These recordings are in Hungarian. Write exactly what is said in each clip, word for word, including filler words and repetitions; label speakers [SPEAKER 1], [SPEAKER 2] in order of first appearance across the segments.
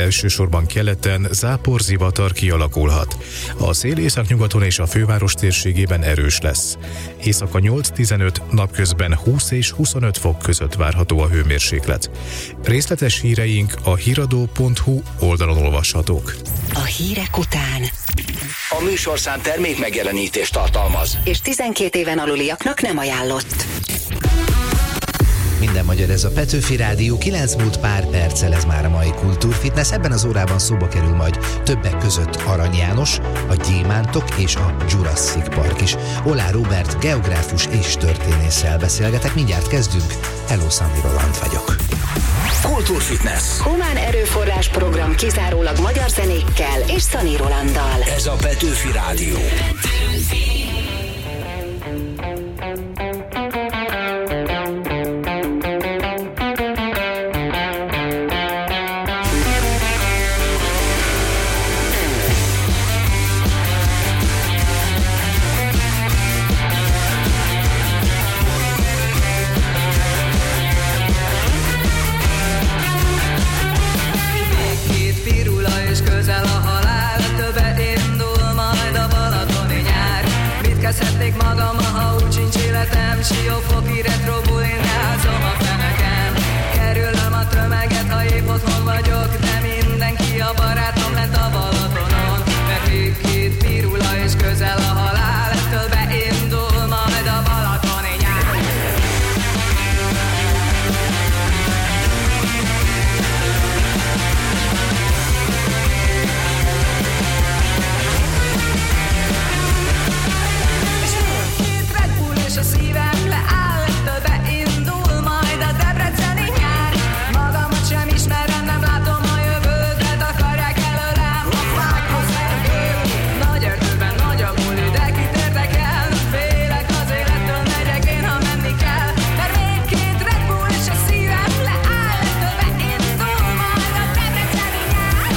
[SPEAKER 1] elsősorban keleten záporzivatar kialakulhat. A szél északnyugaton és a főváros térségében erős lesz. Éjszaka nyolc-tizenöt, napközben húsz és huszonöt fok között várható a hőmérséklet. Részletes híreink a híradó pont hu oldalon olvashatók.
[SPEAKER 2] A hírek után
[SPEAKER 3] A műsorszám termék megjelenítést tartalmaz,
[SPEAKER 2] és tizenkét éven aluliaknak nem ajánlott.
[SPEAKER 4] Minden magyar, ez a Petőfi Rádió, kilenc múlt pár perccel, ez már a mai Kultúrfitness. Ebben az órában szóba kerül majd többek között Arany János, a Gyémántok és a Jurassic Park is. Oláh Róbert geográfus és történésszel beszélgetek, mindjárt kezdünk. Hello, Szanyi Roland vagyok.
[SPEAKER 3] Kultúrfitness.
[SPEAKER 2] Humán erőforrás program kizárólag magyar zenékkel és Szanyi Rolanddal.
[SPEAKER 3] Ez a Petőfi Rádió.
[SPEAKER 5] Kezdhetnék magam, ha úgy sincs életem. Siófoki retro bulin elzom a feneken. Kerülöm a tömeget, ha épp otthon vagyok, de mindenki a barátom lent a Balatonon. Mert még két pirula és közel a halál, ettől beindul majd a balatoni nyár. És a szívem leáll, ettől beindul majd a debreceni nyár. Magamat sem ismerem, nem látom a jövőt, de takarják előlem a fákhoz erdőt. Nagy erdőben nagy a buli, de kit érdekel? Félek az élettől, megyek én, ha menni kell. Mert még két Red Bull és a szívem leáll, ettől beindul majd a debreceni nyár.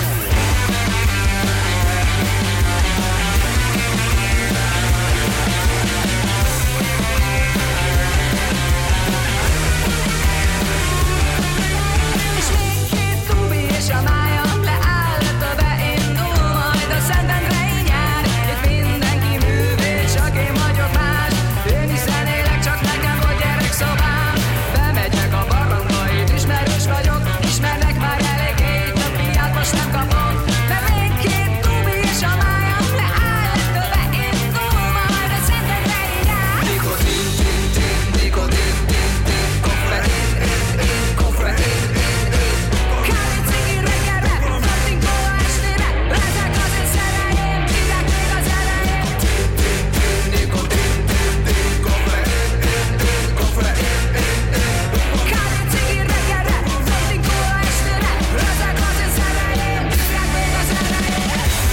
[SPEAKER 5] És még két tubi és a májam leáll, ettől beindul majd a szentendrei nyár. Itt mindenki művész, csak én vagyok más. Én is zenélek, csak nekem volt gyerekszobám. Bemegyek a barlangba, itt ismerős vagyok. Ismernek már eléggé, több piát most nem kapok. Mert még két tubi és a májam leáll, ettől beindul majd a szentendrei nyár. Nikotin, tin, tin, nikotin, tin, tin, koffein, in, in, koffein, in, in. Kávé, cigi, reggelre, flirting, kóla estére. Ezek az én szereim, hívják még az elején. Tin, tin, tin, nikotin, tin, tin, koffein, in, in, koffein, in, in. Kávé, cigi, reggelre, flirting, kóla estére. Ezek az én szereim, hívják még az elején.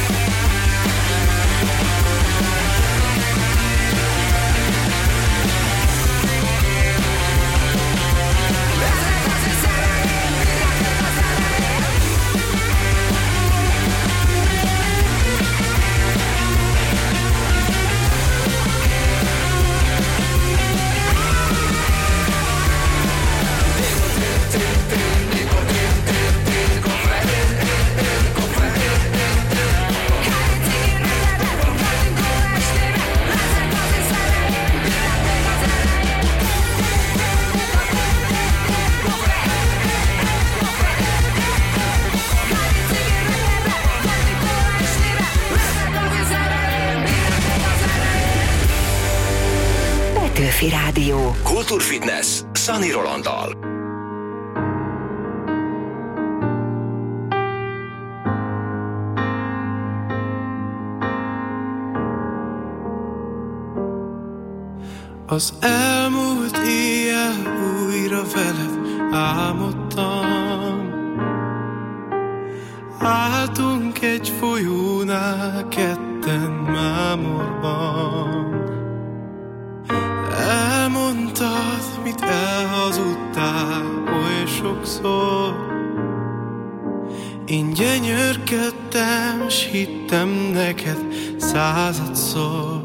[SPEAKER 2] Petőfi Rádió.
[SPEAKER 3] Kultúrfitness Szanyi Rolanddal.
[SPEAKER 6] Az elmúlt éjjel újra veled álmodtam. Álltunk egy folyónál ketten mámorban. Elmondtad, mit elhazudtál oly sokszor. Én gyönyörködtem, s hittem neked századszor.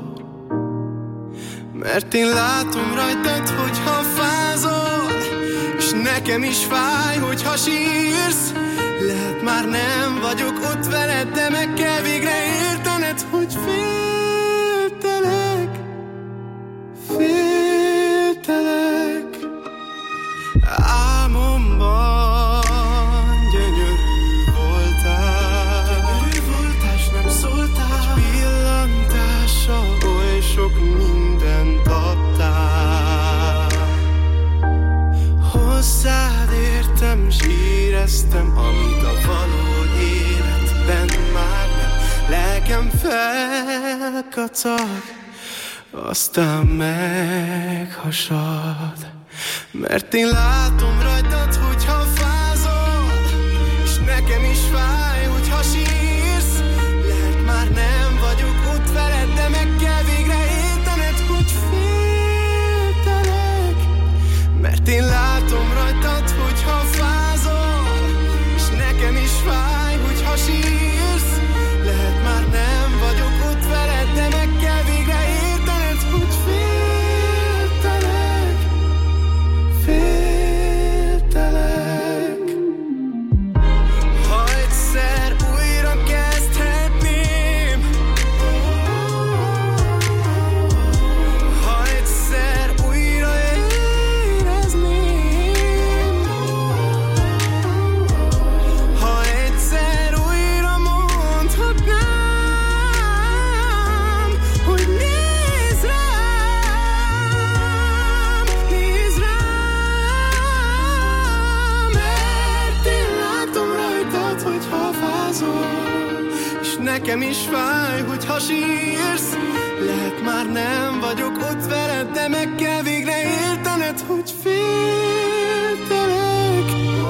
[SPEAKER 6] Mert én látom rajtad, hogyha fázol, és nekem is fáj, hogyha sírsz. Lehet már nem felkacag, aztán meghasad. Mert én látom rajtad, hogyha fázol, és nekem is fáj, hogyha sírsz. Lehet már nem vagyok ott veled, de meg kell végre értened, hogy féltelek. Mert én látom rajtad, hogyha fázol, és nekem is fáj, hogyha sírsz. Lehet már nem vagyok ott veled, de meg kell végre értened, hogy féltelek. Féltelek. Ha egyszer újra kezdhetném, ha egyszer újra érezném, ha egyszer újra mondhatnám, hogy nézd rám, nézd rám. Mert én látom rajtad, hogyha fázol, és nekem is fáj, hogyha sírsz. Lehet már nem vagyok ott veled, de meg kell végre értened, hogy féltelek.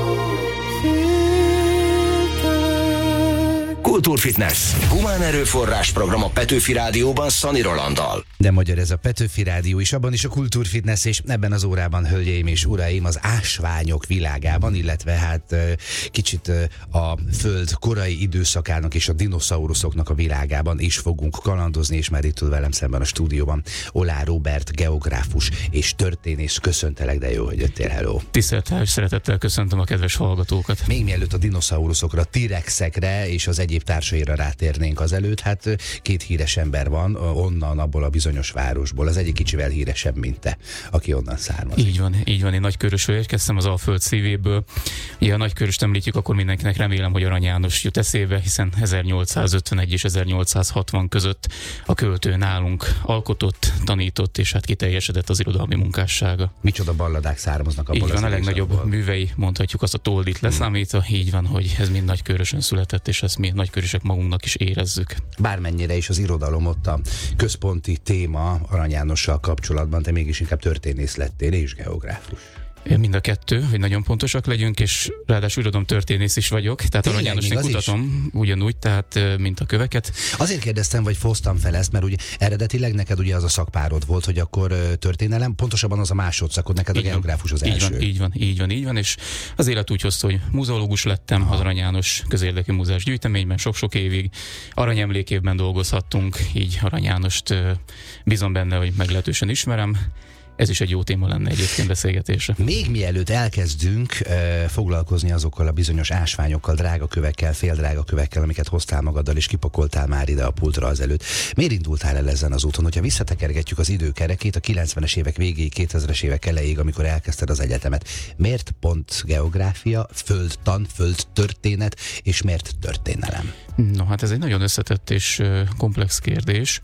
[SPEAKER 6] Féltelek.
[SPEAKER 3] Kultúrfitness. Humán erőforrás program a Petőfi Rádióban Szani Rolanddal.
[SPEAKER 4] De magyar ez a Petőfi Rádió is, abban is a Kultúrfitness, és ebben az órában, hölgyeim és uraim, az ásványok világában, illetve hát ö, kicsit ö, a Föld korai időszakának és a dinoszauruszoknak a világában is fogunk kalandozni, és már itt ül velem szemben a stúdióban Oláh Róbert, geográfus és történész. Köszöntelek, de jó, hogy jöttél, hello!
[SPEAKER 7] Tisztelettel és szeretettel köszöntöm a kedves hallgatókat.
[SPEAKER 4] Még mielőtt a dinoszauruszokra, a T-rexekre és az egyéb társaira rátérnénk azelőtt, hát ö, két híres ember van ö, onnan, abból a bizonyos városból. Az egyik kicsivel híresebb, mint te, aki onnan származik.
[SPEAKER 7] Így van, így van. Én Nagykörösről érkeztem, az Alföld szívéből. Ugye a Nagyköröst említjük, akkor mindenkinek remélem, hogy Arany János jut eszébe, hiszen ezernyolcszázötvenegy és ezernyolcszázhatvan között a költő nálunk alkotott, tanított, és hát kiteljesedett az irodalmi munkássága.
[SPEAKER 4] Micsoda balladák származnak abból.
[SPEAKER 7] Így van,
[SPEAKER 4] az
[SPEAKER 7] a legnagyobb
[SPEAKER 4] időszakból.
[SPEAKER 7] művei, mondhatjuk azt a Toldit leszámítva, így van, hogy ez mind Nagykörösön született, és ezt mi nagykörösek magunknak is érezzük.
[SPEAKER 4] Bármennyire is az irodalom ott a központi téma Arany Jánossal kapcsolatban, te mégis inkább történész lettél és geográfus.
[SPEAKER 7] Mind a kettő, hogy nagyon pontosak legyünk, és ráadásul irodalomtörténész is vagyok, tehát Arany Jánosnak kutatom ugyanúgy, tehát mint a köveket.
[SPEAKER 4] Azért kérdeztem, vagy fosztam fel ezt, mert ugye eredetileg neked ugye az a szakpárod volt, hogy akkor történelem, pontosabban az a másodszakod, neked
[SPEAKER 7] így
[SPEAKER 4] a geográfus az
[SPEAKER 7] így
[SPEAKER 4] első.
[SPEAKER 7] Van, így van, így van, így van, és az élet úgy hozta, hogy muzeológus lettem. Aha. Az Arany János közérdekű múzeás gyűjteményben sok-sok évig. Aranyemlékévben dolgozhattunk, így Arany Jánost bízom benne, hogy meglehetősen ismerem. Ez is egy jó téma lenne egyébként beszélgetésre.
[SPEAKER 4] Még mielőtt elkezdünk e, foglalkozni azokkal a bizonyos ásványokkal, drága kövekkel, féldrága kövekkel, amiket hoztál magaddal és kipakoltál már ide a pultra azelőtt. Miért indultál el ezen az úton? Hogyha visszatekergetjük az időkerekét a kilencvenes évek végéig, kétezres évek elejéig, amikor elkezdted az egyetemet, miért pont geográfia, földtan, földtörténet, és miért történelem?
[SPEAKER 7] No, hát ez egy nagyon összetett és komplex kérdés.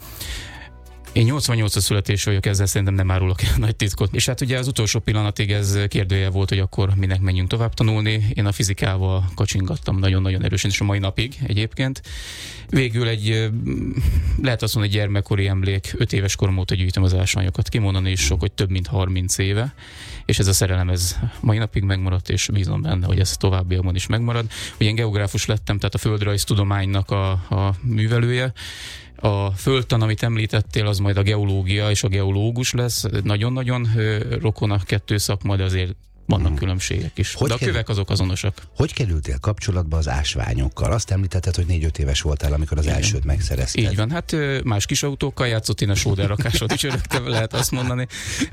[SPEAKER 7] Én nyolcvannyolcas születés vagyok, ezzel szerintem nem árulok el nagy titkot. És hát ugye az utolsó pillanatig ez kérdője volt, hogy akkor minek menjünk tovább tanulni. Én a fizikával kacsingattam nagyon-nagyon erősen, és a mai napig egyébként. Végül egy, lehet azt mondani, egy gyermekkori emlék, öt éves korom óta gyűjtöm az ásványokat, kimondani is sok, hogy több mint harminc éve, és ez a szerelem ez mai napig megmaradt, és bízom benne, hogy ez továbbiakban is megmarad. Ugye én geográfus lettem, tehát a földrajztudománynak a, a művelője. A földtan, amit említettél, az majd a geológia és a geológus lesz. Nagyon-nagyon rokon a kettő szakma, de azért vannak hmm. különbségek is. Hogy de a kerül... kövek azok azonosak.
[SPEAKER 4] Hogy kerültél kapcsolatba az ásványokkal? Azt említetted, hogy négy-öt éves voltál, amikor az Igen. elsőt megszerezted.
[SPEAKER 7] Így van, hát más kis autókkal játszott, én a Sóder rakásot is öröktem, lehet azt mondani.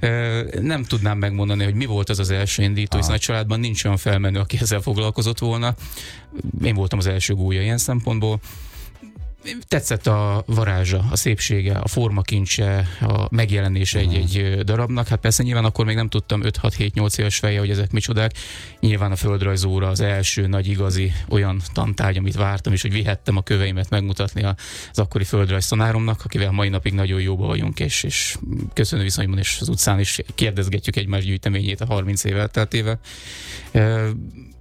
[SPEAKER 7] Nem tudnám megmondani, hogy mi volt az az első indító, hisz nagy családban nincs olyan felmenő, aki ezzel foglalkozott volna. Én voltam az első gólya ilyen szempontból. Tetszett a varázsa, a szépsége, a formakincse, a megjelenése uh-huh. egy-egy darabnak. Hát persze nyilván akkor még nem tudtam öt-hat-hét-nyolc éves feje, hogy ezek micsodák. Nyilván a földrajzóra az első nagy igazi olyan tantárgy, amit vártam, és hogy vihettem a köveimet megmutatni az akkori földrajztanáromnak, akivel mai napig nagyon jóba vagyunk, és, és köszönő viszonyban, és az utcán is kérdezgetjük egymás gyűjteményét a harminc év elteltével.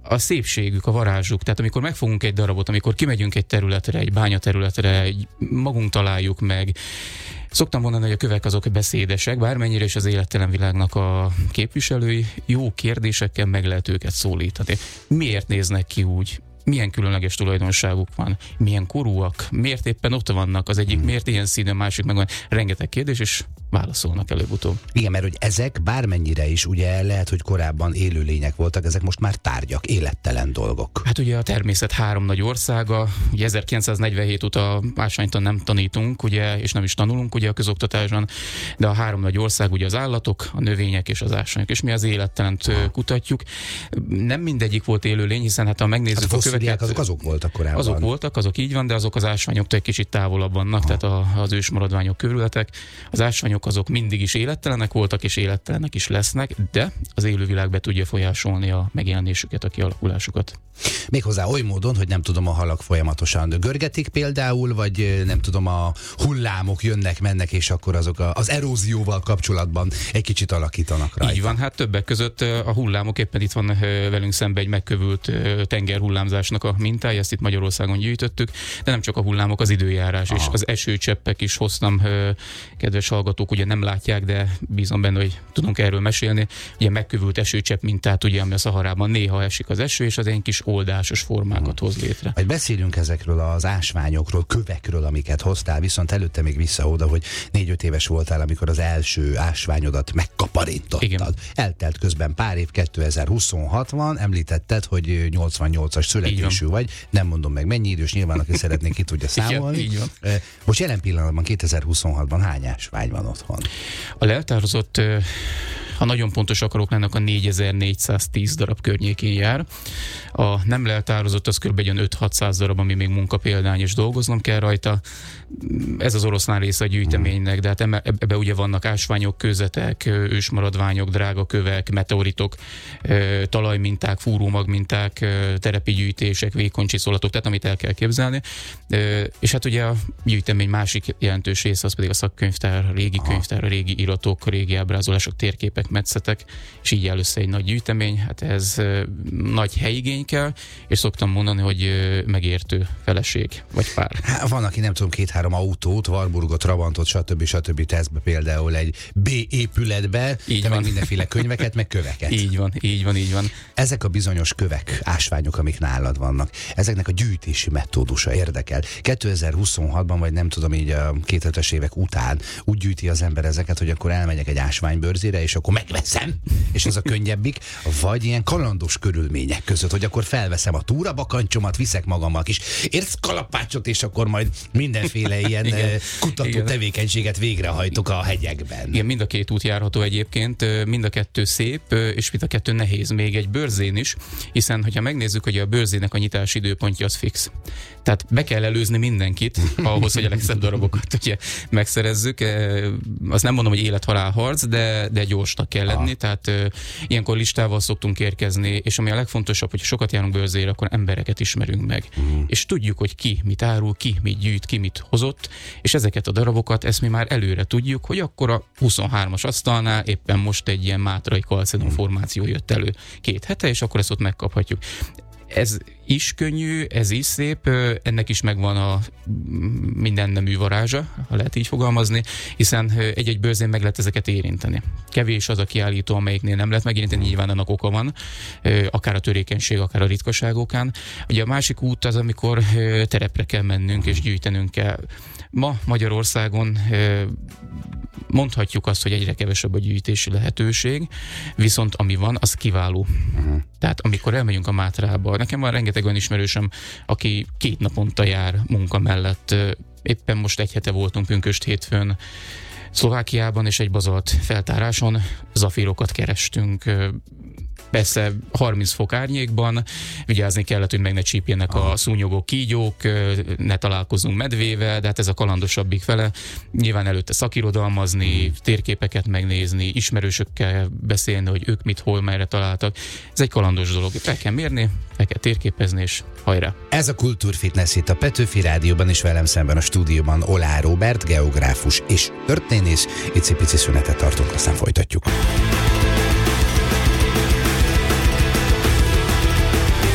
[SPEAKER 7] a szépségük, a varázsuk. Tehát amikor megfogunk egy darabot, amikor kimegyünk egy területre, egy bányaterületre, egy, magunk találjuk meg. Szoktam mondani, hogy a kövek azok beszédesek, bármennyire is az élettelen világnak a képviselői, jó kérdésekkel meg lehet őket szólítani. Miért néznek ki úgy? Milyen különleges tulajdonságuk van? Milyen korúak? Miért éppen ott vannak? Az egyik miért ilyen színű, másik meg van. Rengeteg kérdés, és válaszolnak előbb-utóbb.
[SPEAKER 4] Igen, mert hogy ezek bármennyire is ugye lehet, hogy korábban élőlények voltak, ezek most már tárgyak, élettelen dolgok.
[SPEAKER 7] Hát ugye a természet három nagy országa, ugye ezerkilencszáznegyvenhét óta ásványtan nem tanítunk, ugye, és nem is tanulunk ugye a közoktatásban, de a három nagy ország ugye az állatok, a növények és az ásványok, és mi az élettelent ha. kutatjuk. Nem mindegyik volt élőlény, hiszen hát ha megnézzük
[SPEAKER 4] hát a,
[SPEAKER 7] a köveket,
[SPEAKER 4] azok azok voltak korábban.
[SPEAKER 7] Azok voltak, azok így van, de azok az ásványoktól egy kicsit távolabb vannak, ha. tehát a, az ősmaradványok körületek. Az ásványok azok mindig is élettelenek voltak, és élettelenek is lesznek, de az élővilág be tudja folyásolni a megjelenésüket, a kialakulásukat.
[SPEAKER 4] Méghozzá oly módon, hogy nem tudom, a halak folyamatosan görgetik például, vagy nem tudom, a hullámok jönnek, mennek, és akkor azok a, az erózióval kapcsolatban egy kicsit alakítanak rajta.
[SPEAKER 7] Így van, hát többek között a hullámok, éppen itt van velünk szemben egy megkövült tengerhullámzásnak a mintája, ezt itt Magyarországon gyűjtöttük, de nem csak a hullámok, az időjárás és az esőcseppek is hoztam, kedves hallgatók, ugye nem látják, de bízom benne, hogy tudunk erről mesélni. Ugye megkövült esőcsepp mintát, ugye, ami a Szaharában néha esik az eső, és az egy kis oldásos formákat hoz létre.
[SPEAKER 4] Majd beszélünk ezekről az ásványokról, kövekről, amiket hoztál, viszont előtte még vissza oda, hogy négy-öt éves voltál, amikor az első ásványodat megkaparintottad. Igen. Eltelt közben pár év, kétezer-huszonhat van, említetted, hogy nyolcvannyolcas születésű vagy, nem mondom meg mennyi idős, nyilván aki szeretnék ki tudja számolni.
[SPEAKER 7] Igen, így van.
[SPEAKER 4] Most jelen pillanatban kétezer-huszonhatban hány ásvány van otthon?
[SPEAKER 7] A leltározott, ha nagyon pontos akarok lenni, a négyezer-négyszáztíz darab környékén jár. A nem leltározott az kb. öt-hatszáz darab, ami még munkapéldány, és dolgoznom kell rajta. Ez az oroszlán része a gyűjteménynek, de hát ebbe ugye vannak ásványok, kőzetek, ősmaradványok, drága kövek, meteoritok, talajminták, fúrómagminták, terepi gyűjtések, vékony csiszolatok, tehát amit el kell képzelni. És hát ugye a gyűjtemény másik jelentős része az pedig a szakkönyvtár, a régi könyvtár, a régi iratok, régi ábrázolások, térképek, metszetek, és így áll össze egy nagy gyűjtemény. Hát ez nagy helyigény kell, és szoktam mondani, hogy megértő feleség, vagy pár.
[SPEAKER 4] Hát van, aki nem tudom, két-három autót, Warburgot, Trabantot, stb. stb. Tesz be például egy B épületbe, így te van. Meg mindenféle könyveket, meg köveket.
[SPEAKER 7] Így van, így van, így van.
[SPEAKER 4] Ezek a bizonyos kövek, ásványok, amik nálad vannak, ezeknek a gyűjtési metódusa érdekel. kétezer-huszonhatban, vagy nem tudom, így a kétezres évek után úgy gyűjti az ember ezeket, hogy akkor elmegyek egy ásványbőrzére, és akkor megveszem, és ez a könnyebbik, vagy ilyen kalandos körülmények között, hogy akkor felveszem a túrabakancsomat, viszek magammal kis érckalapácsot, és akkor majd mindenféle ilyen igen, kutató igen. tevékenységet végrehajtok a hegyekben.
[SPEAKER 7] Igen, mind a két út járható egyébként, mind a kettő szép, és mind a kettő nehéz, még egy bőrzén is, hiszen hogyha megnézzük, hogy a bőrzének a nyitási időpontja az fix. Tehát be kell előzni mindenkit ahhoz, hogy a legszebb darabokat ugye megszerezzük. Azt nem mondom, hogy élet-halál harc, de, de gyorsnak kell lenni, ah. tehát e, ilyenkor listával szoktunk érkezni, és ami a legfontosabb, hogy sokat járunk bőrzére, akkor embereket ismerünk meg. Mm. És tudjuk, hogy ki mit árul, ki mit gyűjt, ki mit hozott, és ezeket a darabokat, ezt mi már előre tudjuk, hogy akkor a huszonhármas asztalnál éppen most egy ilyen mátrai kalcedon formáció jött elő két hete, és akkor ezt ott megkaphatjuk. Ez is könnyű, ez is szép, ennek is megvan a minden nemű varázsa, ha lehet így fogalmazni, hiszen egy-egy bőrzén meg lehet ezeket érinteni. Kevés az a kiállító, amelyiknél nem lehet megérinteni, nyilván annak oka van, akár a törékenység, akár a ritkaságokán. Ugye a másik út az, amikor terepre kell mennünk és gyűjtenünk kell. Ma Magyarországon mondhatjuk azt, hogy egyre kevesebb a gyűjtési lehetőség, viszont ami van, az kiváló. Uh-huh. Tehát amikor elmegyünk a Mátrába, nekem van rengeteg olyan ismerősöm, aki két naponta jár munka mellett. Éppen most egy hete voltunk pünkösd hétfőn Szlovákiában, és egy bazalt feltáráson zafírokat kerestünk. Persze harminc fok árnyékban, vigyázni kellett, hogy meg ne csípjenek a szúnyogok, kígyók, ne találkozzunk medvével, de hát ez a kalandosabbik fele. Nyilván előtte szakirodalmazni, térképeket megnézni, ismerősökkel beszélni, hogy ők mit, hol, merre találtak. Ez egy kalandos dolog. Fel kell mérni, fel kell térképezni, és hajrá!
[SPEAKER 4] Ez a Kultúrfitness itt a Petőfi Rádióban, és velem szemben a stúdióban Oláh Róbert, geográfus és történész. Icipici szünetet tartunk, aztán folytatjuk.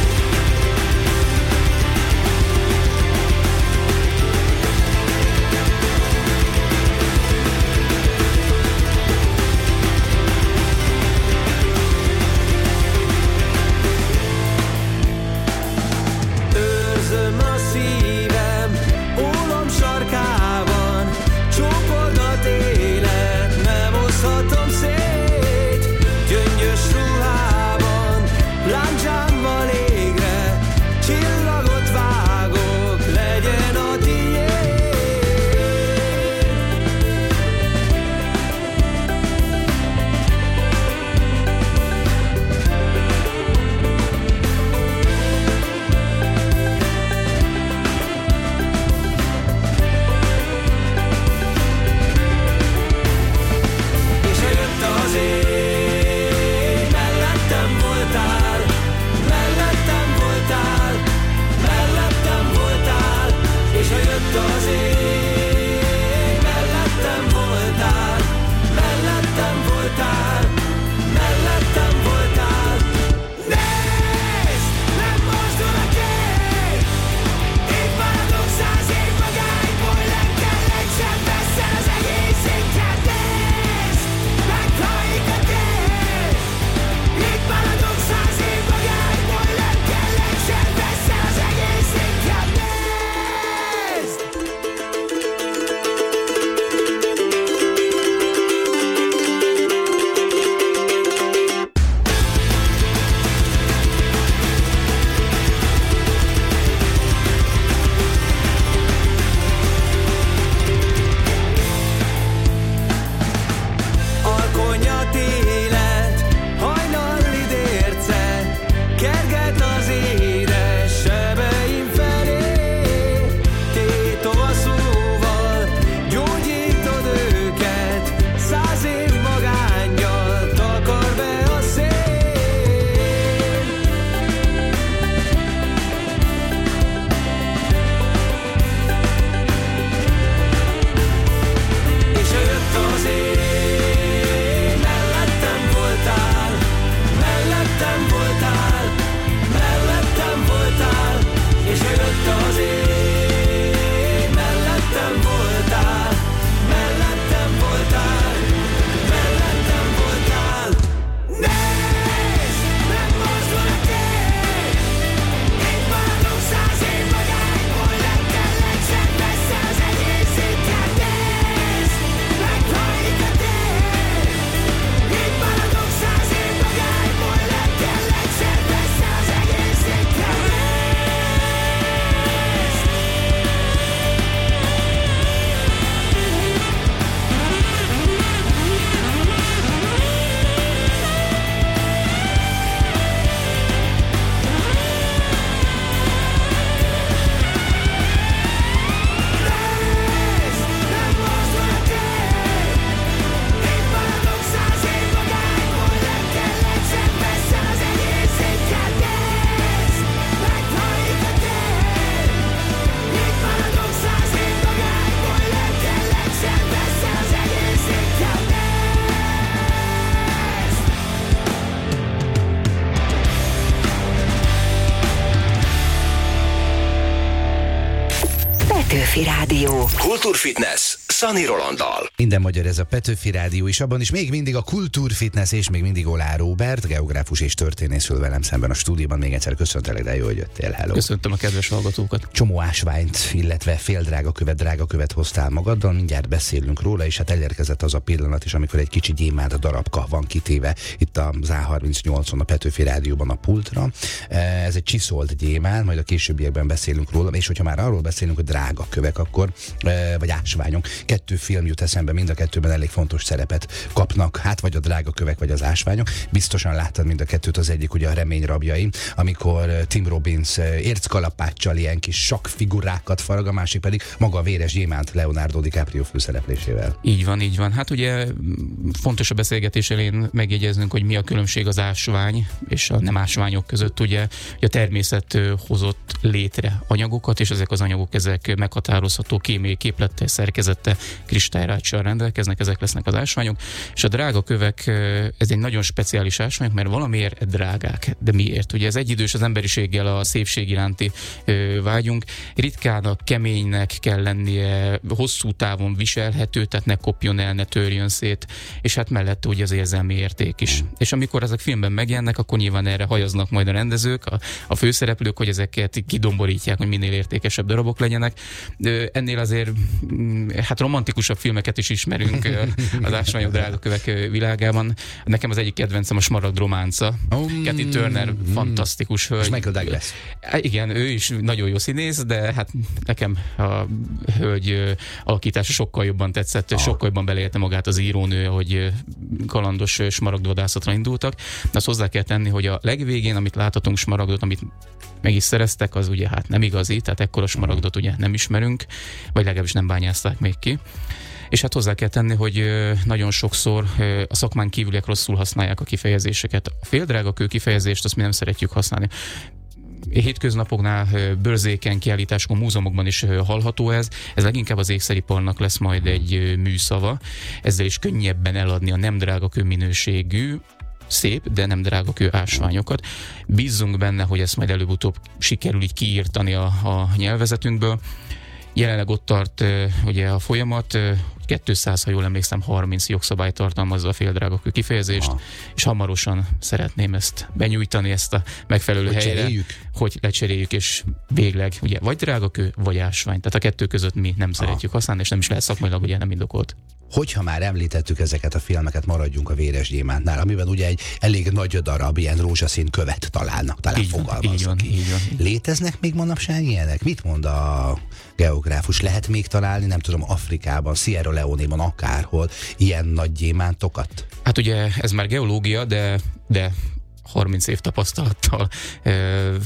[SPEAKER 2] Petőfi Rádió.
[SPEAKER 3] Kultúrfitness Szani Rolanddal.
[SPEAKER 4] Minden magyar ez a Petőfi Rádió, és abban is még mindig a kultúrfitness, és még mindig Olá Róbert, geográfus és történész ül velem szemben a stúdióban. Még egyszer köszöntelek, de jó, hogy jöttél. Hello.
[SPEAKER 7] Köszöntöm a kedves hallgatókat.
[SPEAKER 4] Csomó ásványt, illetve fél drágakövet, drágakövet hoztál magaddal, mindjárt beszélünk róla, és hát elérkezett az a pillanat is, amikor egy kicsi gyémánt darabka van kitéve itt az á harmincnyolcon a Petőfi Rádióban a pultra. Ez egy csiszolt gyémánt, majd a későbbiekben beszélünk róla, és hogyha már arról beszélünk, hogy drágakövek, akkor, vagy ásványok, kettő film jut eszembe, mind a kettőben elég fontos szerepet kapnak, hát vagy a drágakövek, vagy az ásványok. Biztosan láttad mind a kettőt, az egyik ugye a Remény rabjai, amikor Tim Robbins érckalapáccsal ilyen kis sakkfigurákat farag, a másik pedig maga a véres gyémánt Leonardo DiCaprio főszereplésével.
[SPEAKER 7] Így van, így van. Hát ugye fontos a beszélgetés elején megjegyeznünk, hogy mi a különbség az ásvány és a nem ásványok között. Ugye, ugye a természet hozott létre anyagokat, és ezek az anyagok ezek meghatározható kémiai képlettel, szerkezettel, kristályráccsal rendelkeznek, ezek lesznek az ásványok, és a drága kövek, ez egy nagyon speciális ásványok, mert valamiért drágák. De miért? Ugye ez egyidős az emberiséggel a szépség iránti vágyunk. Ritkának, keménynek kell lennie, hosszú távon viselhető, tehát ne kopjon el, ne törjön szét, és hát mellette ugye az érzelmi érték is. Mm. És amikor ezek filmben megjelennek, akkor nyilván erre hajaznak majd a rendezők, a, a főszereplők, hogy ezeket kidomborítják, hogy minél értékesebb darabok legyenek. Ennél azért hát romantikusabb filmeket is ismerünk az ásványok drágakövek világában. Nekem az egyik kedvencem a Smaragd románca. Um, Katy Turner, mm, fantasztikus hölgy.
[SPEAKER 4] És Michael Douglas.
[SPEAKER 7] Igen, ő is nagyon jó színész, de hát nekem a hölgy alakítása sokkal jobban tetszett, ah. sokkal jobban beleélte magát az írónő, hogy kalandos smaragdvadászatra indultak. De azt hozzá kell tenni, hogy a legvégén, amit láthatunk smaragdot, amit meg is szereztek, az ugye hát nem igazi, tehát ekkora smaragdot ugye nem ismerünk, vagy legalábbis nem bányázták még ki. És hát hozzá kell tenni, hogy nagyon sokszor a szakmán kívüliek rosszul használják a kifejezéseket. A féldrágakő kifejezést azt mi nem szeretjük használni. Hétköznapoknál, bőrzéken, kiállításokon, múzeumokban is hallható ez. Ez leginkább az ékszeriparnak lesz majd egy műszava. Ezzel is könnyebben eladni a nem drágakő minőségű, szép, de nem drágakő ásványokat. Bízzunk benne, hogy ezt majd előbb-utóbb sikerül így kiírtani a, a nyelvezetünkből. Jelenleg ott tart ugye a folyamat, kétszáz, ha jól emlékszem, harminc jogszabály tartalmazza a féldrágakő kifejezést, aha, és hamarosan szeretném ezt benyújtani, ezt a megfelelő hogy helyre, cseréljük. Hogy lecseréljük, és végleg ugye vagy drágakő, vagy ásvány. Tehát a kettő között mi nem aha. szeretjük használni, és nem is lehet szakmailag ugye nem indokolt.
[SPEAKER 4] Hogyha már említettük ezeket a filmeket, maradjunk a Véres gyémántnál, amiben ugye egy elég nagy darab ilyen rózsaszín követ találnak, talán
[SPEAKER 7] így
[SPEAKER 4] fogalmazok
[SPEAKER 7] így van,
[SPEAKER 4] ki.
[SPEAKER 7] Így van.
[SPEAKER 4] Léteznek még manapság ilyenek? Mit mond a geográfus? Lehet még találni, nem tudom, Afrikában, Sierra Leone-ban, akárhol ilyen nagy gyémántokat?
[SPEAKER 7] Hát ugye ez már geológia, de, de harminc év tapasztalattal e,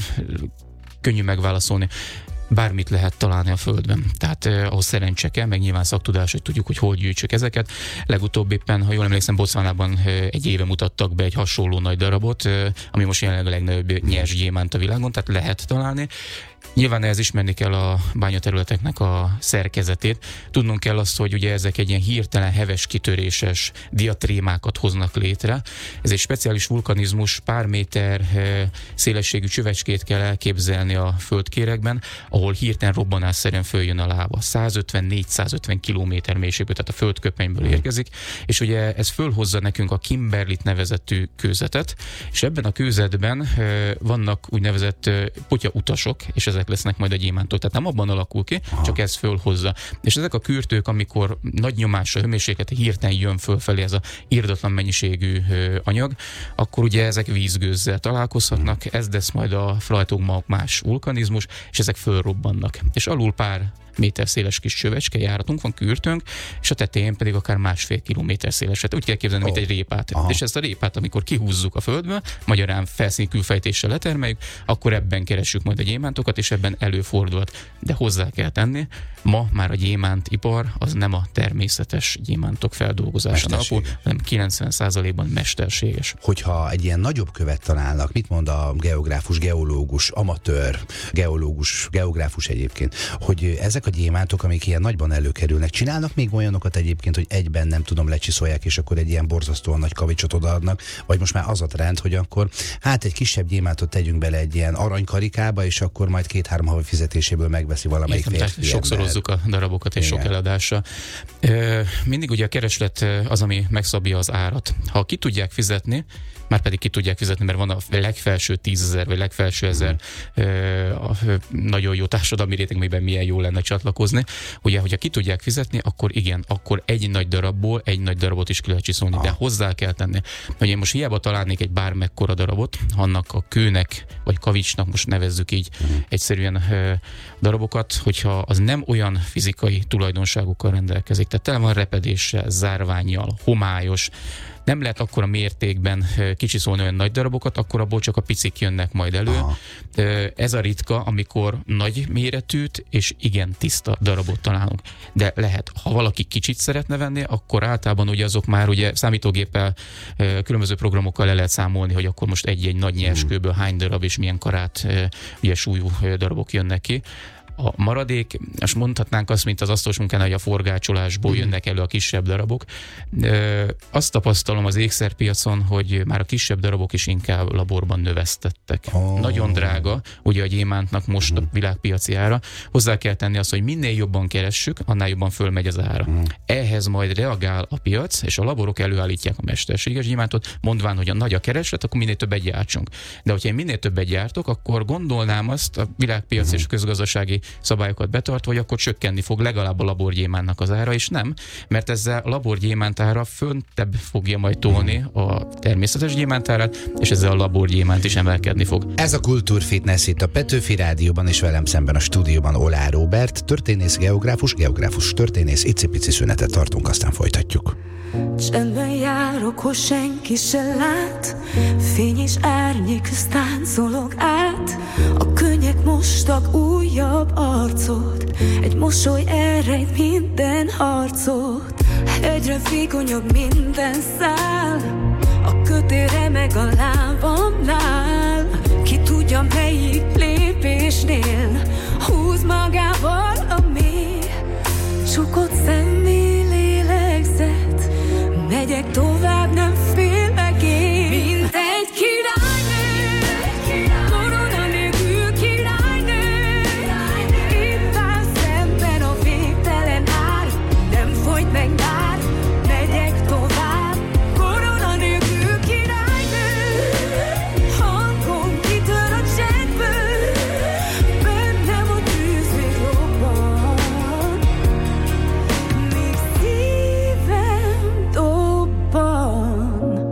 [SPEAKER 7] könnyű megválaszolni. Bármit lehet találni a Földben. Tehát eh, ahhoz szerencse kell, meg nyilván szaktudás, hogy tudjuk, hogy hol gyűjtsük ezeket. Legutóbb éppen, ha jól emlékszem, Botswanában eh, egy éve mutattak be egy hasonló nagy darabot, eh, ami most jelenleg a legnagyobb nyers gyémánt a világon, tehát lehet találni. Nyilván ehhez ismerni kell a bányaterületeknek a szerkezetét. Tudnunk kell azt, hogy ugye ezek egy ilyen hirtelen heves kitöréses diatrémákat hoznak létre. Ez egy speciális vulkanizmus, pár méter szélességű csövecskét kell elképzelni a földkéregben, ahol hirtelen robbanásszerűen följön a láva. százötven-négyszázötven kilométer mélységből, tehát a földköpenyből érkezik, és ugye ez fölhozza nekünk a Kimberlit nevezetű kőzetet, és ebben a kőzetben vannak úgynevezett potyautasok, és ezek lesznek majd a gyémántok. Tehát nem abban alakul ki, aha, csak ez fölhozza. És ezek a kürtők, amikor nagy nyomásra, hőmérsékletre hirtelen jön fölfelé ez a irdatlan mennyiségű ö, anyag, akkor ugye ezek vízgőzzel találkozhatnak, hmm. ez lesz majd a flajtogmag más vulkanizmus, és ezek fölrobbannak. És alul pár méter széles kis csövecske járatunk van, kürtőnk, és a tetején pedig akár másfél kilométer széleset. Úgy kell képzelni, oh. mint egy répát. Aha. És ezt a répát, amikor kihúzzuk a földből, magyarán felszíni külfejtéssel letermeljük, akkor ebben keressük majd a gyémántokat, és ebben előfordulhat. De hozzá kell tenni, ma már a gyémántipar az nem a természetes gyémántok feldolgozása alapul, hanem kilencven százalékban mesterséges.
[SPEAKER 4] Hogyha egy ilyen nagyobb követ találnak, mit mond a geográfus, geológus, amatőr, geológus, geográfus egyébként, hogy ezek a gyémántok, amik ilyen nagyban előkerülnek. Csinálnak még olyanokat egyébként, hogy egyben nem tudom, lecsiszolják, és akkor egy ilyen borzasztóan nagy kavicsot odaadnak, vagy most már az a trend, hogy akkor hát egy kisebb gyémántot tegyünk bele egy ilyen aranykarikába, és akkor majd két-három havi fizetéséből megveszi valamelyik férfi.
[SPEAKER 7] Sokszorozzuk a darabokat és igen. Sok eladásra. Mindig ugye a kereslet az, ami megszabja az árat. Ha ki tudják fizetni, már pedig ki tudják fizetni, mert van a legfelső tízezer, vagy legfelső ezer mm. nagyon jó társadalmi réteg, amiben milyen jó lenne csatlakozni. Ugye, hogyha ki tudják fizetni, akkor igen, akkor egy nagy darabból egy nagy darabot is ki lehet csiszolni, ah. de hozzá kell tenni. Hogy én most hiába találnék egy bármekkora darabot, annak a kőnek, vagy kavicsnak, most nevezzük így mm. egyszerűen darabokat, hogyha az nem olyan fizikai tulajdonságokkal rendelkezik, tehát tele van repedéssel, zárvánnyal, homályos, nem lehet akkora mértékben kicsiszolni olyan nagy darabokat, akkor abból csak a picik jönnek majd elő. Aha. Ez a ritka, amikor nagy méretűt és igen tiszta darabot találunk. De lehet, ha valaki kicsit szeretne venni, akkor általában ugye azok már ugye számítógéppel, különböző programokkal le lehet számolni, hogy akkor most egy-egy nagy nyerskőből hány darab és milyen karát, ugye súlyú darabok jönnek ki. A maradék, most mondhatnánk azt, mint az asztalos munkán, hogy a forgácsolásból mm. jönnek elő a kisebb darabok. Azt tapasztalom az ékszerpiacon, hogy már a kisebb darabok is inkább laborban növesztettek. Oh. Nagyon drága, ugye a gyémántnak most mm. a világpiaci ára. Hozzá kell tenni azt, hogy minél jobban keressük, annál jobban fölmegy az ára. Mm. Ehhez majd reagál a piac, és a laborok előállítják a mesterséges gyémántot, mondván, hogy a nagy a kereslet, akkor minél többet gyártsunk. De hogyha én minél többet gyártok, akkor gondolnám azt a világpiac mm. és a közgazdasági szabályokat betartva, hogy akkor csökkenni fog legalább a laborgyémánnak az ára, és nem, mert ezzel a laborgyémánt ára föntebb fogja majd tolni a természetes gyémántárát, és ezzel a laborgyémánt is emelkedni fog.
[SPEAKER 4] Ez a Kultúrfitness itt a Petőfi Rádióban, és velem szemben a stúdióban Oláh Róbert, történész, geográfus, geográfus történész, icipici szünetet tartunk, aztán folytatjuk.
[SPEAKER 5] Csendben járok, hogy senki se lát, fény és árnyék közt táncolok át. A könnyek mostak újabb arcot, egy mosoly elrejt minden harcot. Egyre vékonyabb minden szál, a kötére meg a lábamnál. Ki tudja melyik lépésnél húz magával a mély, csukott szemmély lélegzet. Megyek tovább, nem félek én, mint egy királynő, korona nélkül királynő. Itt áll szemben a végtelen ár, nem folyt meg már, megyek tovább, korona nélkül királynő. Hangom kitör a csettből, bennem a tűz még robban, még szívem dobban.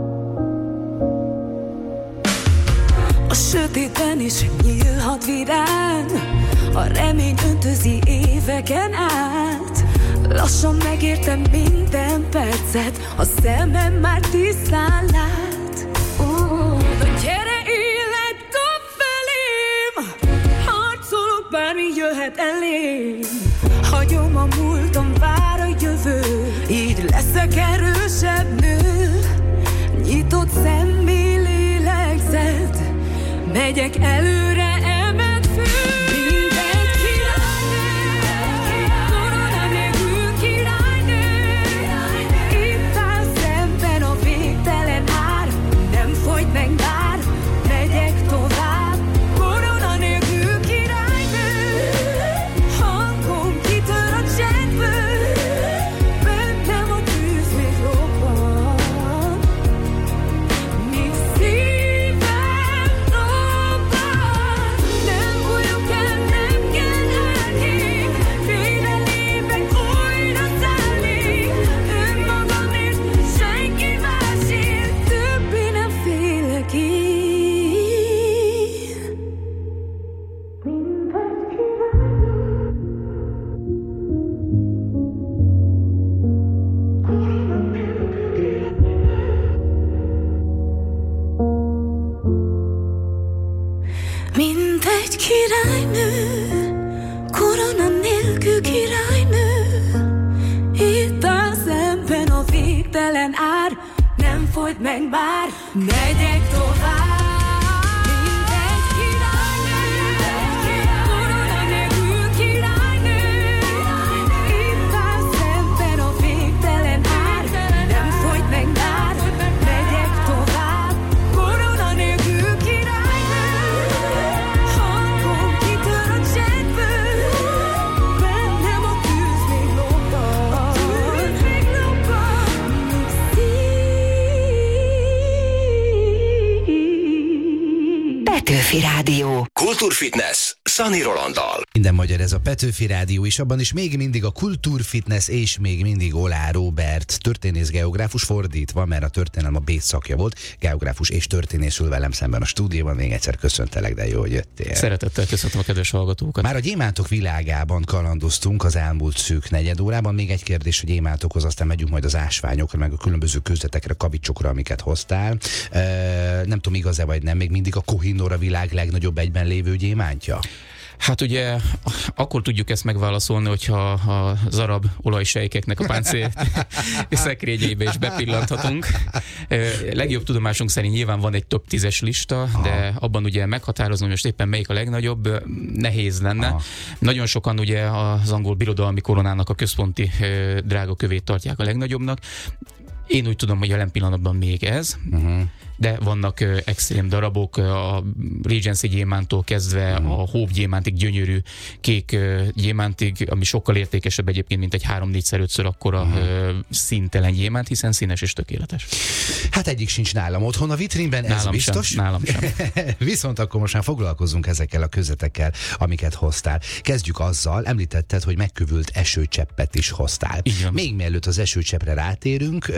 [SPEAKER 5] A sötétben is nyílhat virág, a remény öntözi éveken át. Lassan megértem minden percet, a szemem már tisztán lát. Uh, de gyere élet, dob felém, harcolok, bármi jöhet elém. Hagyom a múltam, vár a jövő, így leszek erősebb nő. Nyitott szemmély lélegzet, megyek előre, emelt fő. Mint egy királynő, korona nélkül királynő. Itt áll szemben a végtelen ár, nem folyt meg már, megyek tovább, korona nélkül királynő. Hangom kitör a csettből, bennem a tűz még robban, még szívem dobban. Nem vagyok el, nem kell elég, végre lépek, újra szállnék. Önmagamért, senki másért, többé nem félek én. Mint egy Mint egy királynő, korona nélkül királynő. Itt áll szemben a végtelen ár, nem folyt meg már, megyek tovább. Mint egy királynő, korona nélkül királynő.
[SPEAKER 2] Petőfi Rádió.
[SPEAKER 3] Kultúrfitness Szani Rolanddal.
[SPEAKER 4] Minden magyar, ez a Petőfi Rádió, és abban is még mindig a kultúrfitness, és még mindig Olá Róbert, történész geográfus, fordítva, mert a történelem a B szakja volt, geográfus és történészül velem szemben a stúdióban. Még egyszer köszöntelek, de jó, hogy jöttél.
[SPEAKER 7] Szeretettel köszöntöm a kedves hallgatókat.
[SPEAKER 4] Már a gyémántok világában kalandoztunk az elmúlt szűk negyed órában. Még egy kérdés, hogy gyémántokhoz, aztán megyünk majd az ásványokra, meg a különböző kőzetekre, kavicsokra, amiket hoztál. E, nem tudom, igaz-e vagy nem, még mindig a Kohinoor a világ legnagyobb egyben lévő gyémántja?
[SPEAKER 7] Hát ugye akkor tudjuk ezt megválaszolni, hogyha az arab olajsejkeknek a páncél szekrényeibe is bepillanthatunk. Legjobb tudomásunk szerint nyilván van egy top tízes lista, de abban ugye meghatározni, hogy most éppen melyik a legnagyobb, nehéz lenne. Aha. Nagyon sokan ugye az angol birodalmi koronának a központi drágakövét tartják a legnagyobbnak. Én úgy tudom, hogy jelen pillanatban még ez, uh-huh. de vannak uh, extrém darabok, a Regency gyémántól kezdve uh-huh. a Hope gyémántig, gyönyörű kék uh, gyémántig, ami sokkal értékesebb egyébként, mint egy három-négyszer ötször akkora uh-huh. uh, színtelen gyémánt, hiszen színes és tökéletes.
[SPEAKER 4] Hát egyik sincs nálam otthon a vitrínben, ez
[SPEAKER 7] nálam
[SPEAKER 4] biztos.
[SPEAKER 7] Sem, nálam sem.
[SPEAKER 4] Viszont akkor most már foglalkozunk ezekkel a közetekkel, amiket hoztál. Kezdjük azzal, említetted, hogy megkövült esőcseppet is hoztál. Még mielőtt az esőcseppre rátérünk,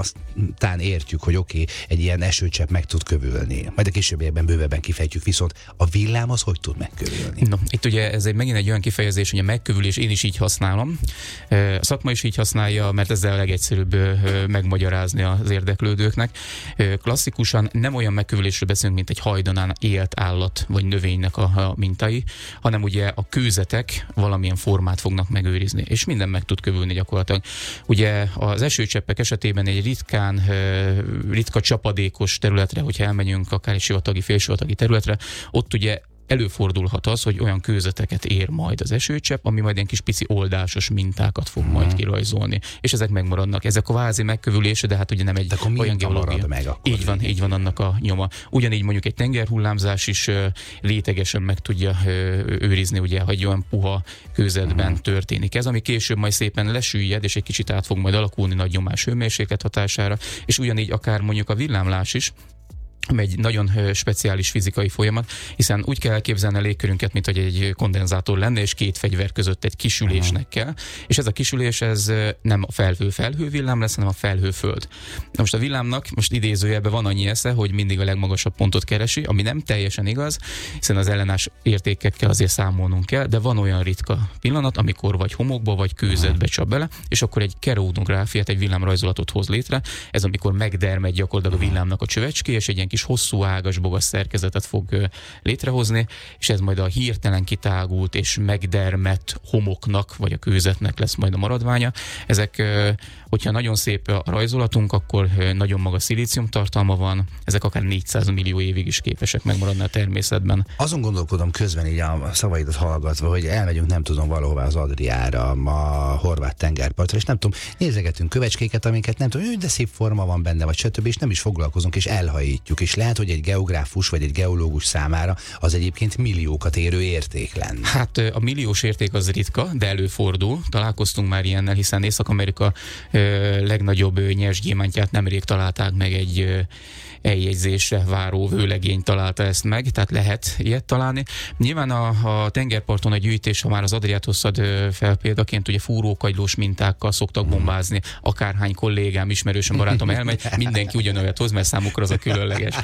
[SPEAKER 4] aztán értjük, hogy oké, okay, egy ilyen esőcsepp meg tud kövülni. Majd a későbbiekben bővebben kifejtjük, viszont a villám az hogy tud megkövülni?
[SPEAKER 7] No, itt ugye ez egy, megint egy olyan kifejezés, hogy a megkövülés, én is így használom. A szakma is így használja, mert ezzel a legegyszerűbb megmagyarázni az érdeklődőknek. Klasszikusan nem olyan megkövülésről beszélünk, mint egy hajdanán élt állat vagy növénynek a, a mintai, hanem ugye a kőzetek valamilyen formát fognak megőrizni, és minden meg tud kövülni gyakorlatilag. Ugye az esőcseppek esetében egy ritkán, ritka csapadékos területre, hogyha elmegyünk akár egy sivatagi, félsivatagi területre, ott ugye előfordulhat az, hogy olyan kőzeteket ér majd az esőcsepp, ami majd ilyen kis pici oldásos mintákat fog hmm. majd kirajzolni. És ezek megmaradnak. Ezek a vázi megkövülése, de hát ugye nem egy olyan geológia. Meg így van, így van annak a nyoma. Ugyanígy mondjuk egy tengerhullámzás is uh, létegesen meg tudja uh, őrizni, ugye, ha egy olyan puha kőzetben hmm. történik ez, ami később majd szépen lesüllyed, és egy kicsit át fog majd alakulni nagy nyomás hőmérséklet hatására, és ugyanígy akár mondjuk a villámlás is, egy nagyon speciális fizikai folyamat, hiszen úgy kell elképzelni a légkörünket, mint hogy egy kondenzátor lenne, és két fegyver között egy kisülésnek kell, és ez a kisülés, ez nem a felhő-felhő villám lesz, hanem a felhő-föld. Na most a villámnak, most idézőjelben van annyi esze, hogy mindig a legmagasabb pontot keresi, ami nem teljesen igaz, hiszen az ellenállás értékekkel azért számolnunk kell, de van olyan ritka pillanat, amikor vagy homokba, vagy kőzetbe csap bele, és akkor egy keronográfiát, egy villámrajzolatot hoz létre. Ez amikor megdermed gyakorlatilag a villámnak a csövecské, és egy ilyen kis hosszú ágas bogas szerkezetet fog létrehozni, és ez majd a hirtelen kitágult és megdermett homoknak, vagy a kőzetnek lesz majd a maradványa. Ezek, hogyha nagyon szép a rajzolatunk, akkor nagyon magas szilícium tartalma van, ezek akár négyszáz millió évig is képesek megmaradni a természetben.
[SPEAKER 4] Azon gondolkodom közben így a szavaidat hallgatva, hogy elmegyünk, nem tudom, valahová az Adriára, a horvát tengerpartra, és nem tudom, nézegetünk kövecskéket, amiket nem tudom, de szép forma van benne, vagy stb., és nem is foglalkozunk, és elhajítjuk, és lehet, hogy egy geográfus vagy egy geológus számára az egyébként milliókat érő érték lenne.
[SPEAKER 7] Hát a milliós érték az ritka, de előfordul. Találkoztunk már ilyennel, hiszen Észak-Amerika ö, legnagyobb nyersgyémántját nemrég találták meg, egy ö, eljegyzésre váró vőlegény találta ezt meg, tehát lehet ilyet találni. Nyilván a, a tengerparton a gyűjtés, ha már az Adriát hoztad fel példaként, ugye fúrókagylós mintákkal szoktak bombázni, akárhány kollégám, ismerősöm, barátom elmegy, mindenki ugyanolyat hoz, mert számukra az a különleges.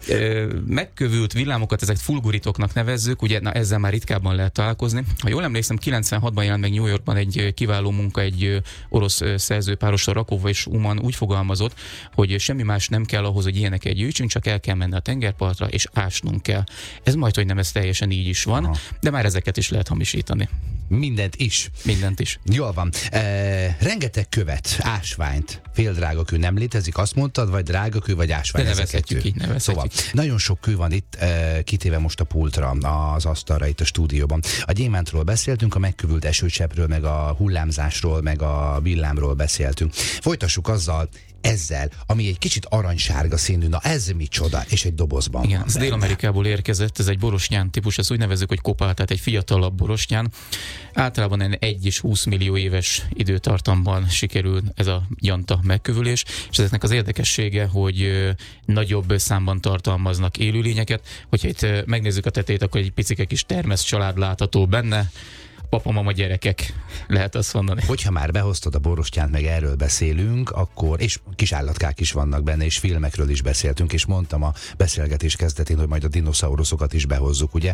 [SPEAKER 7] Megkövült villámokat, ezek fulguritoknak nevezzük, ugye na, ezzel már ritkábban lehet találkozni. Ha jól emlékszem, kilencvenhatban jelent meg New Yorkban egy kiváló munka, egy orosz szerzőpárosra, Rakova és Uman úgy fogalmazott, hogy semmi más nem kell ahhoz, hogy ilyenek gyűjtsünk, csak el kell menni a tengerpartra, és ásnunk kell. Ez majd, hogy nem ez teljesen így is van, aha, de már ezeket is lehet hamisítani.
[SPEAKER 4] Mindent is.
[SPEAKER 7] Mindent is.
[SPEAKER 4] Jól van. E, rengeteg követ, ásványt, féldrágakő nem létezik, azt mondtad, vagy drágakő, vagy ásvány?
[SPEAKER 7] De nevezhetjük így, nevezhetjük.
[SPEAKER 4] Szóval, nagyon sok kő van itt, e, kitéve most a pultra, az asztalra itt a stúdióban. A gyémántról beszéltünk, a megkövült esőcseppről, meg a hullámzásról, meg a villámról beszéltünk. Folytassuk azzal, ezzel, ami egy kicsit aranysárga színű, na ez micsoda, és egy dobozban
[SPEAKER 7] Igen,
[SPEAKER 4] van
[SPEAKER 7] ez
[SPEAKER 4] benne.
[SPEAKER 7] Dél-Amerikából érkezett, ez egy borosnyán típus, ezt úgy nevezzük, hogy kopál, tehát egy fiatalabb borosnyán. Általában egy és húsz millió éves időtartamban sikerül ez a janta megkövülés, és ezeknek az érdekessége, hogy ö, nagyobb számban tartalmaznak élőlényeket. Hogyha itt ö, megnézzük a tetejét, akkor egy picike kis termesz család látható benne, papa, mama, gyerekek, lehet azt mondani.
[SPEAKER 4] Hogyha már behoztad a borostyánt, meg erről beszélünk, akkor, és kis állatkák is vannak benne, és filmekről is beszéltünk, és mondtam a beszélgetés kezdetén, hogy majd a dinoszauruszokat is behozzuk, ugye?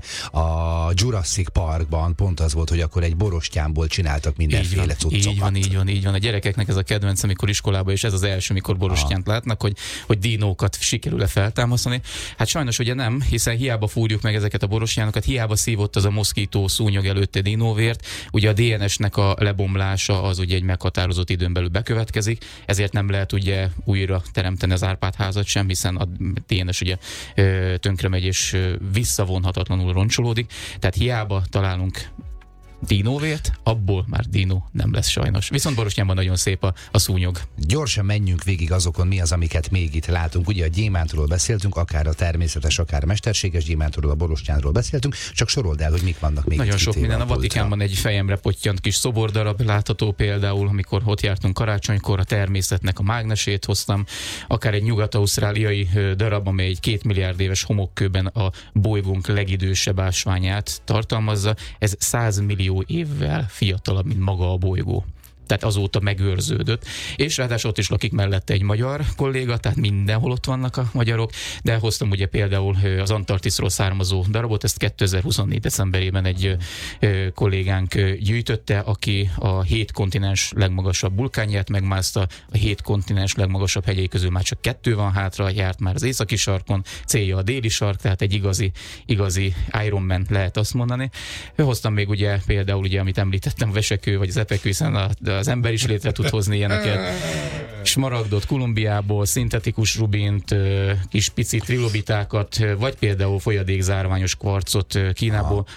[SPEAKER 4] A Jurassic Parkban pont az volt, hogy akkor egy borostyánból csináltak mindenféle cuccokat.
[SPEAKER 7] Így van, így van, így van. A gyerekeknek ez a kedvenc, amikor iskolában, és ez az első, mikor borostyánt látnak, hogy, hogy dinókat sikerül-e feltámasztani. Hát sajnos ugye nem, hiszen hiába fúrjuk meg ezeket a borostyánokat, hiába szívott az a moszkító szúnyog előtte dinóvért, ugye a dé en es-nek a lebomlása az ugye egy meghatározott időn belül bekövetkezik, ezért nem lehet ugye újra teremteni az Árpád-házat sem, hiszen a dé en es ugye tönkre megy és visszavonhatatlanul roncsolódik, tehát hiába találunk dinóvért, abból már dinó nem lesz sajnos. Viszont borostyánban nagyon szép a, a szúnyog.
[SPEAKER 4] Gyorsan menjünk végig azokon, mi az, amiket még itt látunk. Ugye a gyémántról beszéltünk, akár a természetes, akár a mesterséges gyémántról, a borostyánról beszéltünk, csak sorold el, hogy mik vannak még.
[SPEAKER 7] Nagyon
[SPEAKER 4] itt
[SPEAKER 7] sok minden. A
[SPEAKER 4] pultra.
[SPEAKER 7] Vatikánban egy fejemre pottyant kis szobordarab látható például, amikor ott jártunk karácsonykor, a természetnek a mágnesét hoztam, akár egy nyugat-ausztráliai darab, amely egy két milliárd éves homokkőben a bolygónk legidősebb ásványát tartalmazza. Ez száz millió évvel fiatalabb, mint maga a bolygó. Tehát azóta megőrződött. És ráadásul ott is lakik mellette egy magyar kolléga, tehát mindenhol ott vannak a magyarok, de hoztam ugye például az Antarktiszról származó darabot, ezt kétezer-huszonnégy decemberében egy kollégánk gyűjtötte, aki a hét kontinens legmagasabb vulkánját megmászta, a hét kontinens legmagasabb hegyei közül már csak kettő van hátra, járt már az északi sarkon, célja a déli sark, tehát egy igazi, igazi Ironman lehet azt mondani. Hoztam még ugye például, ugye, amit említettem, a vesekő vagy az epekő, hiszen a az ember is létre tud hozni ilyeneket. Smaragdot Kolumbiából, szintetikus rubint, kis pici trilobitákat, vagy például folyadékzárványos kvarcot Kínából.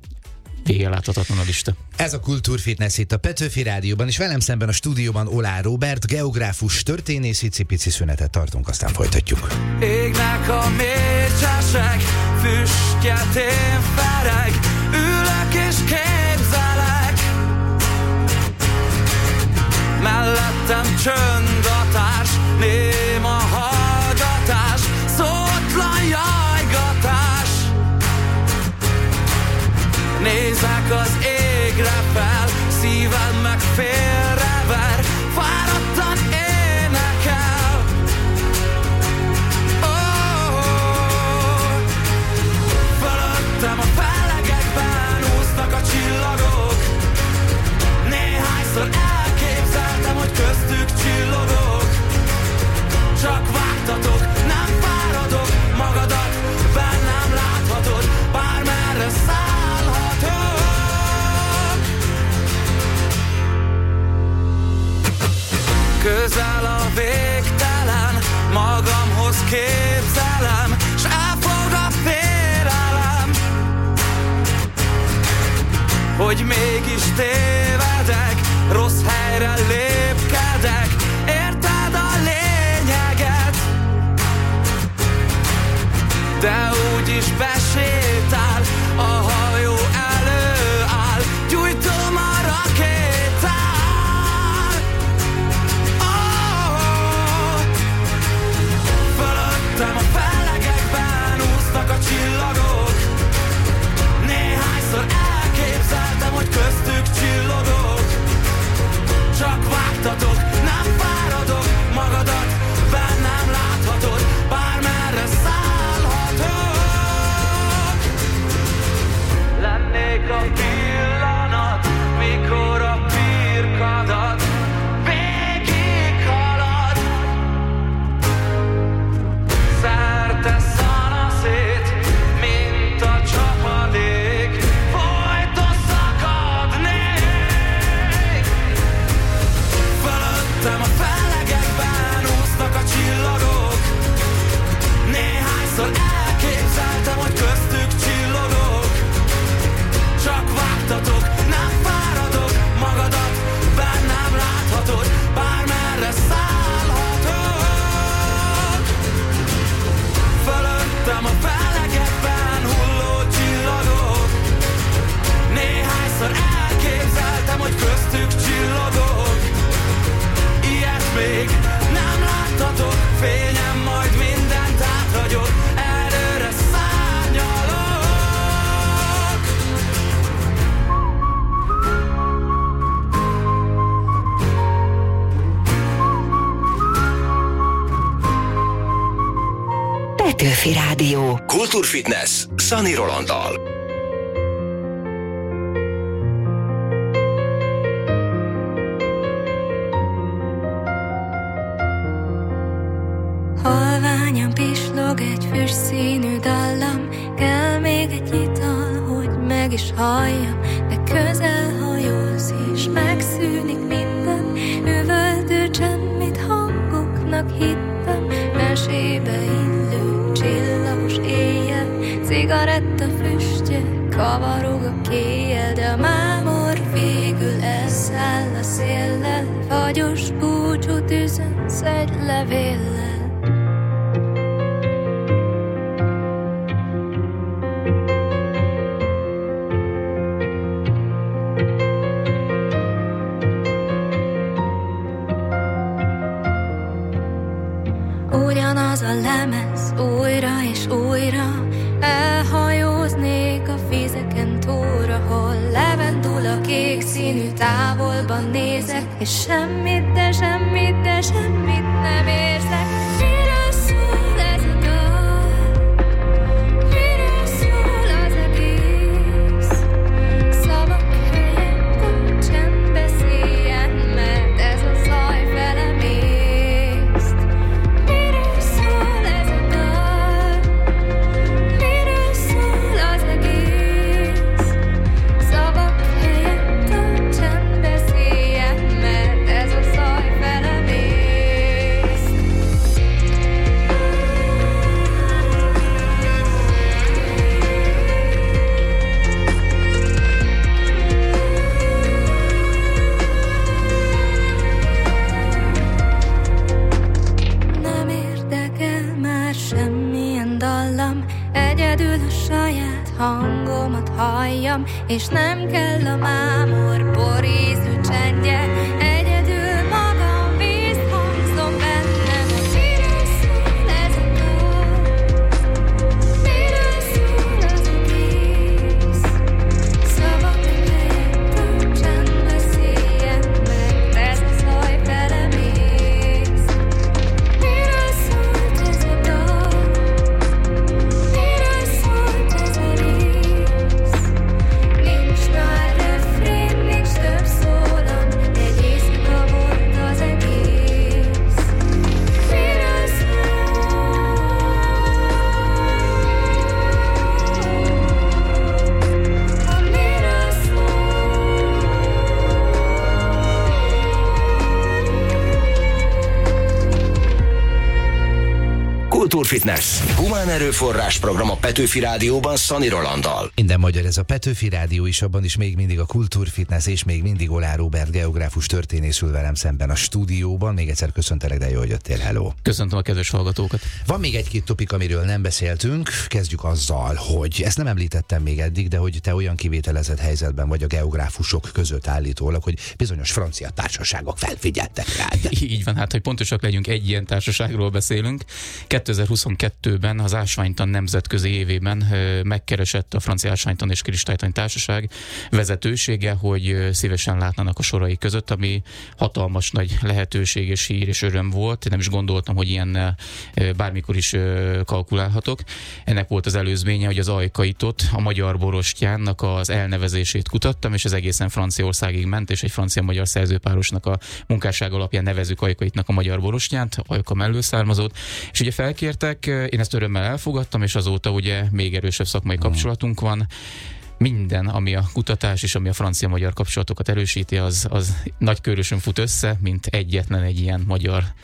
[SPEAKER 7] Vége láthatatlan a lista.
[SPEAKER 4] Ez a Kultúrfitness itt a Petőfi Rádióban, és velem szemben a stúdióban Olá Róbert, geográfus, történész, icipici szünetet tartunk, aztán folytatjuk.
[SPEAKER 6] Égnek a mécsesek, füstjet én fereg, ülök és képzelek. Mellettem csöndatás, néma hallgatás, szótlan jajgatás. Nézek az égre fel, szívem meg félrever, fáradtan énekel. Oh, fölöttem a fellegekben úsznak a csillagok, néhányszor elképzeltem, hogy köztük csillogok. Csak vágtatok, nem fáradok, magadat bennem láthatod, bármerre szállhatok. Közel a végtelen, magamhoz képzelem, s elfog a félelem, hogy mégis tévedek, rossz helyre lépkedek, érted a lényeget? De úgyis besétál, a hajó előáll, gyújtom a rakétát. Oh, fölöttem a fellegekben úsznak a csillagok, néhányszor elképzeltem, hogy köztük csillogok. Csak vágtatok, nem fáradok, magadat bennem láthatod, bármerre szállhatod. Érzem, hogy köztük csillogok, ilyet még nem láttatok. Fényem, majd mindent áthagyok, előre szárnyalok.
[SPEAKER 2] Petőfi Rádió.
[SPEAKER 3] Kultúrfitness Szani Rolanddal.
[SPEAKER 8] Halványan pislog egy füstszínű dallam, kell még egy ital, hogy meg is halljam, de közel hajolsz és megszűnik minden, üvöltő csend, mit hangoknak hittem, mesébe illő csillagos éjjel, cigaretta füstje kavarog a kéjjel, de a mámor végül elszáll a széllel, fagyos búcsút üzensz egy levéllel. Ugyanaz a lemez újra és újra, elhajóznék a vizeken túlra, hol levendul a kék színű távolban nézek, és semmit, de semmit, de semmit nem érzek. Miről szól ez a dal? Miről szól az egész? Szavak helyett a csend beszéljen, mert ez a zaj velem észt. Miről szól ez a dal? Miről szól az egész? Szavak helyett a csend beszéljen, mert ez a zaj velem észt. Nem érdekel már semmilyen dallam, egyedül a saját hangomat halljam, és nem kell a mámor borízű csendje, egyedül magam vízhangzom bennem. Miről szól ez a dal? Miről szól az egész? Szavak helyett a csend beszéljen, mert ez a zaj velem ész. Miről szólt ez a dal? Miről szólt ez a rész? Nincs már refrén, nincs több szólam, egy éjszaka volt az egész. Miről szól? Ha miről
[SPEAKER 3] Kultúrfitness. Humán erőforrás program a Petőfi Rádióban Szani Rolanddal.
[SPEAKER 4] Minden magyar, ez a Petőfi Rádió is, abban is még mindig a Kultúrfitness, és még mindig Oláh Róbert geográfus történész ül velem szemben a stúdióban. Még egyszer köszöntelek, de jó, hogy jöttél, hello.
[SPEAKER 7] Köszöntöm a kedves hallgatókat.
[SPEAKER 4] Van még egy-két topik, amiről nem beszéltünk. Kezdjük azzal, hogy ezt nem említettem még eddig, de hogy te olyan kivételezett helyzetben vagy a geográfusok között állítólag, hogy bizonyos francia társaságok felfigyeltek rád.
[SPEAKER 7] Így van, hát hogy pontosak legyünk, egy ilyen társaságról beszélünk. kétezer-huszonkettőben az Ásványtan nemzetközi évében megkeresett a Francia Ásványtan és Kristálytani Társaság vezetősége, hogy szívesen látnának a sorai között, ami hatalmas nagy lehetőség és hír és öröm volt. Nem is gondoltam, hogy ilyennel bármikor is kalkulálhatok. Ennek volt az előzménye, hogy az ajkaitot, a magyar borostyánnak az elnevezését kutattam, és ez egészen Franciaországig ment, és egy francia-magyar szerzőpárosnak a munkásság alapján nevezzük ajkaitnak a magyar borostyánt, ajka mellől származott. És ugye felkértek, én ezt örömmel elfogadtam, és azóta ugye még erősebb szakmai kapcsolatunk van. Minden, ami a kutatás és ami a francia-magyar kapcsolatokat erősíti, az, az nagy körösön fut össze, mint egyetlen egy ilyen magyar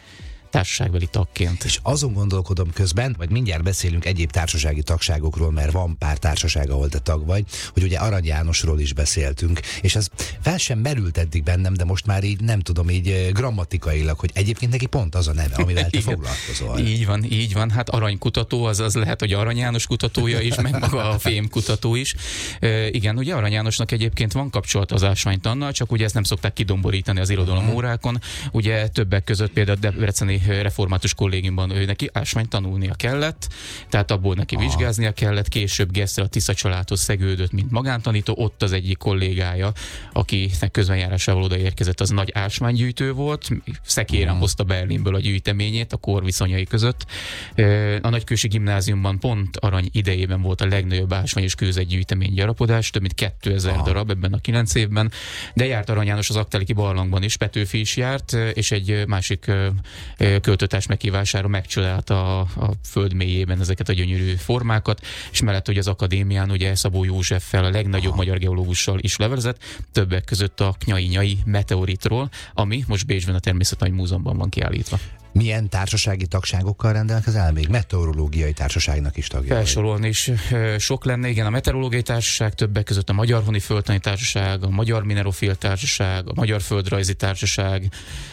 [SPEAKER 7] társaságbeli tagként.
[SPEAKER 4] És azon gondolkodom közben, vagy mindjárt beszélünk egyéb társasági tagságokról, mert van pár társaság, ahol te tag vagy, hogy ugye Arany Jánosról is beszéltünk, és ez fel sem merült eddig bennem, de most már így nem tudom, így grammatikailag, hogy egyébként neki pont az a neve, amivel te foglalkozol.
[SPEAKER 7] Így van, így van. Hát aranykutató, az, az lehet, hogy Arany János kutatója is, meg maga a fémkutató is. E, igen, ugye Arany Jánosnak egyébként van kapcsolata az ásványtannal, csak ugye ezt nem szokták kidomborítani az irodalom órákon. Ugye többek között például a Debreceni Református Kollégiumban ő neki ásványt tanulnia kellett, tehát abból neki Aha. vizsgáznia kellett, később Gesszel a Tisza családhoz szegődött, mint magántanító, ott az egyik kollégája, akinek közbenjárásával odaérkezett, az nagy ásványgyűjtő volt, szekéren hozta Berlinből a gyűjteményét a kor viszonyai között. A Nagykősi Gimnáziumban pont Arany idejében volt a legnagyobb ásvány és kőzetgyűjtemény gyarapodás, több mint kétezer Aha. darab ebben a kilenc évben, de járt Arany János az Aggteleki barlangban is, Petőfi is járt, és egy másik költőtárs meghívására megcsodálta a, a föld mélyében ezeket a gyönyörű formákat, és mellett ugye az akadémián ugye Szabó Józseffel, a legnagyobb Aha. magyar geológussal is levelezett, többek között a Knyai-Nyai meteoritról, ami most Bécsben a Természettudományi Múzeumban van kiállítva.
[SPEAKER 4] Milyen társasági tagságokkal rendelkezel még? Meteorológiai társaságnak is tagja.
[SPEAKER 7] Felsorolni is sok lenne, igen, a Meteorológiai Társaság, többek között a Magyar Honi Földtani Társaság, a Magyar Minerofil Társaság, a Magyar Földrajzi Társaság,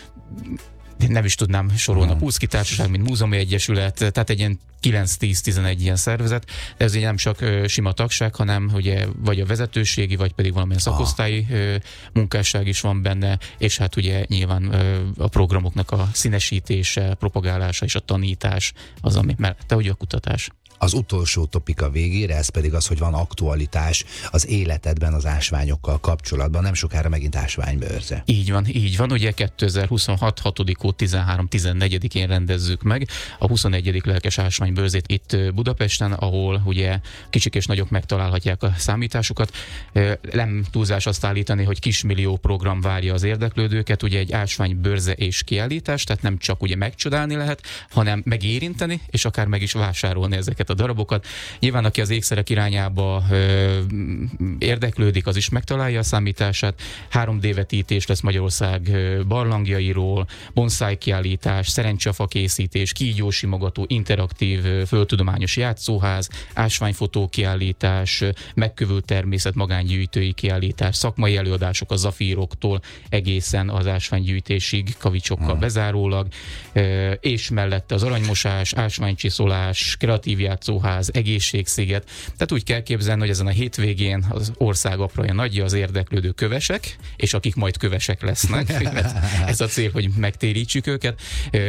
[SPEAKER 7] nem is tudnám sorolni, a Puszki Társaság, mint múzeumi egyesület, tehát egy ilyen kilenc-tíz-tizenegy ilyen szervezet, de ez ugye nem csak sima tagság, hanem ugye vagy a vezetőségi, vagy pedig valamilyen szakosztályi munkásság is van benne, és hát ugye nyilván a programoknak a színesítése, propagálása és a tanítás az, ami mellette ugye a kutatás.
[SPEAKER 4] Az utolsó topika végére, ez pedig az, hogy van aktualitás az életedben az ásványokkal kapcsolatban, nem sokára megint ásványbőrze.
[SPEAKER 7] Így van, így van, ugye kétezer-huszonhat hatodika hó tizenhárom tizennegyedikén rendezzük meg a huszonegyedik lelkes ásványbőrzét itt Budapesten, ahol ugye kicsik és nagyok megtalálhatják a számításukat. Nem túlzás azt állítani, hogy kismillió program várja az érdeklődőket, ugye egy ásványbőrze és kiállítás, tehát nem csak ugye megcsodálni lehet, hanem megérinteni, és akár meg is vásárolni ezeket a darabokat. Nyilván, aki az ékszerek irányába ö, érdeklődik, az is megtalálja a számítását. három dé vetítés lesz Magyarország barlangjairól, bonszáj kiállítás, szerencsefa készítés, kígyósimogató, interaktív földtudományos játszóház, ásványfotó kiállítás, megkövült természet magángyűjtői kiállítás, szakmai előadások a zafíroktól egészen az ásványgyűjtésig, kavicsokkal hmm. bezárólag, ö, és mellette az aranymosás, ásványcsiszolás, kreatív játszóház, egészségsziget. Tehát úgy kell képzelni, hogy ezen a hétvégén az ország apraja nagyja az érdeklődő kövesek, és akik majd kövesek lesznek, ez a cél, hogy megtérítsük őket,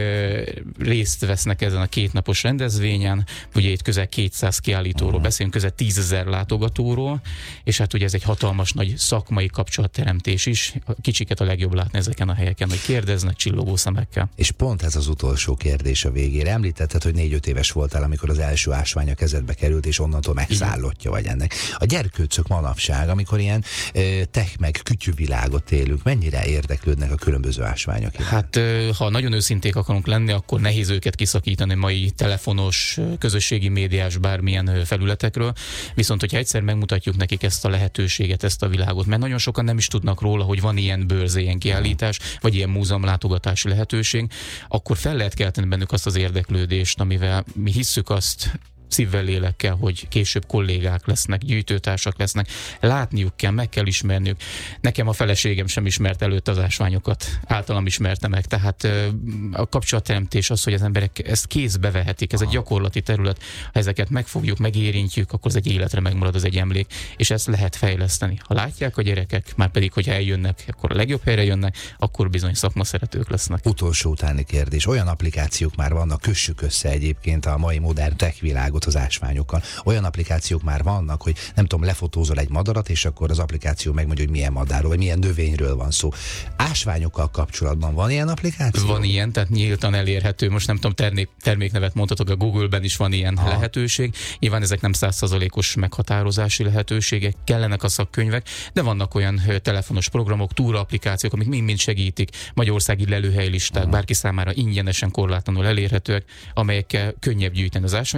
[SPEAKER 7] részt vesznek ezen a kétnapos rendezvényen, ugye itt közel kétszáz kiállítóról beszélünk, közel tízezer látogatóról, és hát ugye ez egy hatalmas nagy szakmai kapcsolatteremtés is, kicsiket a legjobb látni ezeken a helyeken, hogy kérdeznek csillogó szemekkel.
[SPEAKER 4] És pont ez az utolsó kérdés a végére. Említetted, hogy négy-öt éves voltál, amikor az első ásvány a kezedbe került, és onnantól megszállottja vagy ennek. A gyerkőcök manapság, amikor ilyen e, tech meg kütyűvilágot élünk, mennyire érdeklődnek a különböző ásványok?
[SPEAKER 7] Hát ha nagyon őszinték akarunk lenni, akkor nehéz őket kiszakítani mai telefonos, közösségi médiás bármilyen felületekről, viszont hogyha egyszer megmutatjuk nekik ezt a lehetőséget, ezt a világot, mert nagyon sokan nem is tudnak róla, hogy van ilyen bőrze, ilyen kiállítás, vagy ilyen múzeumlátogatási lehetőség, akkor fel lehet kelteni bennük azt az érdeklődést, amivel mi hisszük azt szívvel, lélekkel, hogy később kollégák lesznek, gyűjtőtársak lesznek, látniuk kell, meg kell ismerniük. Nekem a feleségem sem ismert előtt az ásványokat, általam ismerte meg, tehát a kapcsolatteremtés az, hogy az emberek ezt kézbe vehetik, ez egy gyakorlati terület, ha ezeket megfogjuk, megérintjük, akkor ez egy életre megmarad, az egy emlék, és ezt lehet fejleszteni. Ha látják a gyerekek, már pedig, hogyha eljönnek, akkor a legjobb helyre jönnek, akkor bizony szakmaszeretők lesznek.
[SPEAKER 4] Utolsó utáni kérdés. Olyan applikációk már vannak, kössük össze egyébként a mai modern tech világot az ásványokkal. Olyan applikációk már vannak, hogy nem tudom, lefotózol egy madarat, és akkor az applikáció megmondja, hogy milyen madárról, vagy milyen növényről van szó. Ásványokkal kapcsolatban van ilyen applikáció?
[SPEAKER 7] Van ilyen, tehát nyíltan elérhető. Most nem tudom, termék, terméknevet mondhatok, a Google-ben is van ilyen ha. lehetőség. Nyilván ezek nem száz százalékos meghatározási lehetőségek, kellenek a szakkönyvek, de vannak olyan telefonos programok, túraapplikációk, amik mind-mind segítik, magyarországi lelőhelylisták, bárki számára ingyenesen, korlátlanul elérhetőek, amelyekkel könnyebb gyűjteni az ásványokat, és meg is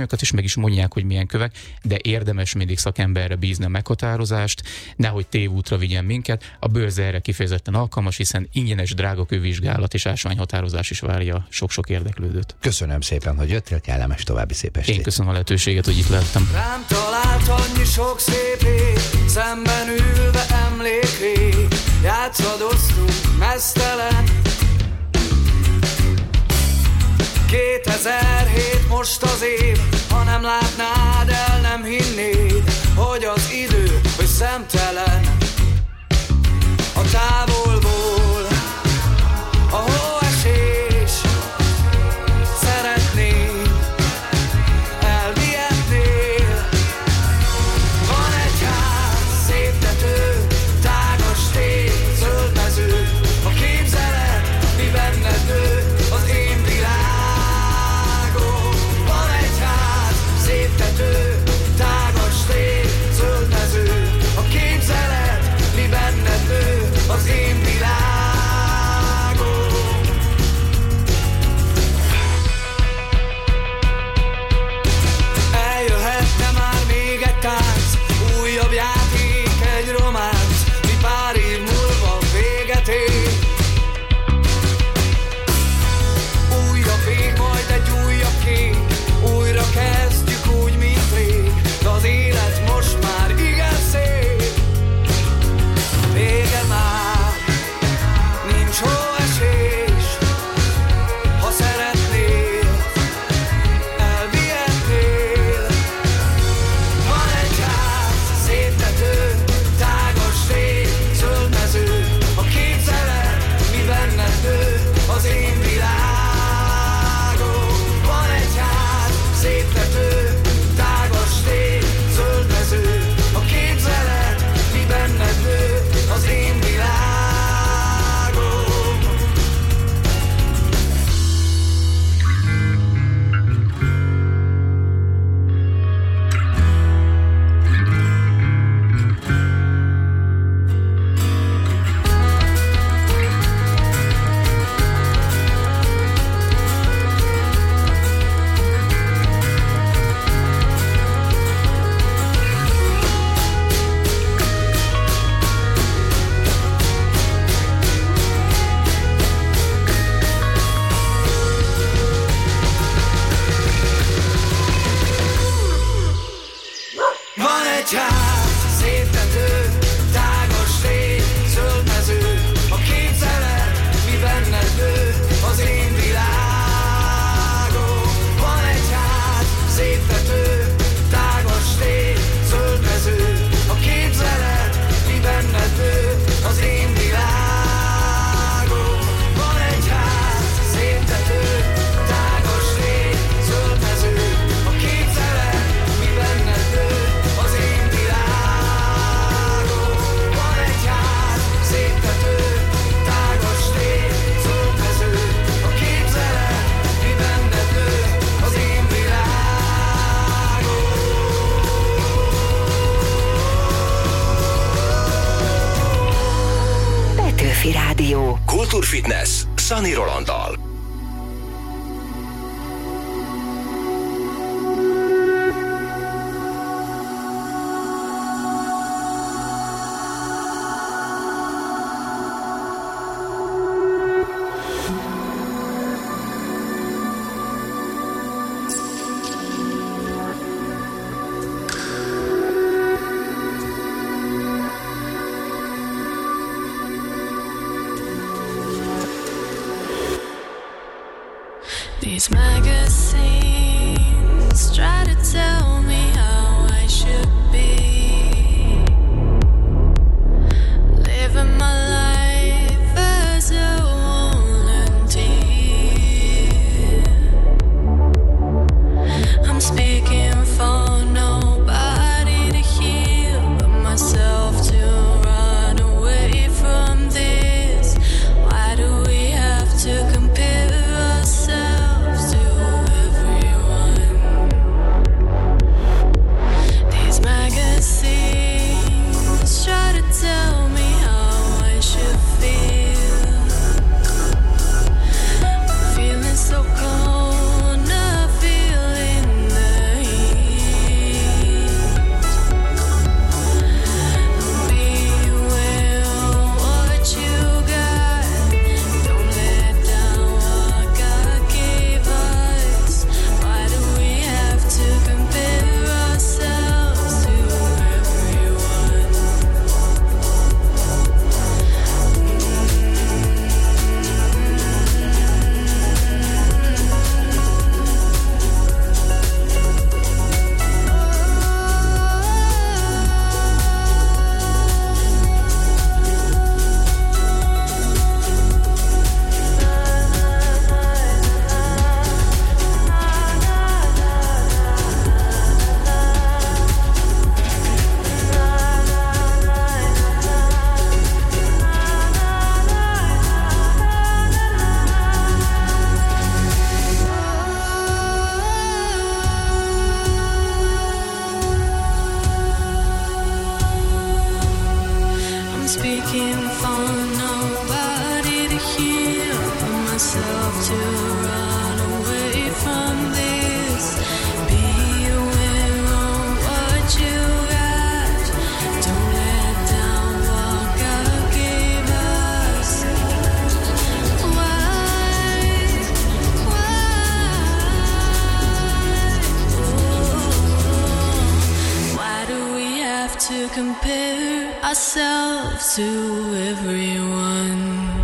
[SPEAKER 7] is mondják, hogy milyen kövek, de érdemes mindig szakemberre bízni a meghatározást, nehogy tévútra vigyen minket. A bőrze erre kifejezetten alkalmas, hiszen ingyenes drágakővizsgálat és ásványhatározás is várja sok-sok érdeklődőt.
[SPEAKER 4] Köszönöm szépen, hogy jöttél, kellemes további szép estét.
[SPEAKER 7] Én köszönöm a lehetőséget, hogy itt lehettem.
[SPEAKER 6] Rám talált annyi sok szép hét, szemben ülve emlékrég, játszadoztunk meztelen. kétezer-hét most az év, ha nem látnád, el nem hinnéd, hogy az idő, hogy szemtelen. A távolból, a hóesés, szeretném, elvihetnél. Van egy ház, szép tető, tágas tér, zöld mező, a képzeled, mi benned nő, az én világom. Van egy ház, szép tető, tágas tér, zöld mező, a képzeled, mi benned nő, az én világom. Eljöhetne már még egy tánc, újabb játék, egy románc, mi pár év múlva véget ér. Újra vég, majd egy újabb kép, újra kezdjük úgy, mint rég, de az élet most már igen szép. Vége már, nincs hóesés, ha szeretnél, elvihetnél. Van egy ház, szép tető, tágas tér, zöld mező, a képzeled, mi benned nő, az én világom. Van egy ház, szép tető, tágas tér, zöld mező, a képzeled, mi benned nő, az én világom. Van egy ház, szép tető, tágas tér, zöld mező, a képzeled, mi benned nő, az én világom. Van egy ház, szép tető, tágas tér, zöld mező, a képzeled, mi benned nő, az én világom. Van egy ház, szép tető, tágas tér, zöld mező, a képzeled, mi benned nő, az én világom. Van egy ház, szép tető, tágas tér, zöld mező, a képzeled, mi benned nő, az én világom.
[SPEAKER 2] Petőfi Rádió.
[SPEAKER 3] Kultúrfitness Szani Rolanddal.
[SPEAKER 8] These magazines try to tell me how I should be, living my life as a volunteer. I'm speaking for nobody to hear but myself, to run away from this. Why do we have to compare ourselves to everyone? myself to run away from this. Be aware of what you got. Don't let down what God gave us. Why? Why? Oh, why do we have to compare ourselves to everyone?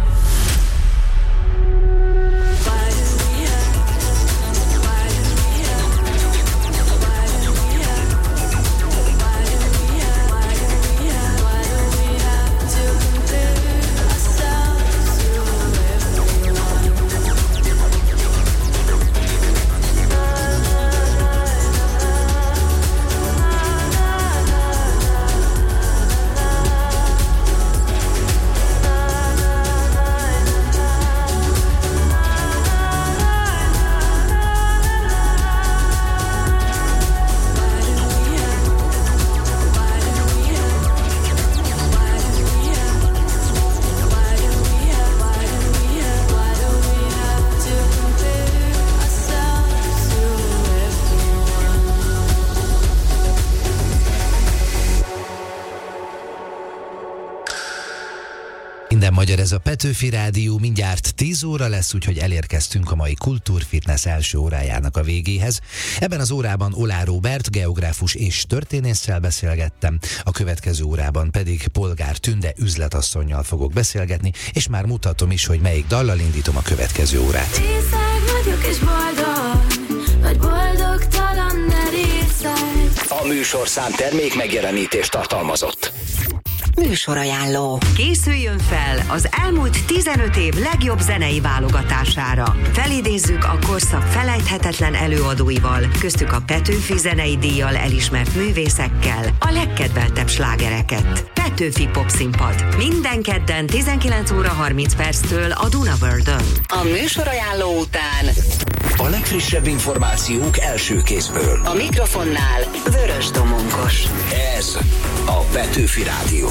[SPEAKER 4] Minden magyar, ez a Petőfi Rádió, mindjárt tíz óra lesz, úgyhogy elérkeztünk a mai Kultúrfitness első órájának a végéhez. Ebben az órában Olá Róbert, geográfus és történésszel beszélgettem, a következő órában pedig Polgár Tünde üzletasszonnyal fogok beszélgetni, és már mutatom is, hogy melyik dallal indítom a következő órát.
[SPEAKER 8] Részeg vagyok és boldog, vagy boldogtalan, ne részeg.
[SPEAKER 3] A műsorszám termék megjelenítést tartalmazott.
[SPEAKER 2] Műsorajánló. Készüljön fel az elmúlt tizenöt év legjobb zenei válogatására. Felidézzük a korszak felejthetetlen előadóival, köztük a Petőfi zenei díjjal elismert művészekkel a legkedveltebb slágereket. Petőfi Popszínpad. Minden kedden tizenkilenc óra harminc perctől a Duna Worldön. A műsorajánló után
[SPEAKER 3] a legfrissebb információk első kézből.
[SPEAKER 2] A mikrofonnál Vörös Domonkos.
[SPEAKER 3] Ez a Petőfi Rádió.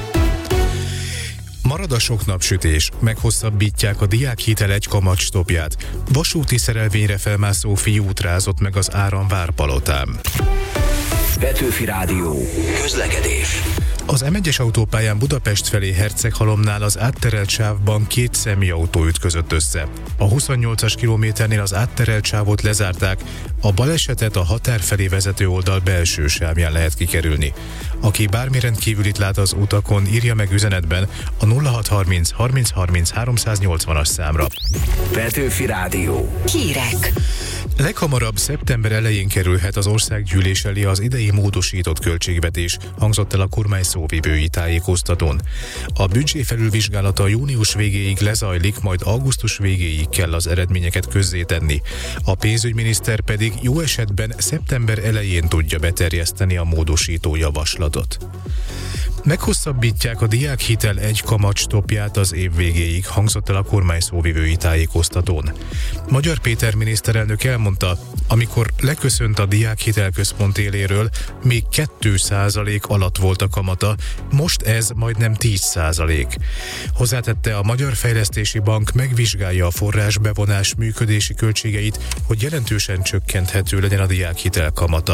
[SPEAKER 1] Marad a sok napsütés, meghosszabbítják a diákhitel egy kamatstopját. Vasúti szerelvényre felmászó fiú útrázott meg az Áramvárpalotán.
[SPEAKER 3] Petőfi Rádió. Közlekedés.
[SPEAKER 1] Az em egyes autópályán Budapest felé Herceghalomnál az átterelt sávban két személyautó ütközött össze. A huszonnyolcas kilométernél az átterelt sávot lezárták, a balesetet a határ felé vezető oldal belső sávján lehet kikerülni. Aki bármi rendkívülit lát az utakon, írja meg üzenetben a nulla hat harminc harminc harminc háromszáznyolcvanas számra.
[SPEAKER 3] Petőfi Rádió.
[SPEAKER 2] Hírek.
[SPEAKER 1] Leghamarabb szeptember elején kerülhet az országgyűlés elé az idei módosított költségvetés, hangzott el a kormány szóvivői tájékoztatón. A büdzsé felülvizsgálata június végéig lezajlik, majd augusztus végéig kell az eredményeket közzétenni. A pénzügyminiszter pedig jó esetben szeptember elején tudja beterjeszteni a módosító javaslatot. Meghosszabbítják a diákhitel egy kamatstopját az év végéig, hangzott el a kormány szóvivői tájékoztatón. Magyar Péter miniszterelnök elmondta, amikor leköszönt a diákhitel központ éléről, még két százalék alatt volt a kamata, most ez majdnem tíz százalék. Hozzátette, a Magyar Fejlesztési Bank megvizsgálja a forrásbevonás működési költségeit, hogy jelentősen csökkenthető legyen a diákhitel kamata.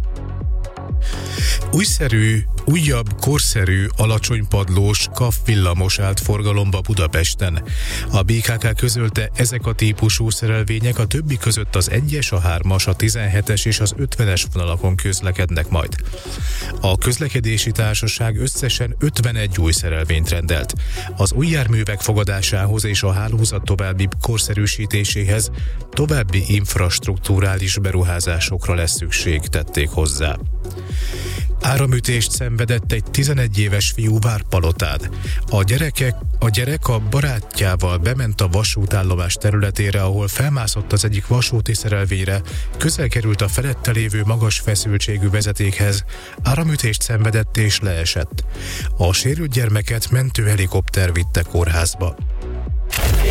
[SPEAKER 1] Újszerű, újabb, korszerű, alacsonypadlós ká á ef villamos állt forgalomba Budapesten. A bé ká ká közölte, ezek a típusú szerelvények a többi között az egyes, a hármas, a tizenhetes és az ötvenes vonalakon közlekednek majd. A közlekedési társaság összesen ötvenegy új szerelvényt rendelt. Az új járművek fogadásához és a hálózat további korszerűsítéséhez további infrastrukturális beruházásokra lesz szükség, tették hozzá. Áramütést szenvedett egy tizenegy éves fiú Várpalotán. A gyerekek, a gyerek a barátjával bement a vasútállomás területére, ahol felmászott az egyik vasúti szerelvényre, közel került a felette lévő magas feszültségű vezetékhez, áramütést szenvedett és leesett. A sérült gyermeket mentőhelikopter vitte kórházba.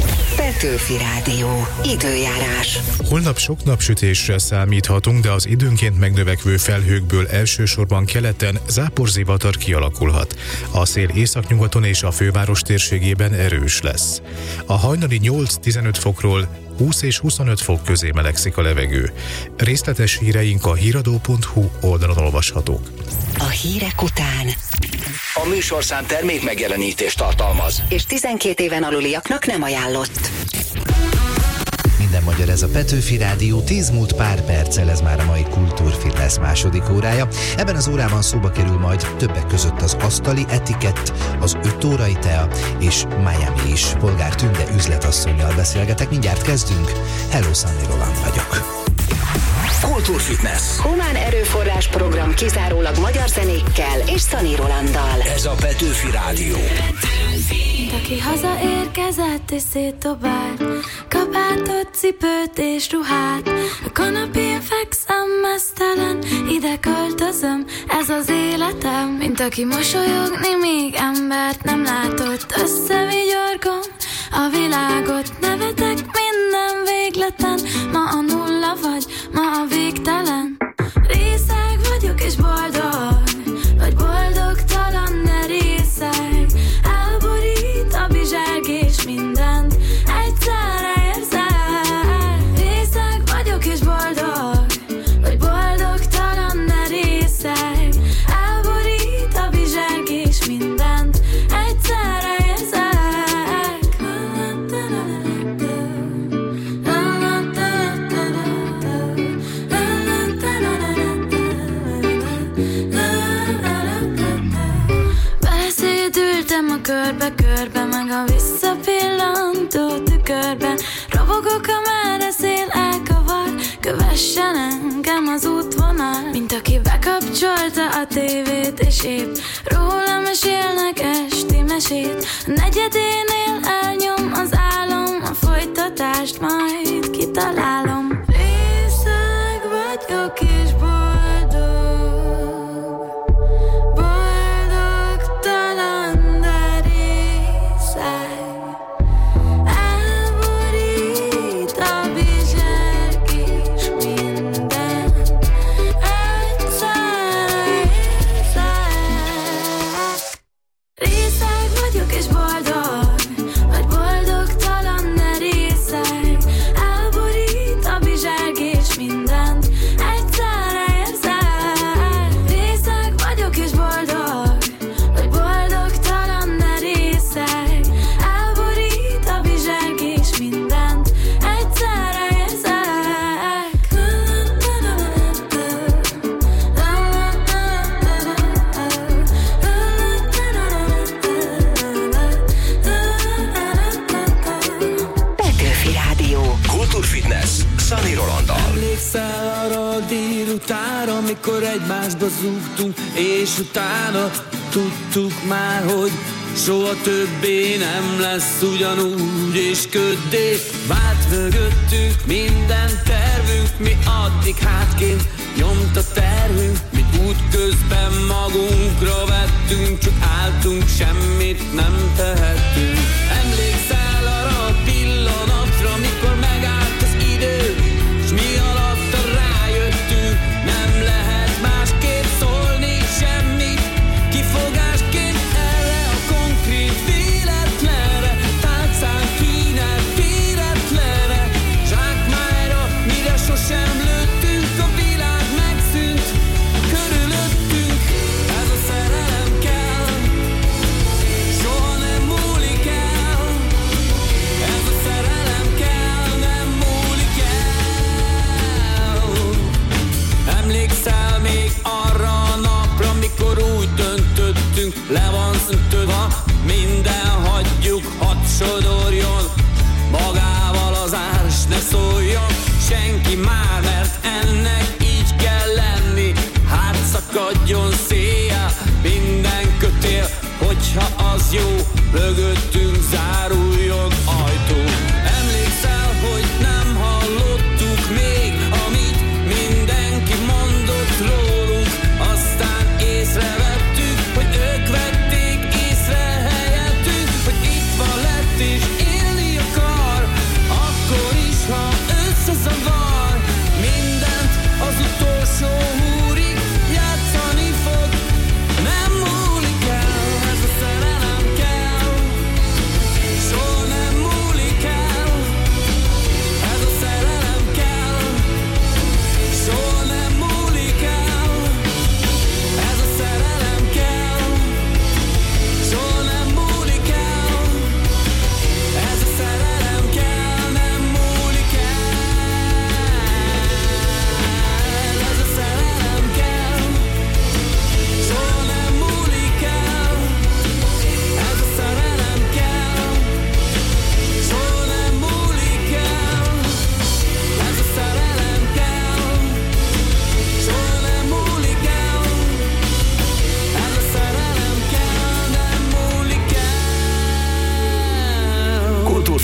[SPEAKER 2] Petőfi Rádió. Időjárás.
[SPEAKER 1] Holnap sok napsütésre számíthatunk, de az időnként megnövekvő felhőkből elsősorban keleten záporzivatar kialakulhat. A szél északnyugaton és a főváros térségében erős lesz. A hajnali nyolc-tizenöt fokról húsz és huszonöt fok közé melegszik a levegő. Részletes híreink a híradó pont hu oldalon olvashatók.
[SPEAKER 2] A hírek után
[SPEAKER 3] A műsorszám termék megjelenítést tartalmaz,
[SPEAKER 2] és tizenkét éven aluliaknak nem ajánlott.
[SPEAKER 4] Minden magyar, ez a Petőfi Rádió, tíz múlt pár perccel, ez már a mai Kultúrfitness második órája. Ebben az órában szóba kerül majd többek között az asztali etikett, az öt órai tea és Miami is. Polgár Tünde üzletasszonnyal beszélgetek, mindjárt kezdünk. Hello, Sanni Roland vagyok.
[SPEAKER 3] Kultúrfitness.
[SPEAKER 2] Humán erőforrás program kizárólag magyar zenékkel és Szani Rolanddal.
[SPEAKER 3] Ez a Petőfi Rádió.
[SPEAKER 8] Mint aki hazaérkezett és szétdobált kabátot, cipőt és ruhát. A kanapén fekszem meztelen, ide költözöm, ez az életem. Mint aki mosolyogni még embert nem látott, összevigyorgom a világot. Nevetek minden végleten, ma a nulla vagy, ma a végtelen. Részeg vagyok és boldog, vagy boldogtalan, ne részeg. Elborít a bizsergés, mindent egyszerre érzek. Részeg vagyok és boldog, vagy boldogtalan, ne részeg. Elborít a bizsergés, mindent egyszerre érzek. A körbe-körbe, meg a visszapillantó tükörben. Robogok, amerre szél elkavar, kövessen engem az útvonal. Mint aki bekapcsolta a tévét, és épp róla mesélnek esti mesét. A negyedénél elnyom az álom, a folytatást majd kitalálom. Részeg vagyok és boldog,
[SPEAKER 6] amikor egymásba zúgtunk, és utána tudtuk már, hogy soha többé nem lesz ugyanúgy, és köddé vált mögöttünk minden tervünk. Mi addig hátként nyomta terhünk, mi útközben magunkra vettünk, csak álltunk, semmit nem tehettünk. Emlékszel arra a pillanatra, mikor megállt az idő, s mi alatta rájöttünk, nem lehet másképp szólni semmit, kifogásként erre a konkrét véletlenre, tálcán kínált véletlenre, zsákmányra, mire sosem lőttünk, a világ megszűnt körülöttünk. Ez a szerelem kell, soha nem múlik el, ez a szerelem kell, nem múlik el. Emlékszel még arra a napra, mikor úgy döntöttünk, le van szöntődve, minden hagyjuk, hadd sodorjon magával az ár, s ne szóljon senki már, mert ennek így kell lenni. Hát szakadjon széjjel minden kötél, hogyha az jó, mögöttünk záruljon ajtó. Emlékszel, hogy nem hallottuk még, amit mindenki mondott rólunk, aztán észrevettük, hogy ők vették észre helyettünk, hogy itt van lett és élni akar,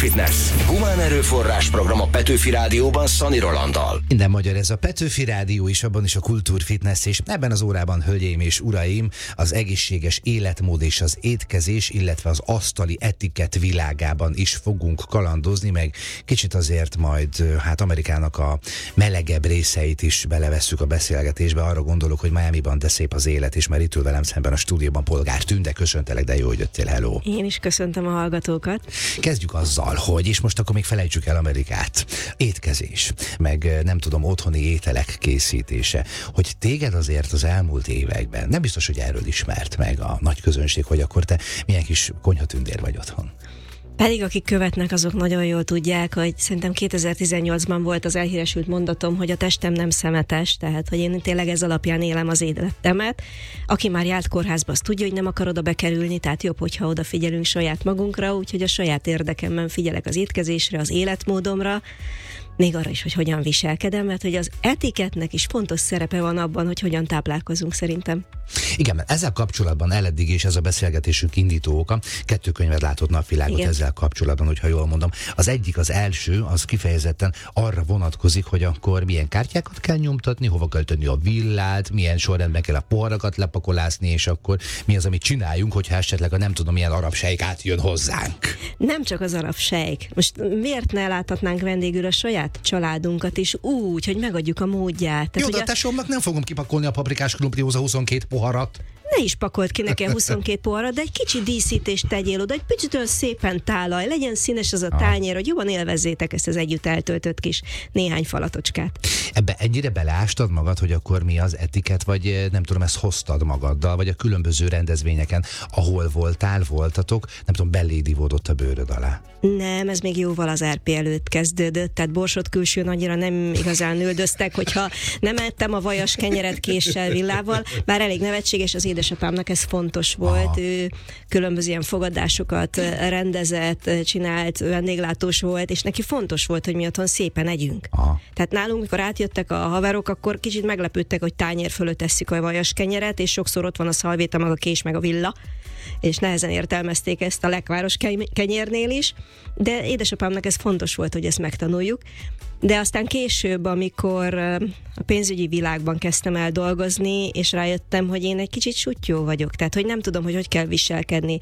[SPEAKER 3] Fitness. Humán erőforrás program a Petőfi Rádióban Szani Rolanddal.
[SPEAKER 4] Minden magyar, ez a Petőfi Rádió is, abban is a Kultúrfitness, és ebben az órában, hölgyeim és uraim, az egészséges életmód és az étkezés, illetve az asztali etikett világában is fogunk kalandozni, meg kicsit azért majd hát Amerikának a melegebb részeit is belevesszük a beszélgetésbe. Arra gondolok, hogy Miamiban de szép az élet, és már itt ül velem szemben a stúdióban Polgár Tünde. Köszöntelek, de jó, hogy jöttél, hello!
[SPEAKER 9] Én is köszöntöm a hallgatókat.
[SPEAKER 4] Kezdjük azzal, hogy, és most akkor még felejtsük el Amerikát, étkezés, meg nem tudom, otthoni ételek készítése, hogy téged azért az elmúlt években, nem biztos, hogy erről ismert meg a nagy közönség, hogy akkor te milyen kis konyhatündér vagy otthon.
[SPEAKER 9] Pedig akik követnek, azok nagyon jól tudják, hogy szerintem kétezer-tizennyolcban volt az elhíresült mondatom, hogy a testem nem szemetes, tehát hogy én tényleg ez alapján élem az életemet. Aki már járt kórházba, az tudja, hogy nem akar oda bekerülni, tehát jobb, hogyha odafigyelünk saját magunkra, úgyhogy a saját érdekemben figyelek az étkezésre, az életmódomra, még arra is, hogy hogyan viselkedem, mert hogy az etikettnek is fontos szerepe van abban, hogy hogyan táplálkozunk szerintem.
[SPEAKER 4] Igen, mert ezzel kapcsolatban eleddig is ez a beszélgetésünk indító oka, kettő könyvet látott napvilágot. Igen. Ezzel kapcsolatban, hogyha jól mondom. Az egyik, az első, az kifejezetten arra vonatkozik, hogy akkor milyen kártyákat kell nyomtatni, hova kell tenni a villát, milyen sorrendben kell a poharakat lepakolászni, és akkor mi az, amit csináljunk, hogyha esetleg a nem tudom milyen arab sejk átjön hozzánk. Nem
[SPEAKER 9] csak az arab sejk. Most miért ne láthatnánk vendégül a saját családunkat is úgy, hogy megadjuk a módját.
[SPEAKER 4] Tehát, jó, de a tesómnak nem fogom kipakolni a paprikás krumplihoz a huszonkét poharat.
[SPEAKER 9] Ne is pakold ki nekem huszonkét poharat, de egy kicsi díszítést tegyél oda, egy picit olyan szépen tálalj, legyen színes az a tányér, hogy jobban élvezzétek ezt az együtt eltöltött kis néhány falatocskát.
[SPEAKER 4] Ebbe ennyire beleástad magad, hogy akkor mi az etikett, vagy nem tudom, ezt hoztad magaddal, vagy a különböző rendezvényeken, ahol voltál, voltatok, nem tudom, belédivódott a bőröd alá?
[SPEAKER 9] Nem, ez még jóval az er pé előtt kezdődött, tehát borsot külsőn annyira nem igazán üldöztek, hogyha nem ettem a vajas kenyeret késsel, villával, bár elég nevetséges, az édesapámnak ez fontos volt. Aha. Ő különböző ilyen fogadásokat rendezett, csinált, vendéglátós volt, és neki fontos volt, hogy mi otthon szépen együnk. Aha. Tehát nálunk, mikor átjöttek a haverok, akkor kicsit meglepődtek, hogy tányér fölött tesszük a vajas kenyeret, és sokszor ott van a szalvéta, meg a kés, meg a villa, és nehezen értelmezték ezt a lekváros kenyérnél is, de édesapámnak ez fontos volt, hogy ezt megtanuljuk. De aztán később, amikor a pénzügyi világban kezdtem el dolgozni, és rájöttem, hogy én egy kicsit suttyó vagyok, tehát hogy nem tudom, hogy hogy kell viselkedni.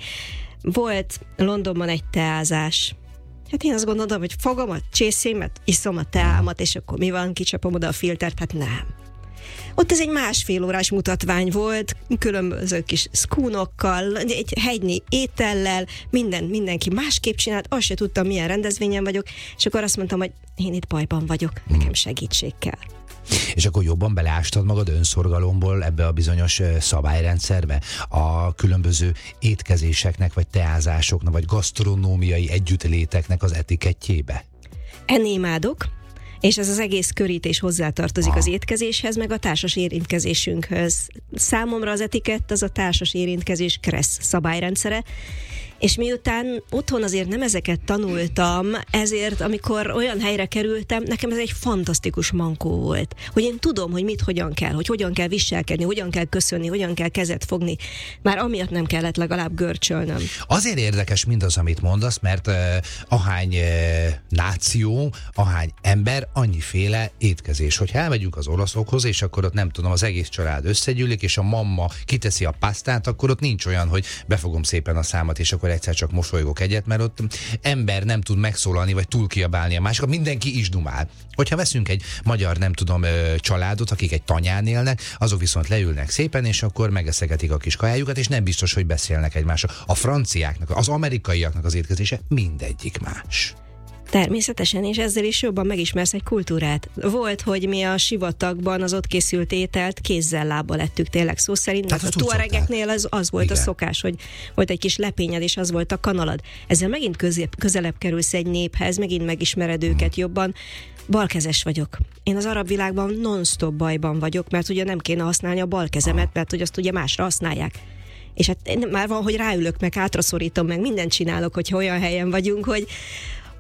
[SPEAKER 9] Volt Londonban egy teázás. Hát én azt gondolom, hogy fogom a csészémet, iszom a teámat, és akkor mi van, kicsapom oda a filtert, hát nem. Ott ez egy másfél órás mutatvány volt, különböző kis szkúnokkal, egy hegynyi étellel, minden, mindenki másképp csinált, azt se tudtam, milyen rendezvényen vagyok, és akkor azt mondtam, hogy én itt bajban vagyok, nekem segítség kell.
[SPEAKER 4] És akkor jobban beleástad magad önszorgalomból ebbe a bizonyos szabályrendszerbe, a különböző étkezéseknek, vagy teázásoknak, vagy gasztronómiai együttléteknek az etikettjébe?
[SPEAKER 9] Enni imádok, és ez az egész körítés hozzátartozik ah. az étkezéshez, meg a társas érintkezésünkhöz. Számomra az etikett az a társas érintkezés kressz szabályrendszere, és miután otthon azért nem ezeket tanultam, ezért amikor olyan helyre kerültem, nekem ez egy fantasztikus mankó volt. Hogy én tudom, hogy mit, hogyan kell, hogy hogyan kell viselkedni, hogyan kell köszönni, hogyan kell kezet fogni. Már amiatt nem kellett legalább görcsölnöm.
[SPEAKER 4] Azért érdekes mindaz, amit mondasz, mert uh, ahány uh, náció, ahány ember, annyiféle étkezés. Hogyha elmegyünk az olaszokhoz, és akkor ott nem tudom, az egész család összegyűlik, és a mamma kiteszi a pasztát, akkor ott nincs olyan, hogy befogom szépen a számat, és akkor egyszer csak mosolygok egyet, mert ott ember nem tud megszólalni, vagy túl kiabálni a másikat, mindenki is dumál. Hogyha veszünk egy magyar, nem tudom, családot, akik egy tanyán élnek, azok viszont leülnek szépen, és akkor megeszegetik a kis kajájukat, és nem biztos, hogy beszélnek egymással. A franciáknak, az amerikaiaknak az étkezése mindegyik más.
[SPEAKER 9] Természetesen, és ezzel is jobban megismersz egy kultúrát. Volt, hogy mi a sivatagban az ott készült ételt kézzel, lábbal ettük, tényleg szó szerint. Tehát a tuaregeknél az, az volt igen. a szokás, hogy volt egy kis lepényed, és az volt a kanalad. Ezzel megint közép, közelebb kerülsz egy néphez, megint megismered őket hmm. jobban. Balkezes vagyok. Én az arab világban non-stop bajban vagyok, mert ugye nem kéne használni a bal kezemet, mert hogy azt ugye másra használják. És hát már van, hogy ráülök, meg hátraszorítom, meg mindent csinálok, hogyha olyan helyen vagyunk, hogy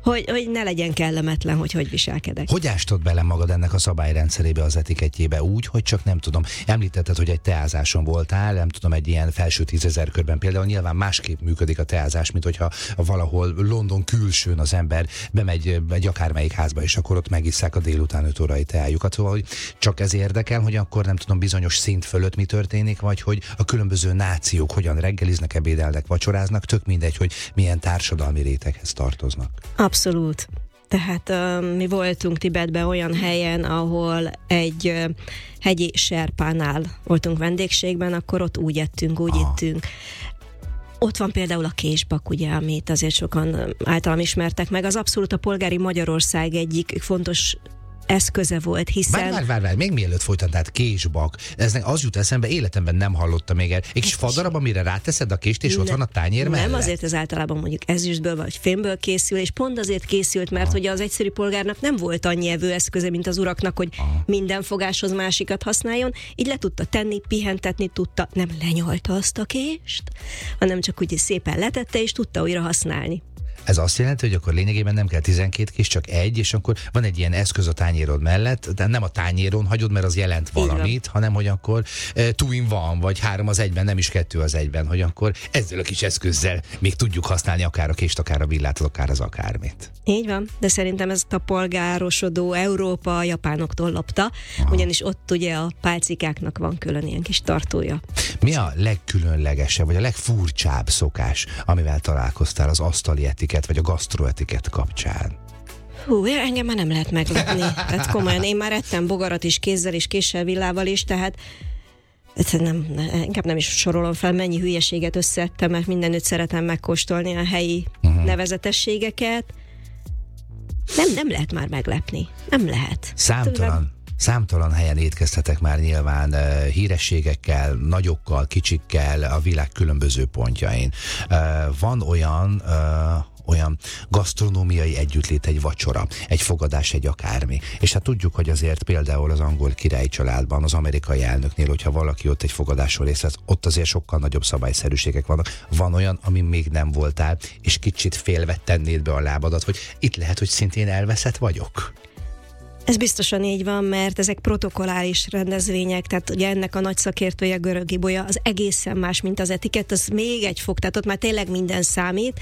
[SPEAKER 9] hogy, hogy ne legyen kellemetlen, hogy hogy viselkedek.
[SPEAKER 4] Hogy ástod bele magad ennek a szabályrendszerébe, az etikettjébe úgy, hogy csak nem tudom, említetted, hogy egy teázáson voltál, nem tudom, egy ilyen felső tízezer körben például nyilván másképp működik a teázás, mint hogyha valahol London külsőn az ember bemegy egy akármelyik házba, és akkor ott megisszák a délután öt órai teájukat. Szóval, hogy csak ez érdekel, hogy akkor nem tudom, bizonyos szint fölött mi történik, vagy hogy a különböző nációk hogyan reggeliznek, ebédelnek, vacsoráznak, tök mindegy, hogy milyen társadalmi réteghez tartoznak.
[SPEAKER 9] Abszolút. Tehát uh, mi voltunk Tibetben olyan helyen, ahol egy uh, hegyi serpánál voltunk vendégségben, akkor ott úgy ettünk, úgy ah. ittünk. Ott van például a késbak, ugye, amit azért sokan általam ismertek meg. Az abszolút a polgári Magyarország egyik fontos eszköze volt, hiszen... Várj,
[SPEAKER 4] várj, várj, várj, még mielőtt folytatnád, késbak. Eznek az jut eszembe, életemben nem hallottam még el. Egy kis fadarab, amire ráteszed a kést, és ne, ott van a tányér mellett?
[SPEAKER 9] Nem, azért ez általában mondjuk ezüstből vagy fémből készül, és pont azért készült, mert ah. hogy az egyszerű polgárnak nem volt annyi evőeszköze, mint az uraknak, hogy ah. minden fogáshoz másikat használjon, így le tudta tenni, pihentetni tudta, nem lenyolta azt a kést, hanem csak úgy szépen letette, és tudta újra használni.
[SPEAKER 4] Ez azt jelenti, hogy akkor lényegében nem kell tizenkét kis, csak egy, és akkor van egy ilyen eszköz a tányérod mellett, de nem a tányéron hagyod, mert az jelent valamit, hanem hogy akkor e, two in van, vagy három az egyben, nem is kettő az egyben, hogy akkor ezzel a kis eszközzel még tudjuk használni akár a kést, akár a villát, akár az akármit.
[SPEAKER 9] Így van, de szerintem ez a polgárosodó Európa a japánoktól lopta, aha. ugyanis ott ugye a pálcikáknak van külön ilyen kis tartója.
[SPEAKER 4] Mi a legkülönlegesebb, vagy a legfurcsább szokás, amivel találkoztál az asztali etiket, vagy a gasztroetiket kapcsán?
[SPEAKER 9] Hú, engem már nem lehet meglepni. Tehát komolyan, én már ettem bogarat is kézzel és késsel, villával is, tehát nem, inkább nem is sorolom fel, mennyi hülyeséget összeettem, mert mindenütt szeretem megkóstolni a helyi uh-huh. nevezetességeket. Nem, nem lehet már meglepni. Nem lehet.
[SPEAKER 4] Számtalan. Számtalan helyen étkeztetek már nyilván uh, hírességekkel, nagyokkal, csikikkel a világ különböző pontjain. Uh, van olyan uh, olyan gasztronómiai együttlét, egy vacsora, egy fogadás, egy akármi. És hát tudjuk, hogy azért például az angol királyi családban, az amerikai elnöknél, hogyha valaki ott egy fogadáson részt vesz, ott azért sokkal nagyobb szabályszerűségek vannak. Van olyan, amin még nem voltál, és kicsit félve tennéd be a lábadat, hogy itt lehet, hogy szintén elveszett vagyok.
[SPEAKER 9] Ez biztosan így van, mert ezek protokolláris rendezvények, tehát ugye ennek a nagy szakértője, Görög Ibolya, az egészen más, mint az etikett, az még egy fok, tehát ott már tényleg minden számít.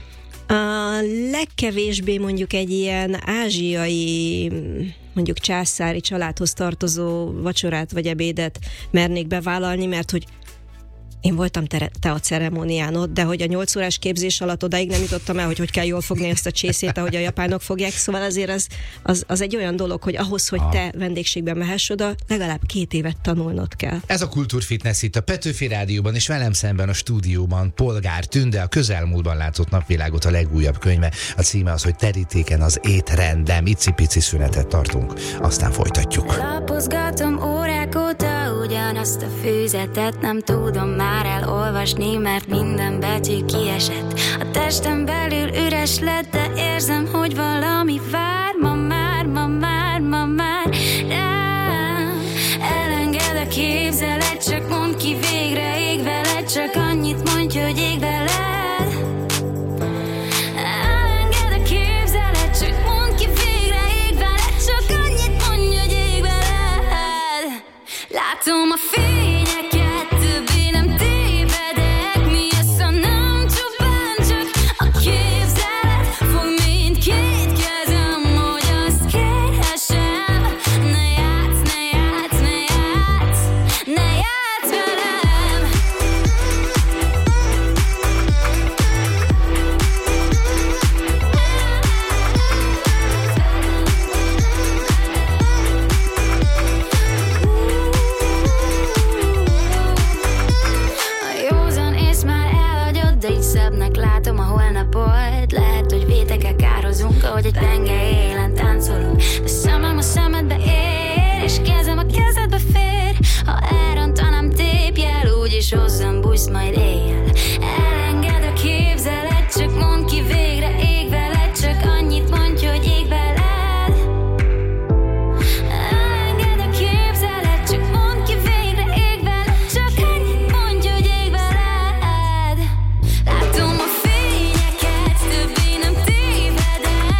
[SPEAKER 9] A legkevésbé mondjuk egy ilyen ázsiai, mondjuk császári családhoz tartozó vacsorát vagy ebédet mernék bevállalni, mert hogy én voltam te, te a ceremónián ott, de hogy a nyolc órás képzés alatt odáig nem jutottam el, hogy hogy kell jól fogni ezt a csészét, ahogy a japánok fogják, szóval azért az, az, az egy olyan dolog, hogy ahhoz, hogy te vendégségben mehess oda, legalább két évet tanulnod kell.
[SPEAKER 4] Ez a Kultúrfitness itt a Petőfi Rádióban, és velem szemben a stúdióban Polgár Tünde, a közelmúltban látott napvilágot a legújabb könyve. A címe az, hogy Terítéken az étrendem. Icipici szünetet tartunk, aztán folytatjuk.
[SPEAKER 8] Lapozgatom órák óta ugyanazt a füzetet, nem tudom már elolvasni, mert minden betű kiesett. A testem belül üres lett, de érzem, hogy valami vár. Ma már, ma már, ma már rám. Elenged a képzelet, csak mondd ki végre, ég veled, csak annyit mondj, hogy ég veled. Elenged a képzelet, csak mondd ki végre, ég veled, csak annyit mondj, hogy ég veled. Látom a fényeket, többé nem tévedek, mi ez a nem csupán csak a képzelet, fog mindkét kezem, hogy azt kérhessem. Ne játsz, ne játsz, ne játsz, ne játsz velem. A józan ész már elhagyott, de így szebbnek látom a holnapot. Lehet, hogy vétekkel kározunk, ahogy egy penge élen táncolunk, de szemem a szemedbe ér, és kezem a kezedbe fér. Ha elrontanám, tépj el, úgyis hozzám bújsz majd éjjel. Elenged a képzelet, csak mondd ki végre, ég veled, csak annyit mondj, hogy ég veled. Elenged a képzelet, csak mondd ki végre, ég veled, csak annyit mondj, hogy ég veled. Látom a fényeket, többé nem tévedek,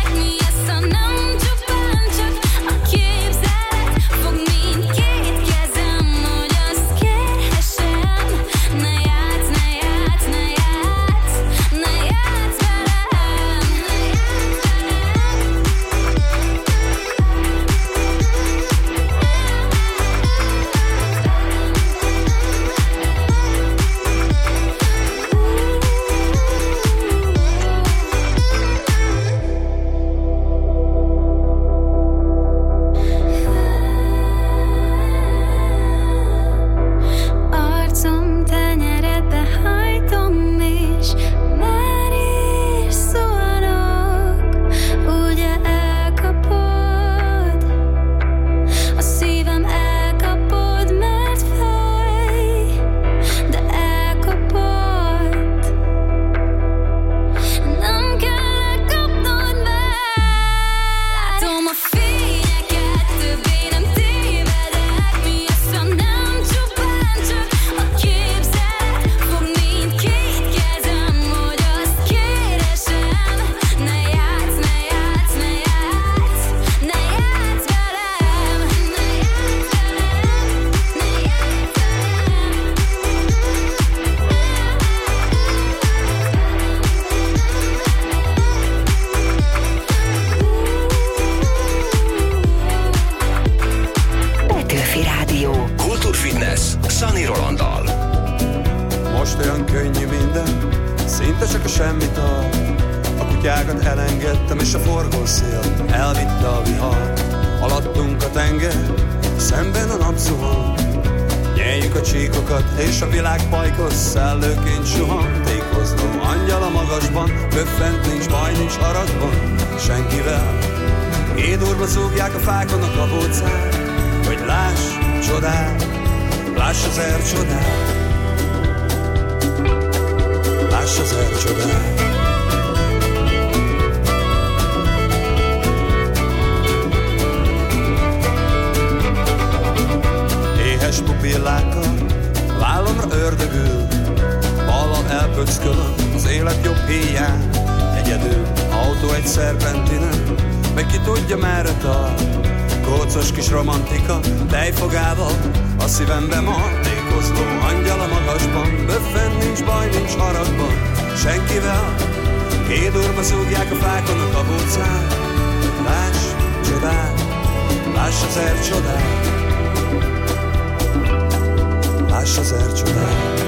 [SPEAKER 10] semmit ad. A kutyákat elengedtem, és a forgószél elvitte a vihar. Alattunk a tenger, szemben a nap zuhan. Nyeljük a csíkokat, és a világ pajkos szellőként suhan. Tékozló angyal a magasban, böffent, nincs baj, nincs haragban senkivel. Édurba zúgják a fákon a kabócát, hogy láss csodát, láss az er csodát, láss az er csodát. Éhes pupillákkal vállamra ördögül, ballal elpöckölöm az élet jobb híján. Egyedül autó egy szerpentinen, meg ki tudja merre tart. Kócos kis romantika tejfogával a szívembe mar. Tékozló angyal a magasban, böffen, nincs baj, nincs haragban senkivel. Kédurba zúgják a fákon a kabócát. Láss csodát, láss az er csodát, láss az er csodát.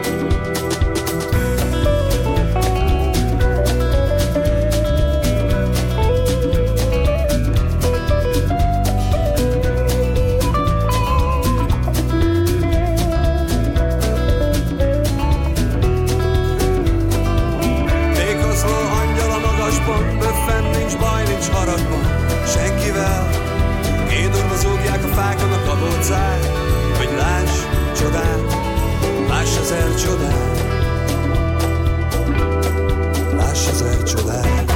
[SPEAKER 10] Senkivel, kédurba zúgják a fákon a kabócát, hogy láss csodát, láss az er csodát, láss az er csodát.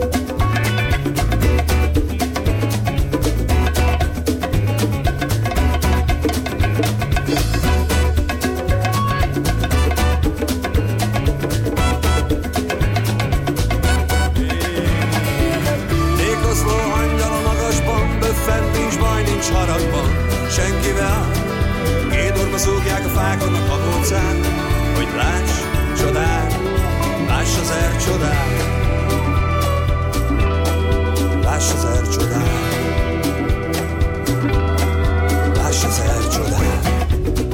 [SPEAKER 10] Senkivel, kédurba zúgják a fákon a kabócát, hogy láss csodát, láss az er csodát, láss az er csodát, láss az er csodát.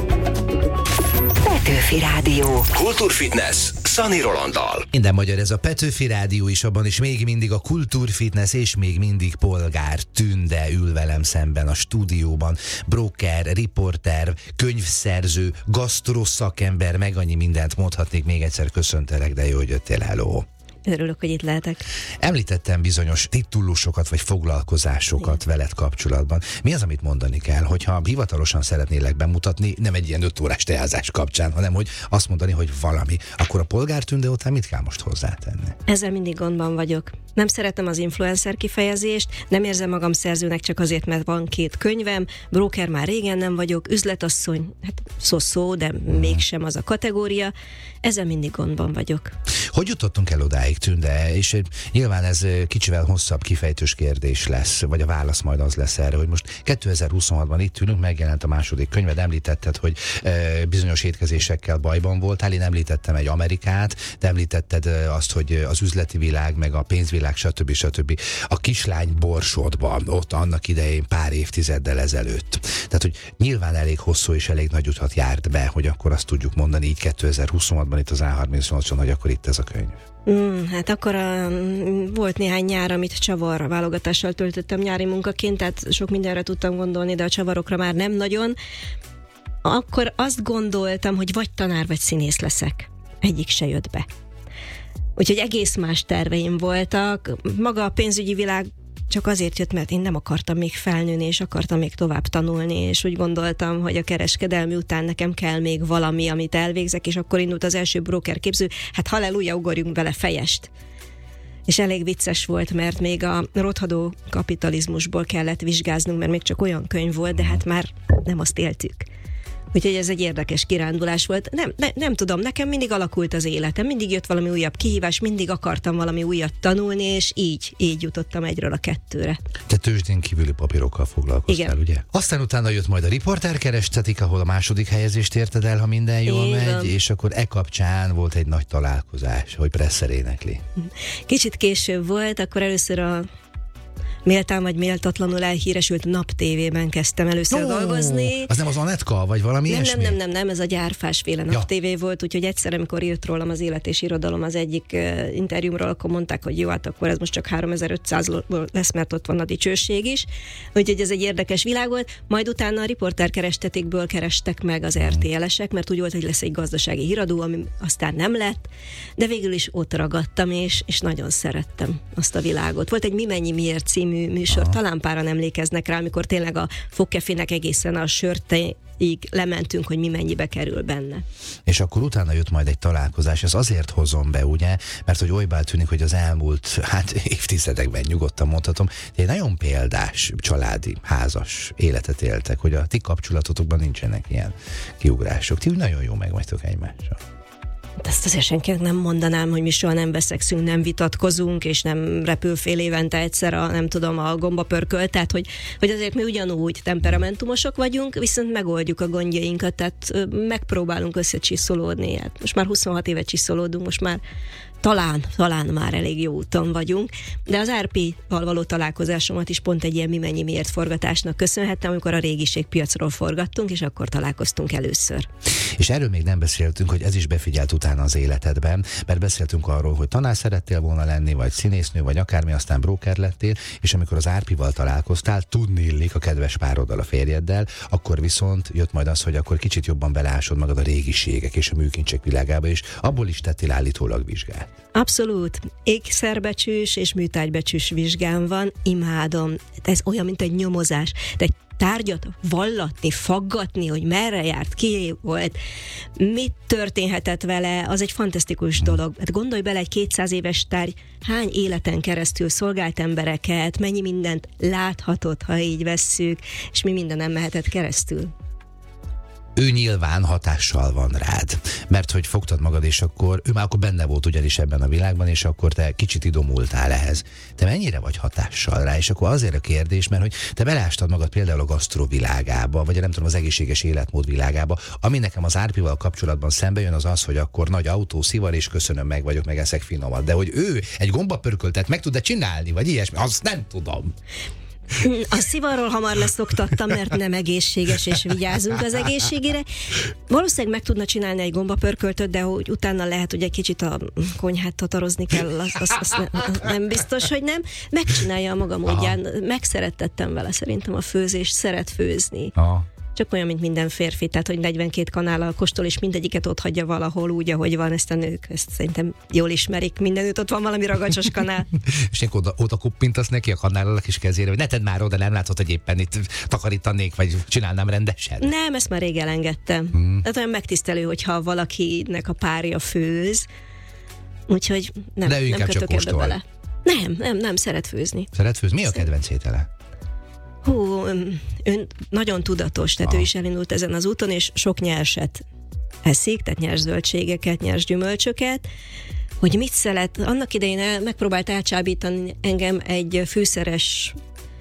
[SPEAKER 2] Petőfi Rádió.
[SPEAKER 3] Kultúrfitness Szani Rolanddal.
[SPEAKER 4] Minden magyar, ez a Petőfi Rádió is, abban is még mindig a Kultúrfitness, és még mindig Polgár Tünde ül velem szemben a stúdióban. Broker, riporter, könyvszerző, gasztroszakember, meg annyi mindent mondhatnék. Még egyszer köszöntelek, de jó, hogy jöttél, hello.
[SPEAKER 9] Örülök, hogy itt lehetek.
[SPEAKER 4] Említettem bizonyos titulusokat vagy foglalkozásokat Igen. veled kapcsolatban. Mi az, amit mondani kell, hogyha hivatalosan szeretnélek bemutatni, nem egy ilyen öt órás teázás kapcsán, hanem hogy azt mondani, hogy valami, akkor a Polgár Tünde után mit kell most hozzátenni?
[SPEAKER 9] Ezzel mindig gondban vagyok. Nem szeretem az influencer kifejezést, nem érzem magam szerzőnek csak azért, mert van két könyvem, broker már régen nem vagyok, üzletasszony, hát szó-szó, de hmm. mégsem az a kategória. Ezzel mindig gondban vagyok.
[SPEAKER 4] Hogy jutottunk el odáig, Tünde? És nyilván ez kicsivel hosszabb kifejtős kérdés lesz, vagy a válasz majd az lesz erre, hogy most kétezer-huszonhatban itt ülünk, megjelent a második könyved, említetted, hogy e, bizonyos étkezésekkel bajban voltál, én említettem egy Amerikát, de említetted azt, hogy az üzleti világ, meg a pénzvilág, stb. stb. A kislány borsodban, ott annak idején pár évtizeddel ezelőtt. Tehát, hogy nyilván elég hosszú és elég nagy utat járt be, hogy akkor azt tudjuk mondani így kétezer-huszonhatban itt az á harmincnyolcon, hogy akkor itt ez a könyv.
[SPEAKER 9] Mm, hát akkor a, volt néhány nyár, amit csavar válogatással töltöttem nyári munkaként, tehát sok mindenre tudtam gondolni, de a csavarokra már nem nagyon. Akkor azt gondoltam, hogy vagy tanár, vagy színész leszek. Egyik se jött be. Úgyhogy egész más terveim voltak. Maga a pénzügyi világ csak azért jött, mert én nem akartam még felnőni, és akartam még tovább tanulni, és úgy gondoltam, hogy a kereskedelmi után nekem kell még valami, amit elvégzek, és akkor indult az első broker képző, hát halleluja, ugorjunk bele fejest. És elég vicces volt, mert még a rothadó kapitalizmusból kellett vizsgáznunk, mert még csak olyan könyv volt, de hát már nem azt éltük. Úgyhogy ez egy érdekes kirándulás volt. Nem, ne, nem tudom, nekem mindig alakult az életem, mindig jött valami újabb kihívás, mindig akartam valami újat tanulni, és így, így jutottam egyről a kettőre.
[SPEAKER 4] Te tőzsdén kívüli papírokkal foglalkoztál, Igen. ugye? Aztán utána jött majd a Riporter kerestetik, ahol a második helyezést érted el, ha minden jól Igen. megy, és akkor e kapcsán volt egy nagy találkozás, hogy Presser énekli.
[SPEAKER 9] Kicsit később volt, akkor először a méltán vagy méltatlanul elhíresült Nap té vében kezdtem először
[SPEAKER 4] Ó,
[SPEAKER 9] dolgozni.
[SPEAKER 4] Az nem az Anetka, vagy valami
[SPEAKER 9] nem,
[SPEAKER 4] ilyesmi?
[SPEAKER 9] nem, nem, nem, nem, ez a gyárfásféle Nap
[SPEAKER 4] Ja.
[SPEAKER 9] té vé volt, úgyhogy egyszer, amikor írt rólam az Élet és Irodalom az egyik uh, interjúmról, akkor mondták, hogy jó, hát akkor ez most csak háromezer-ötszázból lesz, mert ott van a dicsőség is. Úgyhogy ez egy érdekes világ volt. Majd utána a riporterkerestetikből kerestek meg az er té el-esek, mert úgy volt, hogy lesz egy gazdasági híradó, ami aztán nem lett, de végül is ott ragadtam, és, és nagyon szerettem azt a világot. Volt egy Mi mennyi miért című műsor, Aha. talán páran emlékeznek rá, amikor tényleg a fogkefének egészen a sörteig lementünk, hogy mi mennyibe kerül benne.
[SPEAKER 4] És akkor utána jött majd egy találkozás, ez azért hozom be, ugye, mert hogy olybá tűnik, hogy az elmúlt, hát évtizedekben nyugodtan mondhatom, egy nagyon példás családi, házas életet éltek, hogy a ti kapcsolatotokban nincsenek ilyen kiugrások. Ti úgy nagyon jó meg vagytok egymással.
[SPEAKER 9] Ezt azért senkinek nem mondanám, hogy mi soha nem veszekszünk, nem vitatkozunk, és nem repül fél évente egyszer a, nem tudom, a gombapörköl, tehát hogy, hogy azért mi ugyanúgy temperamentumosok vagyunk, viszont megoldjuk a gondjainkat, tehát megpróbálunk összecsiszolódni. Hát most már huszonhat éve csiszolódunk, most már talán, talán már elég jó úton vagyunk, de az er pé-val való találkozásomat is pont egy ilyen Mi mennyi miért forgatásnak köszönhettem, amikor a régiségpiacról forgattunk, és akkor találkoztunk először.
[SPEAKER 4] És erről még nem beszéltünk, hogy ez is befigyelt utána az életedben, mert beszéltünk arról, hogy tanár szerettél volna lenni, vagy színésznő, vagy akármi, aztán bróker lettél, és amikor az Árpival találkoztál, tudni illik a kedves pároddal, a férjeddel, akkor viszont jött majd az, hogy akkor kicsit jobban beleásod magad a régiségek és a műkincsek világába, és abból is tettél állítólag vizsgát.
[SPEAKER 9] Abszolút. Ékszerbecsűs és műtárgybecsűs vizsgám van, imádom. Ez olyan, mint egy nyomozás. De egy tárgyat vallatni, faggatni, hogy merre járt, ki volt, mit történhetett vele, az egy fantasztikus dolog. Hát gondolj bele, egy kétszáz éves tárgy hány életen keresztül szolgált embereket, mennyi mindent láthatott, ha így vesszük, és mi minden nem mehetett keresztül.
[SPEAKER 4] Ő nyilván hatással van rád, mert hogy fogtad magad, és akkor ő már akkor benne volt ugyanis ebben a világban, és akkor te kicsit idomultál ehhez. Te mennyire vagy hatással rá? És akkor azért a kérdés, mert hogy te beleástad magad például a gasztró világába, vagy nem tudom, az egészséges életmód világába, ami nekem az Árpival kapcsolatban szembe jön, az az, hogy akkor nagy autó, szivar, és köszönöm, meg vagyok, meg eszek finomat. De hogy ő egy gombapörköltet meg tud-e csinálni, vagy ilyesmi, azt nem tudom.
[SPEAKER 9] A szivarról hamar leszoktattam, mert nem egészséges, és vigyázunk az egészségére. Valószínűleg meg tudna csinálni egy gombapörköltöt, de hogy utána lehet, hogy egy kicsit a konyhát tatarozni kell, az, az, az ne, nem biztos, hogy nem. Megcsinálja a maga módján. Megszerettettem vele szerintem a főzést, szeret főzni. Aha. Csak olyan, mint minden férfi, tehát, hogy negyvenkét kanállal kóstol, és mindegyiket ott hagyja valahol úgy, ahogy van, ezt a nők, ezt szerintem jól ismerik, mindenütt ott van valami ragacsos kanál.
[SPEAKER 4] És én oda, oda kuppintasz neki a kanállal a kis kezére, hogy ne tedd már oda, nem látod, hogy éppen itt takarítanék, vagy csinálnám rendesen?
[SPEAKER 9] Nem, ezt már rég elengedtem. Hmm. Tehát olyan megtisztelő, hogyha valakinek a párja főz, úgyhogy nem,
[SPEAKER 4] de ő
[SPEAKER 9] nem kötök ebbe bele. Nem, nem, nem, szeret főzni.
[SPEAKER 4] Szeret főzni? Mi a kedvenc étele?
[SPEAKER 9] Hú, ön nagyon tudatos, tehát Aha. ő is elindult ezen az úton, és sok nyerset eszik, tehát nyers zöldségeket, nyers gyümölcsöket. Hogy mit szeret, annak idején el, megpróbált elcsábítani engem egy fűszeres,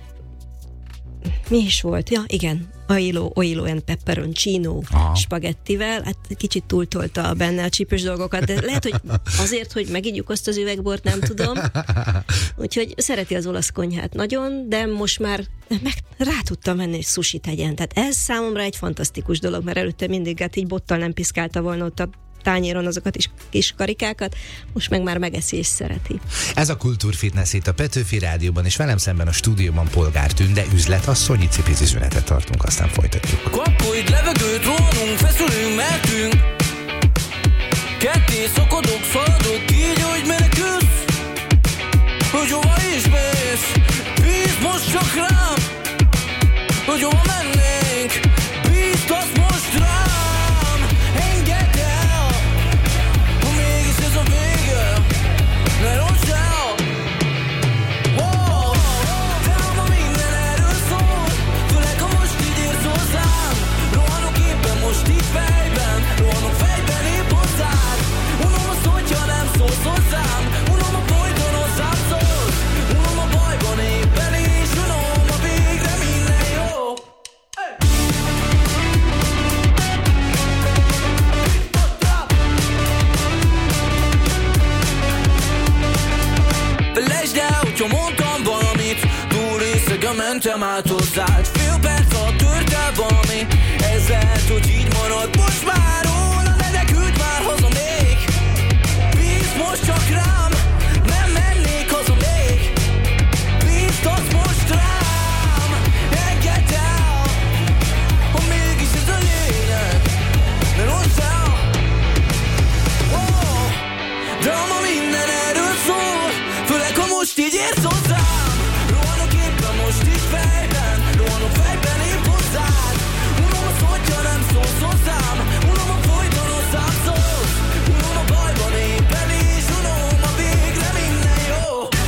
[SPEAKER 9] mi is volt? Ja, igen, Oilo, Oilo and Pepperoncino spagettivel, hát kicsit túltolta benne a csípős dolgokat, de lehet, hogy azért, hogy megígyjuk azt az üvegbort, nem tudom. Úgyhogy szereti az olasz konyhát nagyon, de most már meg rá tudtam venni, hogy sushi tegyen. Tehát ez számomra egy fantasztikus dolog, mert előtte mindig hát így bottal nem piszkálta volna ott a tányéron azokat is kis karikákat, most meg már megeszi és szereti.
[SPEAKER 4] Ez a Kultúrfitness itt a Petőfi Rádióban, és velem szemben a stúdióban Polgár Tünde, üzletasszony, icipici szünetet tartunk, aztán folytatjuk.
[SPEAKER 11] Kapolj levegőt, rohanunk, feszülünk, mehetünk. Ketté szakadok, szaladok, így, hogy menekülsz. Hogy hova is mész, bízd most csak rám. Hogy hova mennénk, bízd azt most rám. Engedd el, ha mégis ez a vége, ne roncs el. Oh, de ma minden erről szól, főleg ha most így érsz hozzám. Rohanok éppen most itt fejben, rohanok fejben épp hozzád. Unom azt, hogyha nem szólsz hozzám, unom a folyton hozzám szólsz. Unom a bajban éppen és unom a végre minden jó. útra mentem át hozzád. Fél perc alatt tört el valami, ez lehet, hogy így marad. Most már róla menekült már haza még. Bízd most csak rám, nem mennék haza még. Bíztasz most rám, engedd el, ha mégis ez a lényeg, ne roncs el. Oh, de ma minden erről szól, főleg ha most így érsz hozzám. Rohanok éppen most is fejben, rohanok fejben épp hozzád. Unom azt, hogyha nem szólsz hozzám, unom a folyton hozzám szólsz. Unom a bajban éppen is, unom a végre minden jó.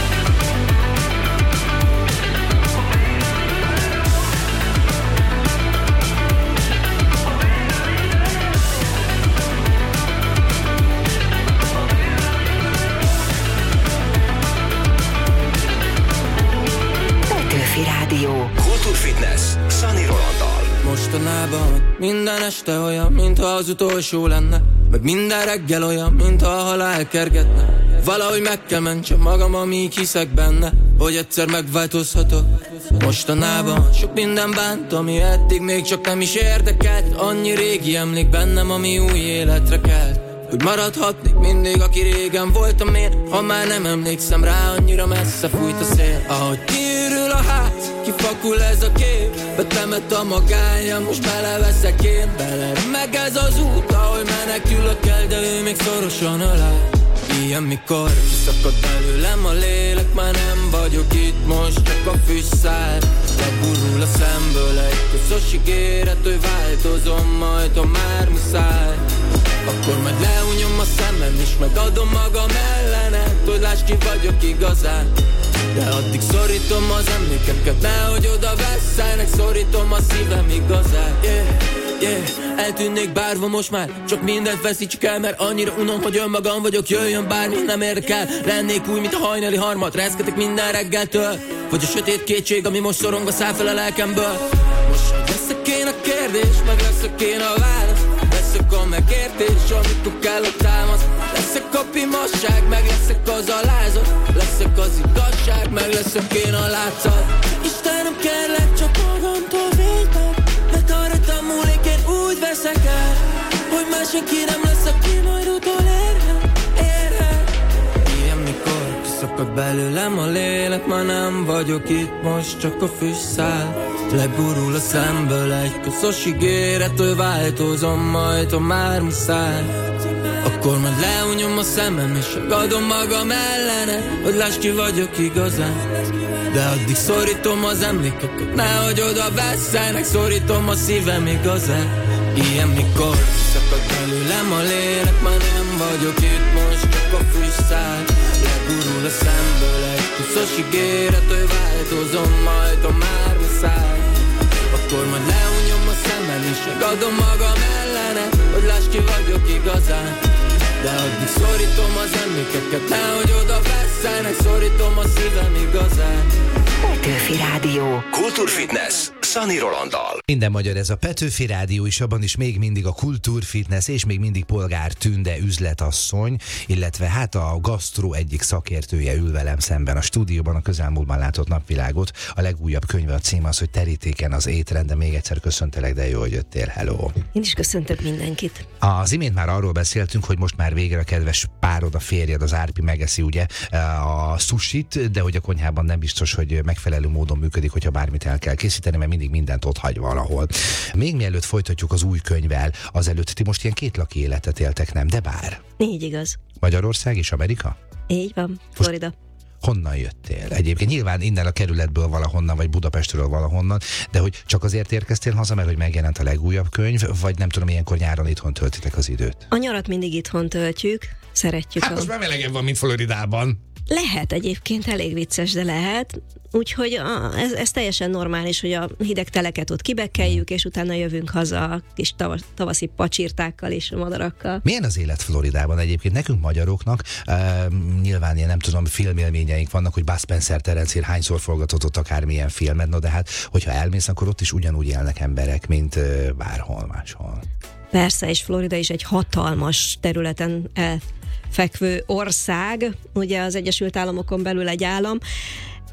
[SPEAKER 2] Petőfi Rádió.
[SPEAKER 3] Kultúrfitness Sunny Rolanddal.
[SPEAKER 11] Mostanában minden este olyan, mintha az utolsó lenne. Meg minden reggel olyan, mintha a halál kergetne. Valahogy meg kell mentsem magam, amíg hiszek benne, hogy egyszer megváltozhatok. Mostanában sok minden bánt, ami eddig még csak nem is érdekelt. Annyi régi emlék bennem, ami új életre kelt. Hogy maradhatnék mindig, aki régen voltam én. Ha már nem emlékszem rá, annyira messze fújt a szél. Ahogy kiürül a ház, kifakul ez a kép. Betemet a magányam, most beleveszek én bele. Meg ez az út, ahol menekülök el, de ő még szorosan ölel. Ilyen mikor kiszakad belőlem a lélek, már nem vagyok itt, most csak a fűszál. Legurul a szemből egy koszos ígéret, hogy változom majd, ha már muszáj. Akkor majd leúnyom a szemem és megadom magam ellenet, hogy láss ki vagyok igazán. De addig szorítom az emlékeket, nehogy oda vesszelnek, szorítom a szívem igazán. Yeah, yeah, eltűnnék bárva most már, csak mindent veszítsük el, mert annyira unom, hogy önmagam vagyok, jöjjön bármi, nem érdekel. Lennék új, mint a hajnali harmat, reszketek minden reggeltől. Vagy a sötét kétség, ami most szorongva száll fel a lelkemből. Most leszek én a kérdés, meg leszek én a válasz. Leszek a megértés, amikor kell a támasz. Leszek a pimasság, meg leszek az alázat. Leszek az igazság, meg leszek én a látszat. Istenem, kérlek, csak magamtól védj meg, mert arra múlik, én úgy veszek el, hogy már senki nem lesz, aki majd utolérhet, érhet. Ilyen mikor kiszakad belőlem a lélek, már nem vagyok itt, most csak a fűszál. Legurul a szemből egy koszos ígéret, hogy változom majd, ha már muszáj. Akkor majd leúnyom a szemem és megadom magam ellene, hogy láss ki vagyok igazán. De addig szorítom az emlékeket, nehogy oda vesszelnek, szorítom a szívem igazán. Ilyen mikor kiszakad belőlem a lélek, már nem vagyok itt, most csak a fűszál. Legurul a szemből egy koszos ígéret, hogy változom majd, ha már muszáj. Akkor majd leúnyom a szemem és megadom magam ellene, hogy láss ki vagyok igazán. De addig szorítom az emlékeket, nehogy oda vesszelnek, szorítom a szívem igazán.
[SPEAKER 2] Petőfi Rádió.
[SPEAKER 3] Kultúrfitness Sunny Rolanddal.
[SPEAKER 4] Minden magyar, ez a Petőfi Rádió, és abban is még mindig a kultúrfitness, és még mindig Polgár Tünde üzletasszony, illetve hát a gasztró egyik szakértője ül velem szemben a stúdióban, a közelmúltban látott napvilágot. A legújabb könyve, a cím az, hogy Terítéken az étrend, de még egyszer köszöntelek, de jó, hogy jöttél. Hello!
[SPEAKER 9] Én is köszöntök mindenkit.
[SPEAKER 4] Az imént már arról beszéltünk, hogy most már végre a kedves párod, a férjed, az Árpi megeszi ugye a sushit, de hogy a konyhában nem biztos, hogy megfelelő módon működik, hogyha bármit el kell készíteni, mert mindig mindent ott hagy valahol. Még mielőtt folytatjuk az új könyvvel, azelőtt ti most ilyen kétlaki életet éltek, nem? De bár.
[SPEAKER 9] Így igaz.
[SPEAKER 4] Magyarország és Amerika?
[SPEAKER 9] Így van, Florida. Most
[SPEAKER 4] honnan jöttél? Egyébként nyilván innen a kerületből valahonnan, vagy Budapestről valahonnan, de hogy csak azért érkeztél haza, mert hogy megjelent a legújabb könyv, vagy nem tudom, ilyenkor nyáron itthon töltitek az időt?
[SPEAKER 9] A nyarat mindig itthon töltjük, szeretjük.
[SPEAKER 4] Hát
[SPEAKER 9] a...
[SPEAKER 4] most már melegebb van, mint Floridában.
[SPEAKER 9] Lehet egyébként, elég vicces, de lehet. Úgyhogy a, ez, ez teljesen normális, hogy a hideg teleket ott kibekkeljük, és utána jövünk haza kis tava, tavaszi pacsirtákkal és madarakkal.
[SPEAKER 4] Milyen az élet Floridában egyébként? Nekünk magyaroknak uh, nyilván ilyen nem tudom, filmélményeink vannak, hogy Bud Spencer, Terence Hill hányszor forgatott ott akármilyen filmet, no de hát, hogyha elmész, akkor ott is ugyanúgy élnek emberek, mint uh, bárhol máshol.
[SPEAKER 9] Persze, és Florida is egy hatalmas területen elfekvő ország, ugye az Egyesült Államokon belül egy állam.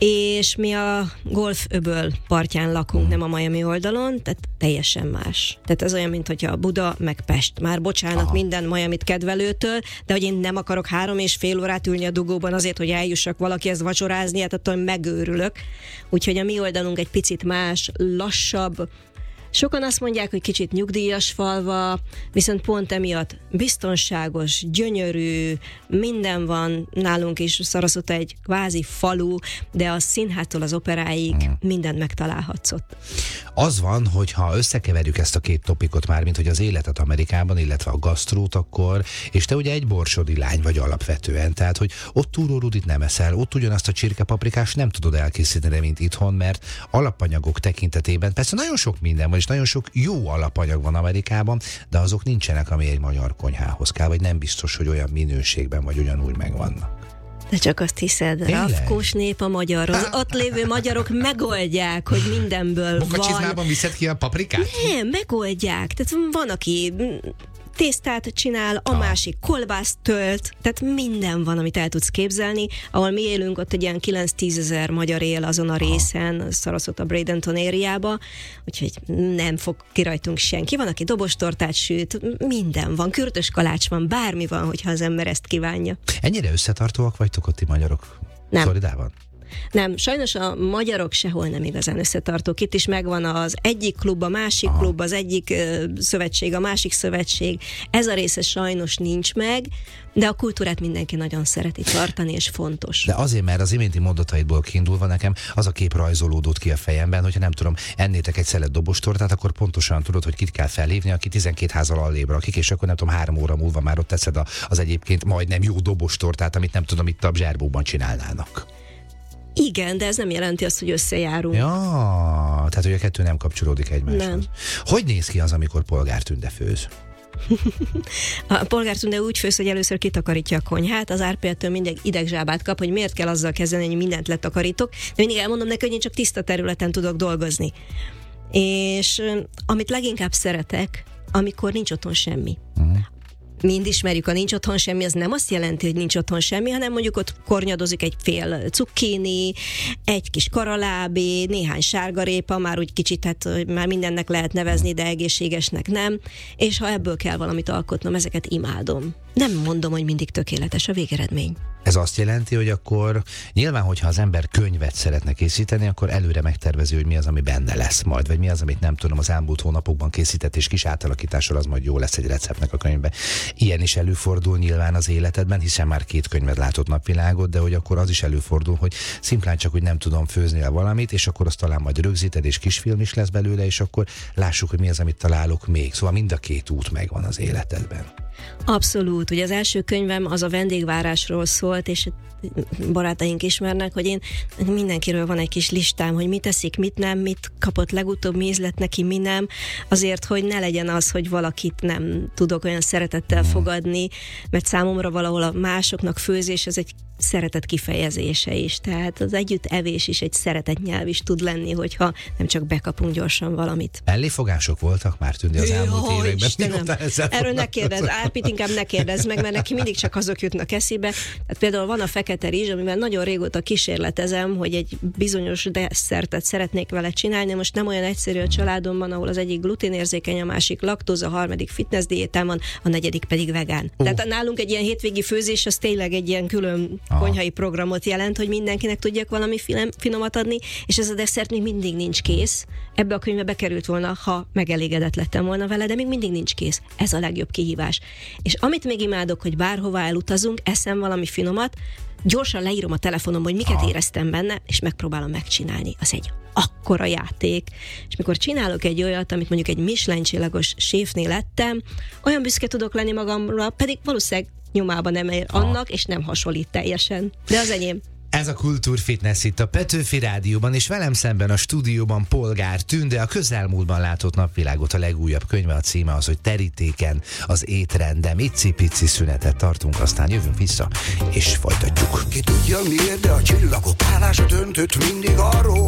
[SPEAKER 9] és mi a golföböl partján lakunk, nem a Miami oldalon, tehát teljesen más. Tehát ez olyan, mint hogyha Buda meg Pest. Már bocsánat Aha. minden Miamit kedvelőtől, de hogy én nem akarok három és fél órát ülni a dugóban azért, hogy eljussak valakihez vacsorázni, hát attól megőrülök. Úgyhogy a mi oldalunk egy picit más, lassabb. Sokan azt mondják, hogy kicsit nyugdíjas falva, viszont pont emiatt biztonságos, gyönyörű, minden van, nálunk is Sarasota egy kvázi falu, de a színháztól az operáig hmm. mindent megtalálhatsz ott.
[SPEAKER 4] Az van, hogyha összekeverjük ezt a két topikot már, mint hogy az életet Amerikában, illetve a gasztrót, akkor, és te ugye egy borsodi lány vagy alapvetően, tehát hogy ott túrórudit nem eszel, ott ugyanazt a csirkepaprikás nem tudod elkészíteni, mint itthon, mert alapanyagok tekintetében, persze nagyon sok minden van, és nagyon sok jó alapanyag van Amerikában, de azok nincsenek, ami egy magyar konyhához kell, vagy nem biztos, hogy olyan minőségben, vagy ugyanúgy megvannak.
[SPEAKER 9] De csak azt hiszed, rafkós nép a magyar. Az ott lévő magyarok megoldják, hogy mindenből van.
[SPEAKER 4] Munkacsizmában viszed ki a paprikát?
[SPEAKER 9] Nem, megoldják. Tehát van, aki tésztát csinál, a ah. másik kolbászt tölt, tehát minden van, amit el tudsz képzelni. Ahol mi élünk, ott egy ilyen kilenc-tízezer magyar él azon a részen, ah. Sarasota Bradenton ériába, úgyhogy nem fog ki rajtunk senki. Van, aki dobostortát süt, minden van, kürtös kalács van, bármi van, hogyha az ember ezt kívánja.
[SPEAKER 4] Ennyire összetartóak vagytok ott ti magyarok?
[SPEAKER 9] Nem.
[SPEAKER 4] Floridában?
[SPEAKER 9] Nem, sajnos a magyarok sehol nem igazán összetartók. Itt is megvan az egyik klub, a másik Aha. klub, az egyik uh, szövetség, a másik szövetség. Ez a része sajnos nincs meg, de a kultúrát mindenki nagyon szereti tartani, és fontos.
[SPEAKER 4] De azért, mert az iménti mondataidból kiindulva nekem az a kép rajzolódott ki a fejemben, hogyha nem tudom, ennétek egy szelet dobostortát, akkor pontosan tudod, hogy kit kell felhívni, aki tizenkét házzal allébb rakik, és akkor nem tudom, három óra múlva már ott teszed az egyébként majdnem jó dobostortát, amit nem tudom, itt a zserbóban csinálnának.
[SPEAKER 9] Igen, de ez nem jelenti azt, hogy összejárunk.
[SPEAKER 4] Ja, tehát hogy a kettő nem kapcsolódik egymáshoz.
[SPEAKER 9] Nem.
[SPEAKER 4] Hogy néz ki az, amikor Polgár Tünde főz?
[SPEAKER 9] A Polgár Tünde úgy főz, hogy először kitakarítja a konyhát, az Árpi-től mindig idegzsábát kap, hogy miért kell azzal kezdeni, hogy mindent letakarítok, de mindig elmondom neki, hogy én csak tiszta területen tudok dolgozni. És amit leginkább szeretek, amikor nincs otthon semmi. Uh-huh. Mind ismerjük, a nincs otthon semmi, az nem azt jelenti, hogy nincs otthon semmi, hanem mondjuk ott kornyadozik egy fél cukkini, egy kis karalábé, néhány sárgarépa, már úgy kicsit, hát már mindennek lehet nevezni, de egészségesnek nem, és ha ebből kell valamit alkotnom, ezeket imádom. Nem mondom, hogy mindig tökéletes a végeredmény.
[SPEAKER 4] Ez azt jelenti, hogy akkor nyilván, hogyha az ember könyvet szeretne készíteni, akkor előre megtervezi, hogy mi az, ami benne lesz majd, vagy mi az, amit nem tudom, az elmúlt hónapokban készített és kis átalakítással az majd jó lesz egy receptnek a könyvbe. Ilyen is előfordul nyilván az életedben, hiszen már két könyved látott napvilágot, de hogy akkor az is előfordul, hogy szimplán csak, hogy nem tudom főzni el valamit, és akkor azt talán majd rögzíted, és kisfilm is lesz belőle, és akkor lássuk, hogy mi az, amit találok még. Szóval mind a két út megvan az életedben.
[SPEAKER 9] Abszolút. Ugye az első könyvem az a vendégvárásról szólt, és barátaink ismernek, hogy én mindenkiről van egy kis listám, hogy mit eszik, mit nem, mit kapott legutóbb, mi ízlett neki, mi nem, azért, hogy ne legyen az, hogy valakit nem tudok olyan szeretettel fogadni, mert számomra valahol a másoknak főzés, ez egy szeretet kifejezése is, tehát az együtt evés is egy szeretetnyelv is tud lenni, hogyha nem csak bekapunk gyorsan valamit.
[SPEAKER 4] Mellifogások voltak már Tünde az elmúlt
[SPEAKER 9] Jó,
[SPEAKER 4] években?
[SPEAKER 9] Istenem, erről ne kérdezz, Árpit inkább ne kérdezz meg, mert neki mindig csak azok jutnak eszébe. Tehát például van a fekete rizs, amivel nagyon régóta kísérletezem, hogy egy bizonyos desszertet szeretnék vele csinálni. Most nem olyan egyszerű a családomban, ahol az egyik gluténérzékeny, a másik laktóz, a harmadik fitness diétán van, a negyedik pedig vegán. Uh. Tehát nálunk egy ilyen hétvégi főzés, az tényleg egy ilyen külön konyhai programot jelent, hogy mindenkinek tudjak valami finomat adni, és ez a desszert még mindig nincs kész. Ebbe a könyvbe bekerült volna, ha megelégedett lettem volna vele, de még mindig nincs kész. Ez a legjobb kihívás. És amit még imádok, hogy bárhova elutazunk, eszem valami finomat, gyorsan leírom a telefonom, hogy miket éreztem benne, és megpróbálom megcsinálni. Az egy akkora játék. És mikor csinálok egy olyat, amit mondjuk egy Michelin csillagos séfnél lettem, olyan büszke tudok lenni magamra, pedig valószínűleg nyomában nem ér annak, és nem hasonlít teljesen. De az enyém.
[SPEAKER 4] Ez a Kultúrfitness itt a Petőfi Rádióban, és velem szemben a stúdióban Polgár Tünde, a közelmúltban látott napvilágot, a legújabb könyve, a címe az, hogy Terítéken az étrendem. Icipici szünetet tartunk, aztán jövünk vissza, és folytatjuk.
[SPEAKER 12] Ki tudja miért, de a csillagok állása döntött mindig arról,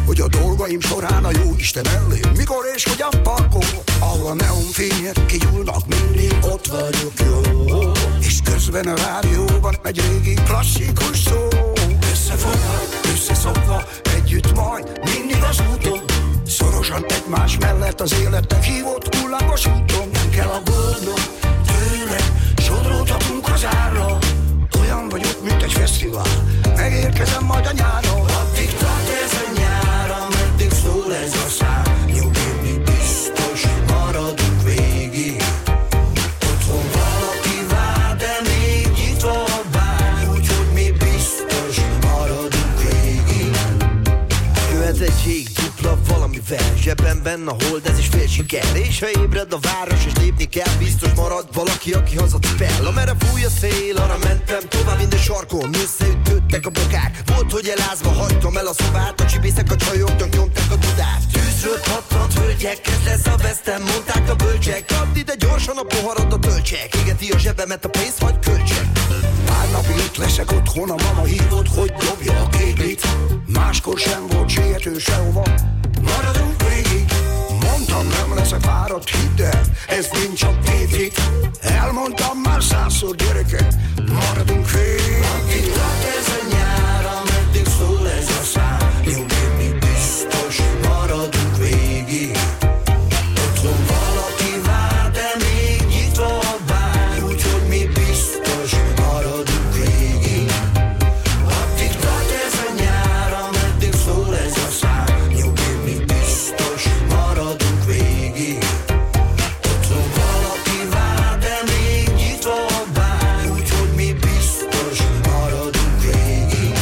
[SPEAKER 12] hogy a dolgaim során a jó Isten elé mikor és hogyan parkol, ahol a neonfények kigyúlnak, mindig ott vagyok jó. És közben a rádióban egy régi klasszikus szó. Összefogva, összeszokva, együtt majd mindig az úton, szorosan egymás mellett az életnek hívott hullámos úton. Nem kell aggódnom tőle, sodródhatunk az árra, olyan vagyok, mint egy fesztivál, megérkezem majd a nyáron. Addig tart ez a nyár, ameddig szól ez a szám, nyugodni biztos, maradunk végig. Otthon valaki vár, de még nyitva a bár, úgyhogy mi biztos, maradunk végig.
[SPEAKER 13] Jöhet egy jég dupla valamivel, zsebemben a hold, ez is fél siker. És ha ébred a város és lépni kell, biztos marad valaki, aki hazacipel. Amerre fúj a szél, arra mentem tovább minden sarkon, összeütődtek a bokák. Volt, hogy elázva hagytam el a szobát, a csibészek a csajoknak nyomták a dudát. Tűzről pattant hölgyek, ez lesz a vesztem, mondták a bölcsek. Kapd ide gyorsan a poharat, a töltsek, égeti a zsebemet, a pénz hagy költsek.
[SPEAKER 12] Pár napig itt leszek otthon, a mama hívott, hogy dobja a kéglit. Máskor sem volt siető sehova, maradunk végig. Mondtam, nem leszek fáradt, hidd el, ez mind csak tévhit. Elmondtam már százszor, gyerekek, maradunk végig. Addig tart ez a nyár, ameddig szól ez a szám, nyugodj, mi biztos, maradunk végig. Otthon valaki vár, de még nyitva a bár, úgyhogy mi biztos, maradunk végig. Addig tart ez a nyár, ameddig szól ez a szám, nyugodj, mi biztos, maradunk végig. Otthon valaki vár, de még nyitva a bár, úgyhogy mi biztos, maradunk végig.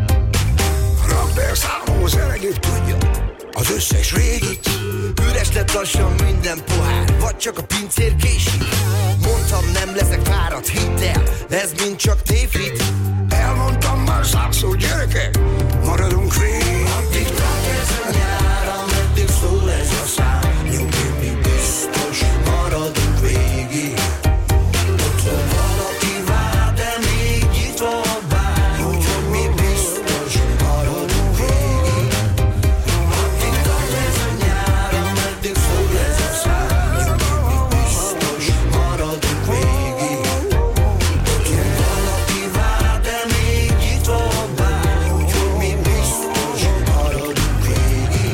[SPEAKER 12] Rakd el számom az elegét, tudja, az összes régit.
[SPEAKER 13] Üres lett lassan minden pohár, vagy csak a pincér késik. Mondtam, nem leszek fáradt, hidd el, ez mind csak tévhit.
[SPEAKER 12] Elmondtam már százszor, gyerekek, maradunk végig. Addig tart ez a nyár, ameddig szól ez a szám, nyugodj, mi biztos, maradunk végig. Otthon valaki vár, de még nyitva a bár, úgyhogy mi biztos, maradunk végig. Addig tart ez a nyár, ameddig szól ez a szám, nyugodj, mi biztos, maradunk végig. Otthon valaki vár, de még nyitva a bár, úgyhogy mi biztos, maradunk végig.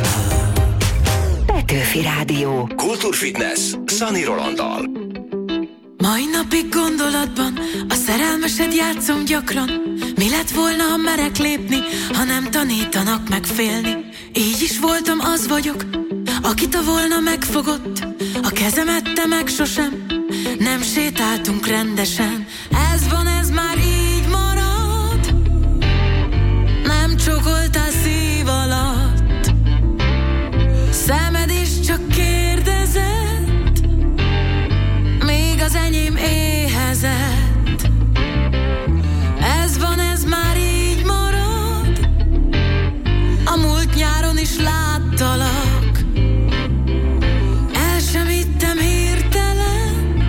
[SPEAKER 2] Petőfi Rádió.
[SPEAKER 3] Kultúrfitness Sunny Rolanddal.
[SPEAKER 14] Mai napig gondolatban a szerelmesed játszom gyakran. Mi lett volna, ha merek lépni, ha nem tanítanak meg félni? Így is voltam, az vagyok, akit a volna megfogott. A kezemet te meg sosem, nem sétáltunk rendesen. Ez van, ez már így marad, nem csokoltál szív alatt. Szemed is csak kérdezett, még az enyém éhezett. Ez van, ez már így marad, a múlt nyáron is láttalak. El sem hittem hirtelen,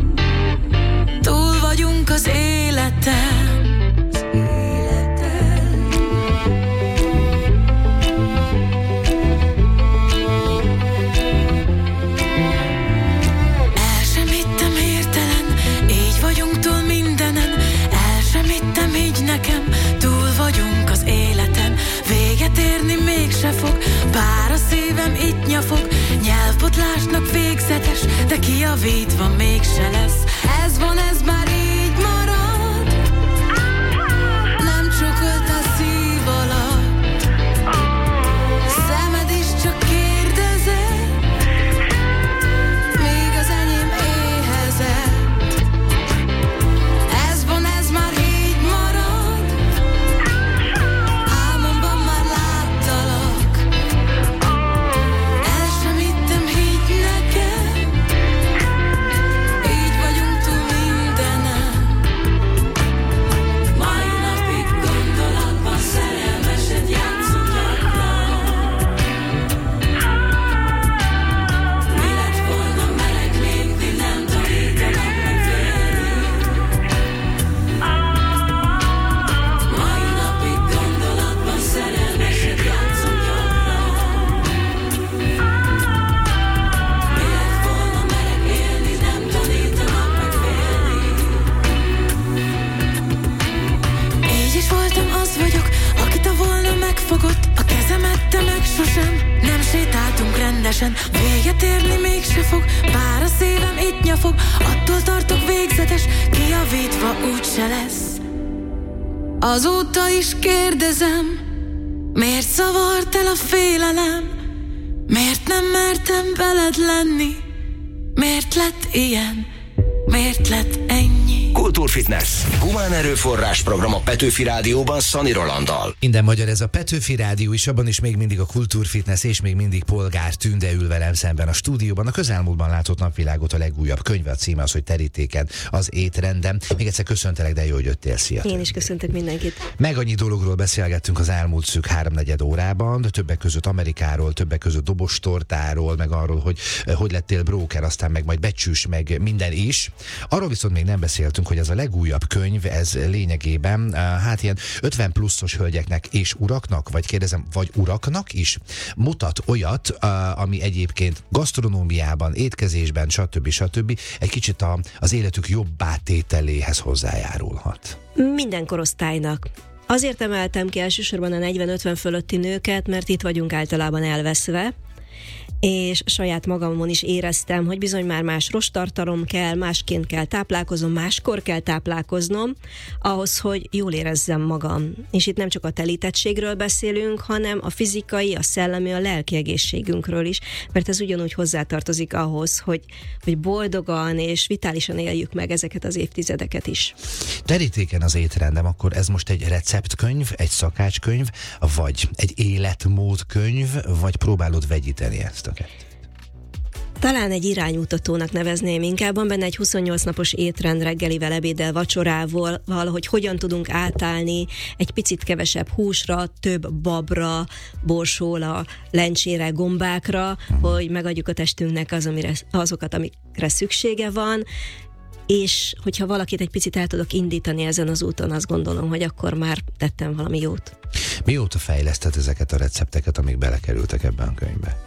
[SPEAKER 14] túl vagyunk az életen. Nekem túl vagyunk az életen, véget érni mégse fog, bár a szívem itt nyafog. Nyelvbotlásnak végzetes, de kijavítva mégse lesz. Ez van, ez már így marad, nem csokolt a szív alatt. Szemed is csak kérdezett, még az enyém éhezett. Ez van, ez már így marad, álmomban már láttalak. El sem hittem, higgy nekem, így vagyunk túl mindenen. érte meg sosem, nem sétáltunk rendesen. Véget érni mégse fog, bár a szívem itt nyafog. Attól tartok végzetes, kijavítva úgyse lesz. Azóta is kérdezem, miért zavart el a félelem? Miért nem mertem veled lenni? Miért lett ilyen? Miért lett ennyi?
[SPEAKER 3] Kultúrfitness. Humán erőforrás program a Petőfi Rádióban Szani Rolanddal.
[SPEAKER 4] Minden magyar, ez a Petőfi Rádió, és abban is még mindig a Kultúrfitness, és még mindig Polgár Tünde ül velem szemben a stúdióban. A közelmúltban látott napvilágot a legújabb könyve, a címe az, hogy Terítéken az étrendem. Még egyszer köszöntelek, de jó, hogy jöttél, szia.
[SPEAKER 9] Én is köszöntök mindenkit.
[SPEAKER 4] Meg annyi dologról beszélgettünk az elmúlt szűk háromnegyed órában, de többek között Amerikáról, többek között dobostortáról, meg arról, hogy hogy lettél bróker, aztán meg majd becsűs, meg minden is. Arról viszont még nem beszéltünk, hogy ez a legújabb könyv, ez lényegében hát ilyen ötven pluszos hölgyeknek és uraknak, vagy kérdezem, vagy uraknak is mutat olyat, ami egyébként gasztronómiában, étkezésben, stb. stb. Egy kicsit a, az életük jobbá tételéhez hozzájárulhat.
[SPEAKER 9] Minden korosztálynak. Azért emeltem ki elsősorban a negyven-ötven fölötti nőket, mert itt vagyunk általában elveszve, és saját magamon is éreztem, hogy bizony már más rosttartalom kell, másként kell táplálkoznom, máskor kell táplálkoznom, ahhoz, hogy jól érezzem magam. És itt nem csak a telítettségről beszélünk, hanem a fizikai, a szellemi, a lelki egészségünkről is, mert ez ugyanúgy hozzátartozik ahhoz, hogy, hogy boldogan és vitálisan éljük meg ezeket az évtizedeket is.
[SPEAKER 4] Terítéken az étrendem, akkor ez most egy receptkönyv, egy szakácskönyv, vagy egy életmódkönyv, vagy próbálod vegyíteni ezt?
[SPEAKER 9] Talán egy iránymutatónak nevezném inkább, van benne egy huszonnyolc napos étrend reggelivel, ebéddel, vacsorával, hogy hogyan tudunk átállni egy picit kevesebb húsra, több babra, borsóra, lencsére, gombákra, hogy megadjuk a testünknek az, amire, azokat, amikre szüksége van, és hogyha valakit egy picit el tudok indítani ezen az úton, azt gondolom, hogy akkor már tettem valami jót.
[SPEAKER 4] Mióta fejleszted ezeket a recepteket, amik belekerültek ebben a könyvbe?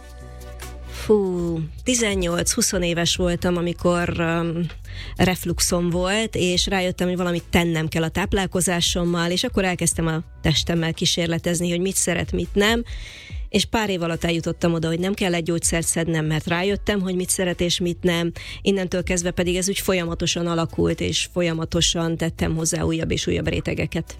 [SPEAKER 9] Fú, tizennyolc-húsz éves voltam, amikor um, refluxom volt, és rájöttem, hogy valamit tennem kell a táplálkozásommal, és akkor elkezdtem a testemmel kísérletezni, hogy mit szeret, mit nem, és pár év alatt eljutottam oda, hogy nem kell egy gyógyszert szednem, mert rájöttem, hogy mit szeret és mit nem. Innentől kezdve pedig ez úgy folyamatosan alakult, és folyamatosan tettem hozzá újabb és újabb rétegeket.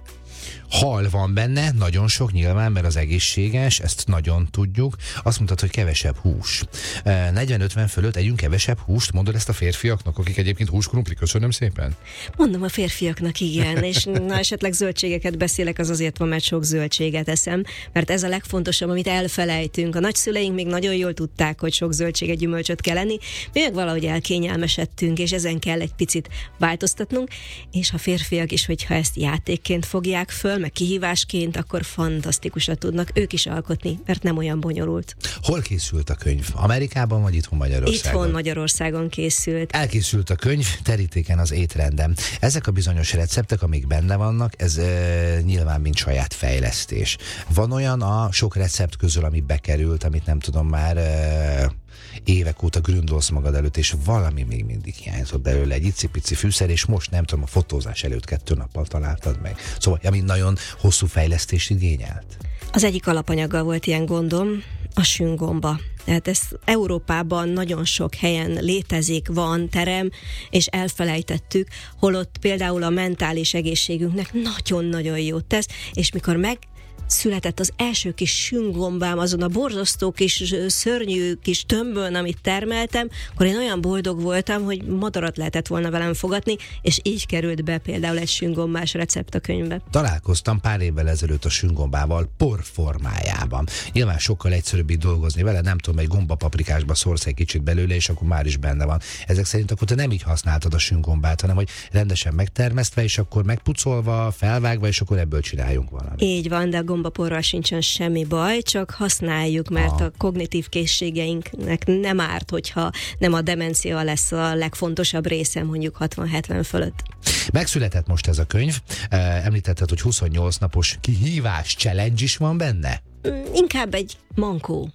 [SPEAKER 4] Hal van benne, nagyon sok nyilván, mert az egészséges, ezt nagyon tudjuk. Azt mondtad, hogy kevesebb hús. negyven-ötven fölött együnk kevesebb húst, mondod ezt a férfiaknak, akik egyébként húskrumpli, köszönöm szépen?
[SPEAKER 9] Mondom a férfiaknak, igen, és na esetleg zöldségeket beszélek, az azért van, mert sok zöldséget eszem, mert ez a legfontosabb, amit elfelejtünk. A nagyszüleink még nagyon jól tudták, hogy sok zöldséget, gyümölcsöt kell enni, mi meg valahogy elkényelmesedtünk, és ezen kell egy picit változtatnunk, és a férfiak is, hogyha ezt játékként fogják föl, meg kihívásként, akkor fantasztikusra tudnak ők is alkotni, mert nem olyan bonyolult.
[SPEAKER 4] Hol készült a könyv? Amerikában vagy itthon Magyarországon?
[SPEAKER 9] Itthon Magyarországon készült.
[SPEAKER 4] Elkészült a könyv, Terítéken az étrendem. Ezek a bizonyos receptek, amik benne vannak, ez e, nyilván mind saját fejlesztés. Van olyan a sok recept közül, ami bekerült, amit nem tudom már e, évek óta gründolsz magad előtt, és valami még mindig hiányzott belőle, egy icipici fűszer, és most nem tudom, a fotózás előtt kettő nappal találtad meg. Szóval, ami nagyon hosszú fejlesztést igényelt.
[SPEAKER 9] Az egyik alapanyaggal volt ilyen gondom, a süngomba. Tehát ez Európában nagyon sok helyen létezik, van terem, és elfelejtettük, holott például a mentális egészségünknek nagyon-nagyon jót tesz, és mikor meg született az első kis süngombám azon a borzasztó kis szörnyű kis tömbön, amit termeltem, akkor én olyan boldog voltam, hogy madarat lehetett volna velem fogatni, és így került be például egy süngombás recept a könyvbe.
[SPEAKER 4] Találkoztam pár évvel ezelőtt a süngombával por formájában. Nyilván sokkal egyszerűbb így dolgozni vele, nem tudom, egy gombapaprikásba szórsz egy kicsit belőle, és akkor már is benne van. Ezek szerint akkor te nem így használtad a süngombát, hanem hogy rendesen megtermesztve, és akkor megpucolva, felvágva, és akkor ebből csináljunk valamit.
[SPEAKER 9] Így van, de a gombaporral sincsen semmi baj, csak használjuk, mert Aha. a kognitív készségeinknek nem árt, hogyha nem a demencia lesz a legfontosabb része, mondjuk hatvan-hetven fölött.
[SPEAKER 4] Megszületett most ez a könyv. Említetted, hogy huszonnyolc napos kihívás challenge is van benne?
[SPEAKER 9] Inkább egy mankó.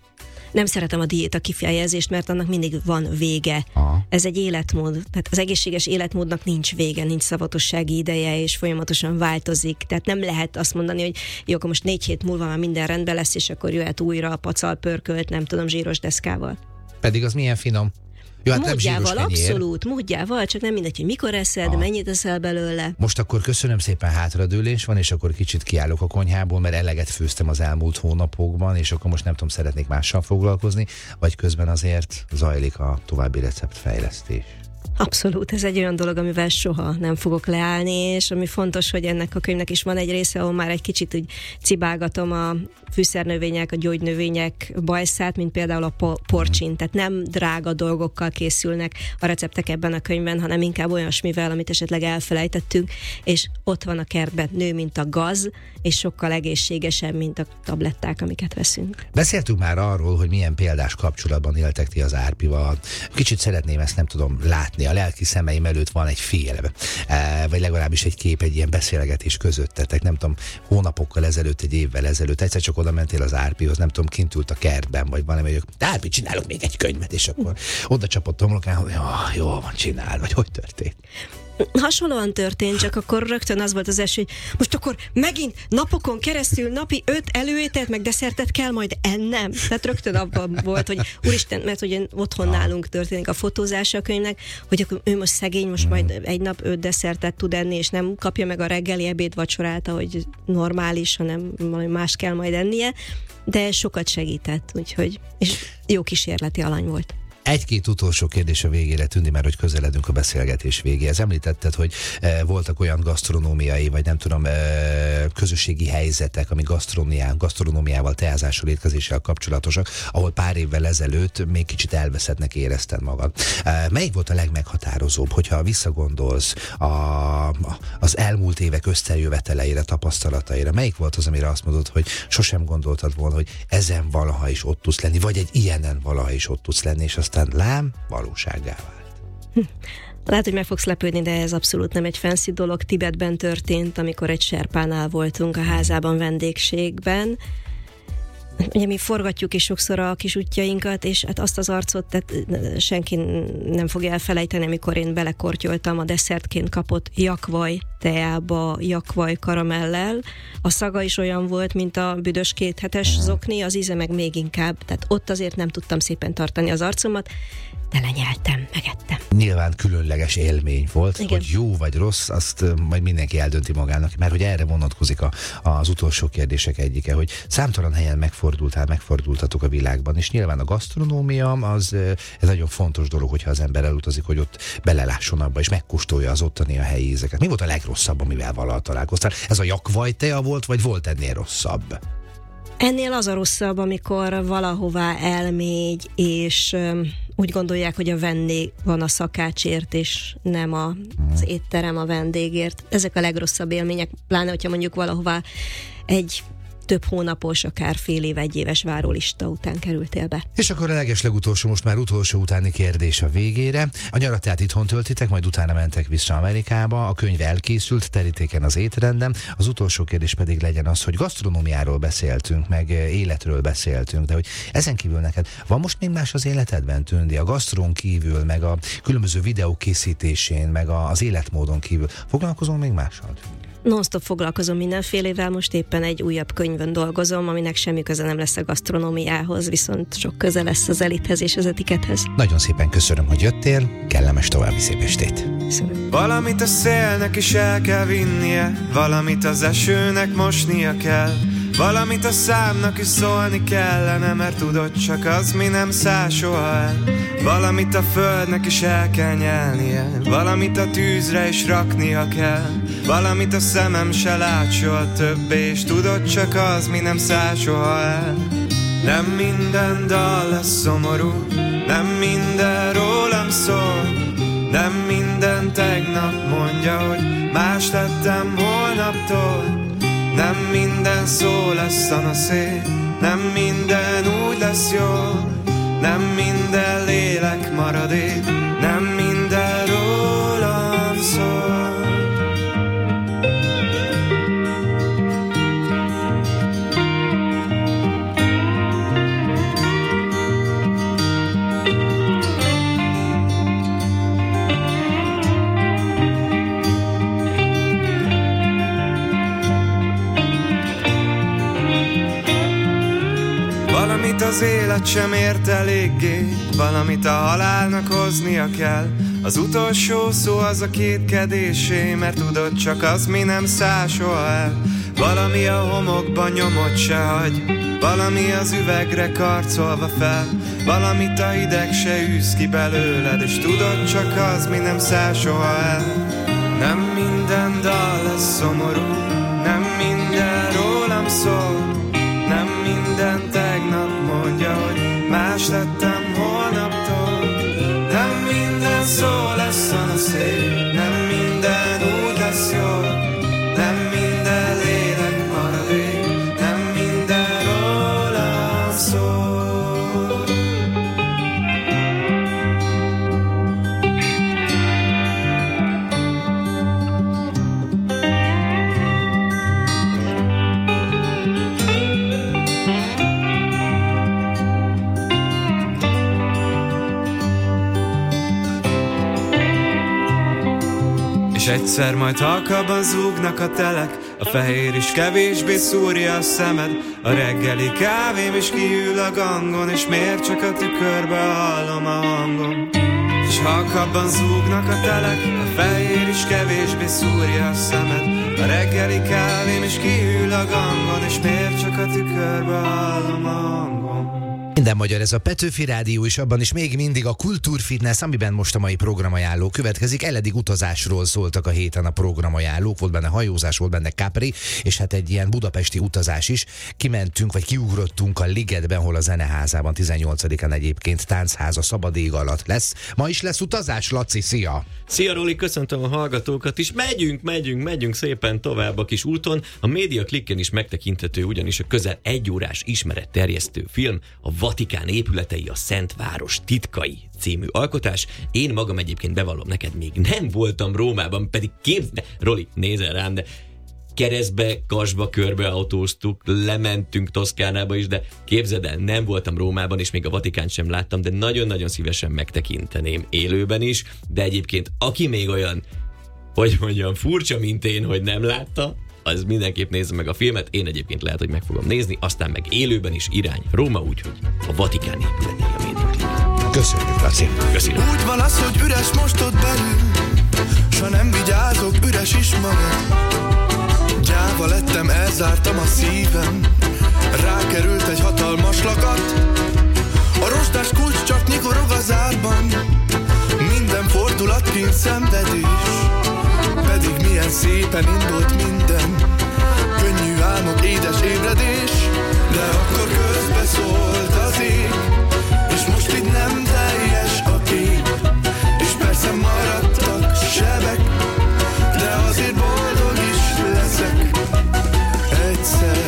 [SPEAKER 9] nem szeretem a diéta kifejezést, mert annak mindig van vége. Aha. Ez egy életmód. Tehát az egészséges életmódnak nincs vége, nincs szavatossági ideje, és folyamatosan változik. Tehát nem lehet azt mondani, hogy jó, akkor most négy hét múlva már minden rendben lesz, és akkor jöhet újra a pacal pörkölt, nem tudom, zsíros deszkával.
[SPEAKER 4] Pedig az milyen finom. Jó, hát
[SPEAKER 9] módjával, abszolút, módjával, csak nem mindegy, hogy mikor eszed, ah. mennyit eszel belőle.
[SPEAKER 4] Most akkor köszönöm szépen, hátradőlés van, és akkor kicsit kiállok a konyhából, mert eleget főztem az elmúlt hónapokban, és akkor most nem tudom, szeretnék mással foglalkozni, vagy közben azért zajlik a további receptfejlesztés.
[SPEAKER 9] Abszolút, ez egy olyan dolog, amivel soha nem fogok leállni, és ami fontos, hogy ennek a könyvnek is van egy része, ahol már egy kicsit úgy cibálgatom a fűszernövények, a gyógynövények bajszát, mint például a porcsin. Tehát nem drága dolgokkal készülnek a receptek ebben a könyvben, hanem inkább olyasmivel, amit esetleg elfelejtettünk, és ott van a kertben, nő, mint a gaz, és sokkal egészségesebb, mint a tabletták, amiket veszünk.
[SPEAKER 4] Beszéltünk már arról, hogy milyen példás kapcsolatban éltek ti az Árpival. Kicsit szeretném ezt, nem tudom, látni. A lelki szemeim előtt van egy film, vagy legalábbis egy kép, egy ilyen beszélgetés közöttetek, nem tudom, hónapokkal ezelőtt, egy évvel ezelőtt, egyszer csak oda mentél az Árpihoz, nem tudom, kint ült a kertben, vagy valami, hogy Árpi, csinálok még egy könyvet, és akkor oda csapott homlokán, hogy oh, jó van, csinál, vagy hogy történt?
[SPEAKER 9] Hasonlóan történt, csak akkor rögtön az volt az első, hogy most akkor megint napokon keresztül napi öt előételt, meg desszertet kell majd ennem. Tehát rögtön abban volt, hogy úristen, mert ugye otthon nálunk történik a fotózása a könyvnek, hogy akkor ő most szegény, most majd egy nap öt desszertet tud enni, és nem kapja meg a reggeli ebéd vacsorát, ahogy normális, hanem valami más kell majd ennie, de sokat segített, úgyhogy, és jó kísérleti alany volt.
[SPEAKER 4] Egy-két utolsó kérdés a végére, Tündi, mert hogy közeledünk a beszélgetés végéhez. Említetted, hogy e, voltak olyan gasztronómiai, vagy nem tudom, e, közösségi helyzetek, ami gasztronómiával, gasztronómiával, teázással, étkezéssel kapcsolatosak, ahol pár évvel ezelőtt még kicsit elveszettnek érezted magad. E, melyik volt a legmeghatározóbb, hogyha visszagondolsz a, a, az elmúlt évek összejöveteleire, tapasztalataira? Melyik volt az, amire azt mondod, hogy sosem gondoltad volna, hogy ezen valaha is ott tudsz lenni, vagy egy ilyenen valaha is ott tudsz lenni, és aztán lám, valósággá vált.
[SPEAKER 9] Hm. Lehet, hogy meg fogsz lepődni, de ez abszolút nem egy fancy dolog. Tibetben történt, amikor egy serpánál voltunk a házában vendégségben. Ugye mi forgatjuk is sokszor a kis útjainkat, és hát azt az arcot tehát senki nem fogja elfelejteni, amikor én belekortyoltam a desszertként kapott jakvaj teába, jakvaj karamellel. A szaga is olyan volt, mint a büdös kéthetes zokni, az íze meg még inkább. Tehát ott azért nem tudtam szépen tartani az arcomat, de lenyeltem, megettem.
[SPEAKER 4] Nyilván különleges élmény volt, igen. Hogy jó vagy rossz, azt majd mindenki eldönti magának, mert hogy erre vonatkozik a, az utolsó kérdések egyike, hogy számtalan helyen megfordultál, megfordultatok a világban, és nyilván a gasztronómia az egy nagyon fontos dolog, hogyha az ember elutazik, hogy ott belelásson abba, és megkóstolja az ottani a helyi ízeket. Mi volt a legrosszabb, amivel valaha találkoztál? Ez a jakvajtea volt, vagy volt ennél rosszabb?
[SPEAKER 9] Ennél az a rosszabb, amikor valahová elmégy, és öm, úgy gondolják, hogy a vendég van a szakácsért, és nem a, az étterem a vendégért. Ezek a legrosszabb élmények, pláne, hogyha mondjuk valahová egy több hónapos, akár fél év, egy éves várólista után kerültél be.
[SPEAKER 4] És akkor a legeslegutolsó, most már utolsó utáni kérdés a végére. A nyarat tehát itthon töltitek, majd utána mentek vissza Amerikába, a könyv elkészült, terítéken az étrendem. Az utolsó kérdés pedig legyen az, hogy gasztronómiáról beszéltünk, meg életről beszéltünk, de hogy ezen kívül neked van most még más az életedben, Tündi? A gasztrón kívül, meg a különböző videók készítésén, meg az életmódon kívül foglalkozol még mással?
[SPEAKER 9] Non-stop foglalkozom mindenfélével, most éppen egy újabb könyvön dolgozom, aminek semmi köze nem lesz a gasztronómiához, viszont sok köze lesz az elithez és az etikethez.
[SPEAKER 4] Nagyon szépen köszönöm, hogy jöttél, kellemes további szép estét.
[SPEAKER 9] Köszönöm.
[SPEAKER 6] Valamit a szélnek is el kell vinnie, valamit az esőnek mosnia kell, valamit a számnak is szólni kellene, mert tudod, csak az mi nem száll soha el. Valamit a földnek is el kell nyelnie, valamit a tűzre is raknia kell, valamit a szemem se lát soha többé, és tudod, csak az mi nem száll soha el. Nem minden dal lesz szomorú, nem minden rólam szól, nem minden tegnap mondja, hogy más lettem holnaptól. Nem minden szó lesz szanaszét, nem minden úgy lesz jó, nem minden lélek maradék, nem minden rólam szól. Valamit az élet sem ért eléggé, valamit a halálnak hoznia kell. Az utolsó szó az a kétkedésé, mert tudod, csak az mi nem száll soha el. Valami a homokban nyomot se hagy, valami az üvegre karcolva fel, valamit a hideg se űz ki belőled, és tudod, csak az mi nem száll soha el. Nem minden dal lesz szomorú, nem minden rólam szól, nem minden tegnap mondja, hogy más lettem holnaptól. Nem minden szó lesz a szép, nem minden úgy lesz jó, nem minden lélek maradék, nem minden rólam szól. És egyszer majd halkabban zúgnak a telek, a fehér is kevésbé szúrja a szemed, a reggeli kávém is kiül a gangon, és miért csak a tükörbe hallom a hangom. És halkabban zúgnak a telek, a fehér is kevésbé szúrja a szemed, a reggeli kávém is kiül a gangon, és miért csak a tükörbe hallom a hangom.
[SPEAKER 4] Minden magyar, ez a Petőfi Rádió, és abban is még mindig a Kultúrfitness, amiben most a mai programajánló következik. Eledig utazásról szóltak a héten a programajánlók, volt benne hajózás, volt benne Capri, és hát egy ilyen budapesti utazás is. Kimentünk, vagy kiugrottunk a Ligetben, hol a Zeneházában tizennyolcadikán egyébként táncháza szabad ég alatt lesz. Ma is lesz utazás, Laci, szia!
[SPEAKER 15] Szia Roli, köszöntöm a hallgatókat is. Megyünk, megyünk, megyünk szépen tovább a kis úton. A Média Klikken is megtekinthető ugyanis a közel egy órás ismeretterjesztő film, a Vatikán épületei, a Szent Város titkai című alkotás. Én magam egyébként bevallom neked, még nem voltam Rómában, pedig képzeld, Roli, nézel rám, de keresztbe, kasba, körbe autóztuk, lementünk Toszkánába is, de képzeld el, nem voltam Rómában, és még a Vatikánt sem láttam, de nagyon-nagyon szívesen megtekinteném élőben is, de egyébként aki még olyan, hogy mondjam, furcsa, mint én, hogy nem látta, az mindenképp nézze meg a filmet, én egyébként lehet, hogy meg fogom nézni, aztán meg élőben is irány Róma, úgyhogy a Vatikán épületei a Média Klikken.
[SPEAKER 4] Köszönjük, Laci.
[SPEAKER 15] Köszönöm.
[SPEAKER 6] Úgy van az, hogy üres most ott belül, s ha nem vigyázok, üres is magad. Gyáva lettem, elzártam a szívem, rákerült egy hatalmas lakat. A rozsdás kulcs csak nyikorog az árban, minden fordulat kint szenvedés. Pedig milyen szépen indult minden, könnyű álmok, édes ébredés. De akkor közbeszólt az ég, és most így nem teljes a kép. És persze maradtak sebek, de azért boldog is leszek egyszer.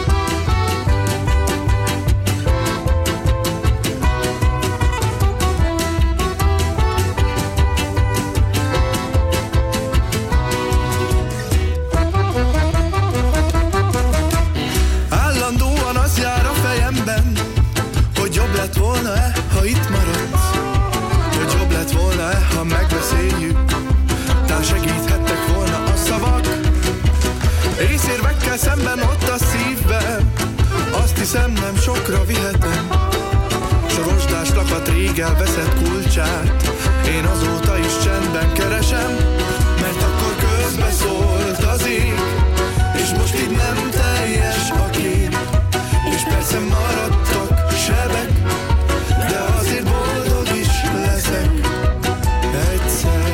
[SPEAKER 6] Állandóan az jár a fejemben, hogy jobb lett volna-e, ha itt maradsz, hogy jobb lett volna-e, ha megbeszéljük, tán segíthettek volna a szavak. Észérvekkel szemben ott a szívben, azt hiszem nem sokra vihetem. S a rozsdás lakat rég elveszett kulcsát én azóta is csendben keresem, mert akkor közbeszólt az ég, és most így nem teljes a kép. És persze maradtak sebek, de azért boldog is leszek egyszer.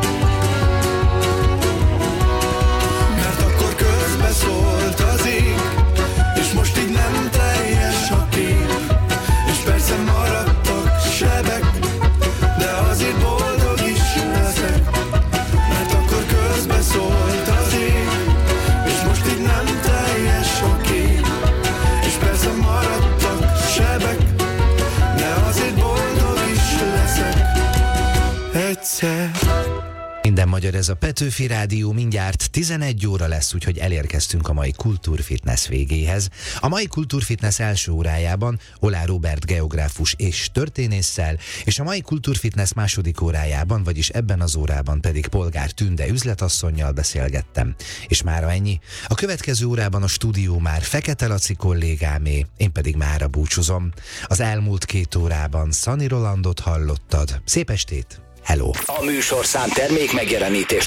[SPEAKER 6] Mert akkor közbeszólt az ég,
[SPEAKER 4] Minden magyar, ez a Petőfi Rádió, mindjárt tizenegy óra lesz, úgyhogy elérkeztünk a mai Kultúrfitness végéhez. A mai Kultúrfitness első órájában Oláh Róbert geográfus és történésszel, és a mai Kultúrfitness második órájában, vagyis ebben az órában pedig Polgár Tünde üzletasszonnyal beszélgettem. És mára ennyi. A következő órában a stúdió már Fekete Laci kollégámé, én pedig mára búcsúzom. Az elmúlt két órában Szani Rolandot hallottad. Szép estét! Hello!
[SPEAKER 3] A műsorszám termék megjelenítést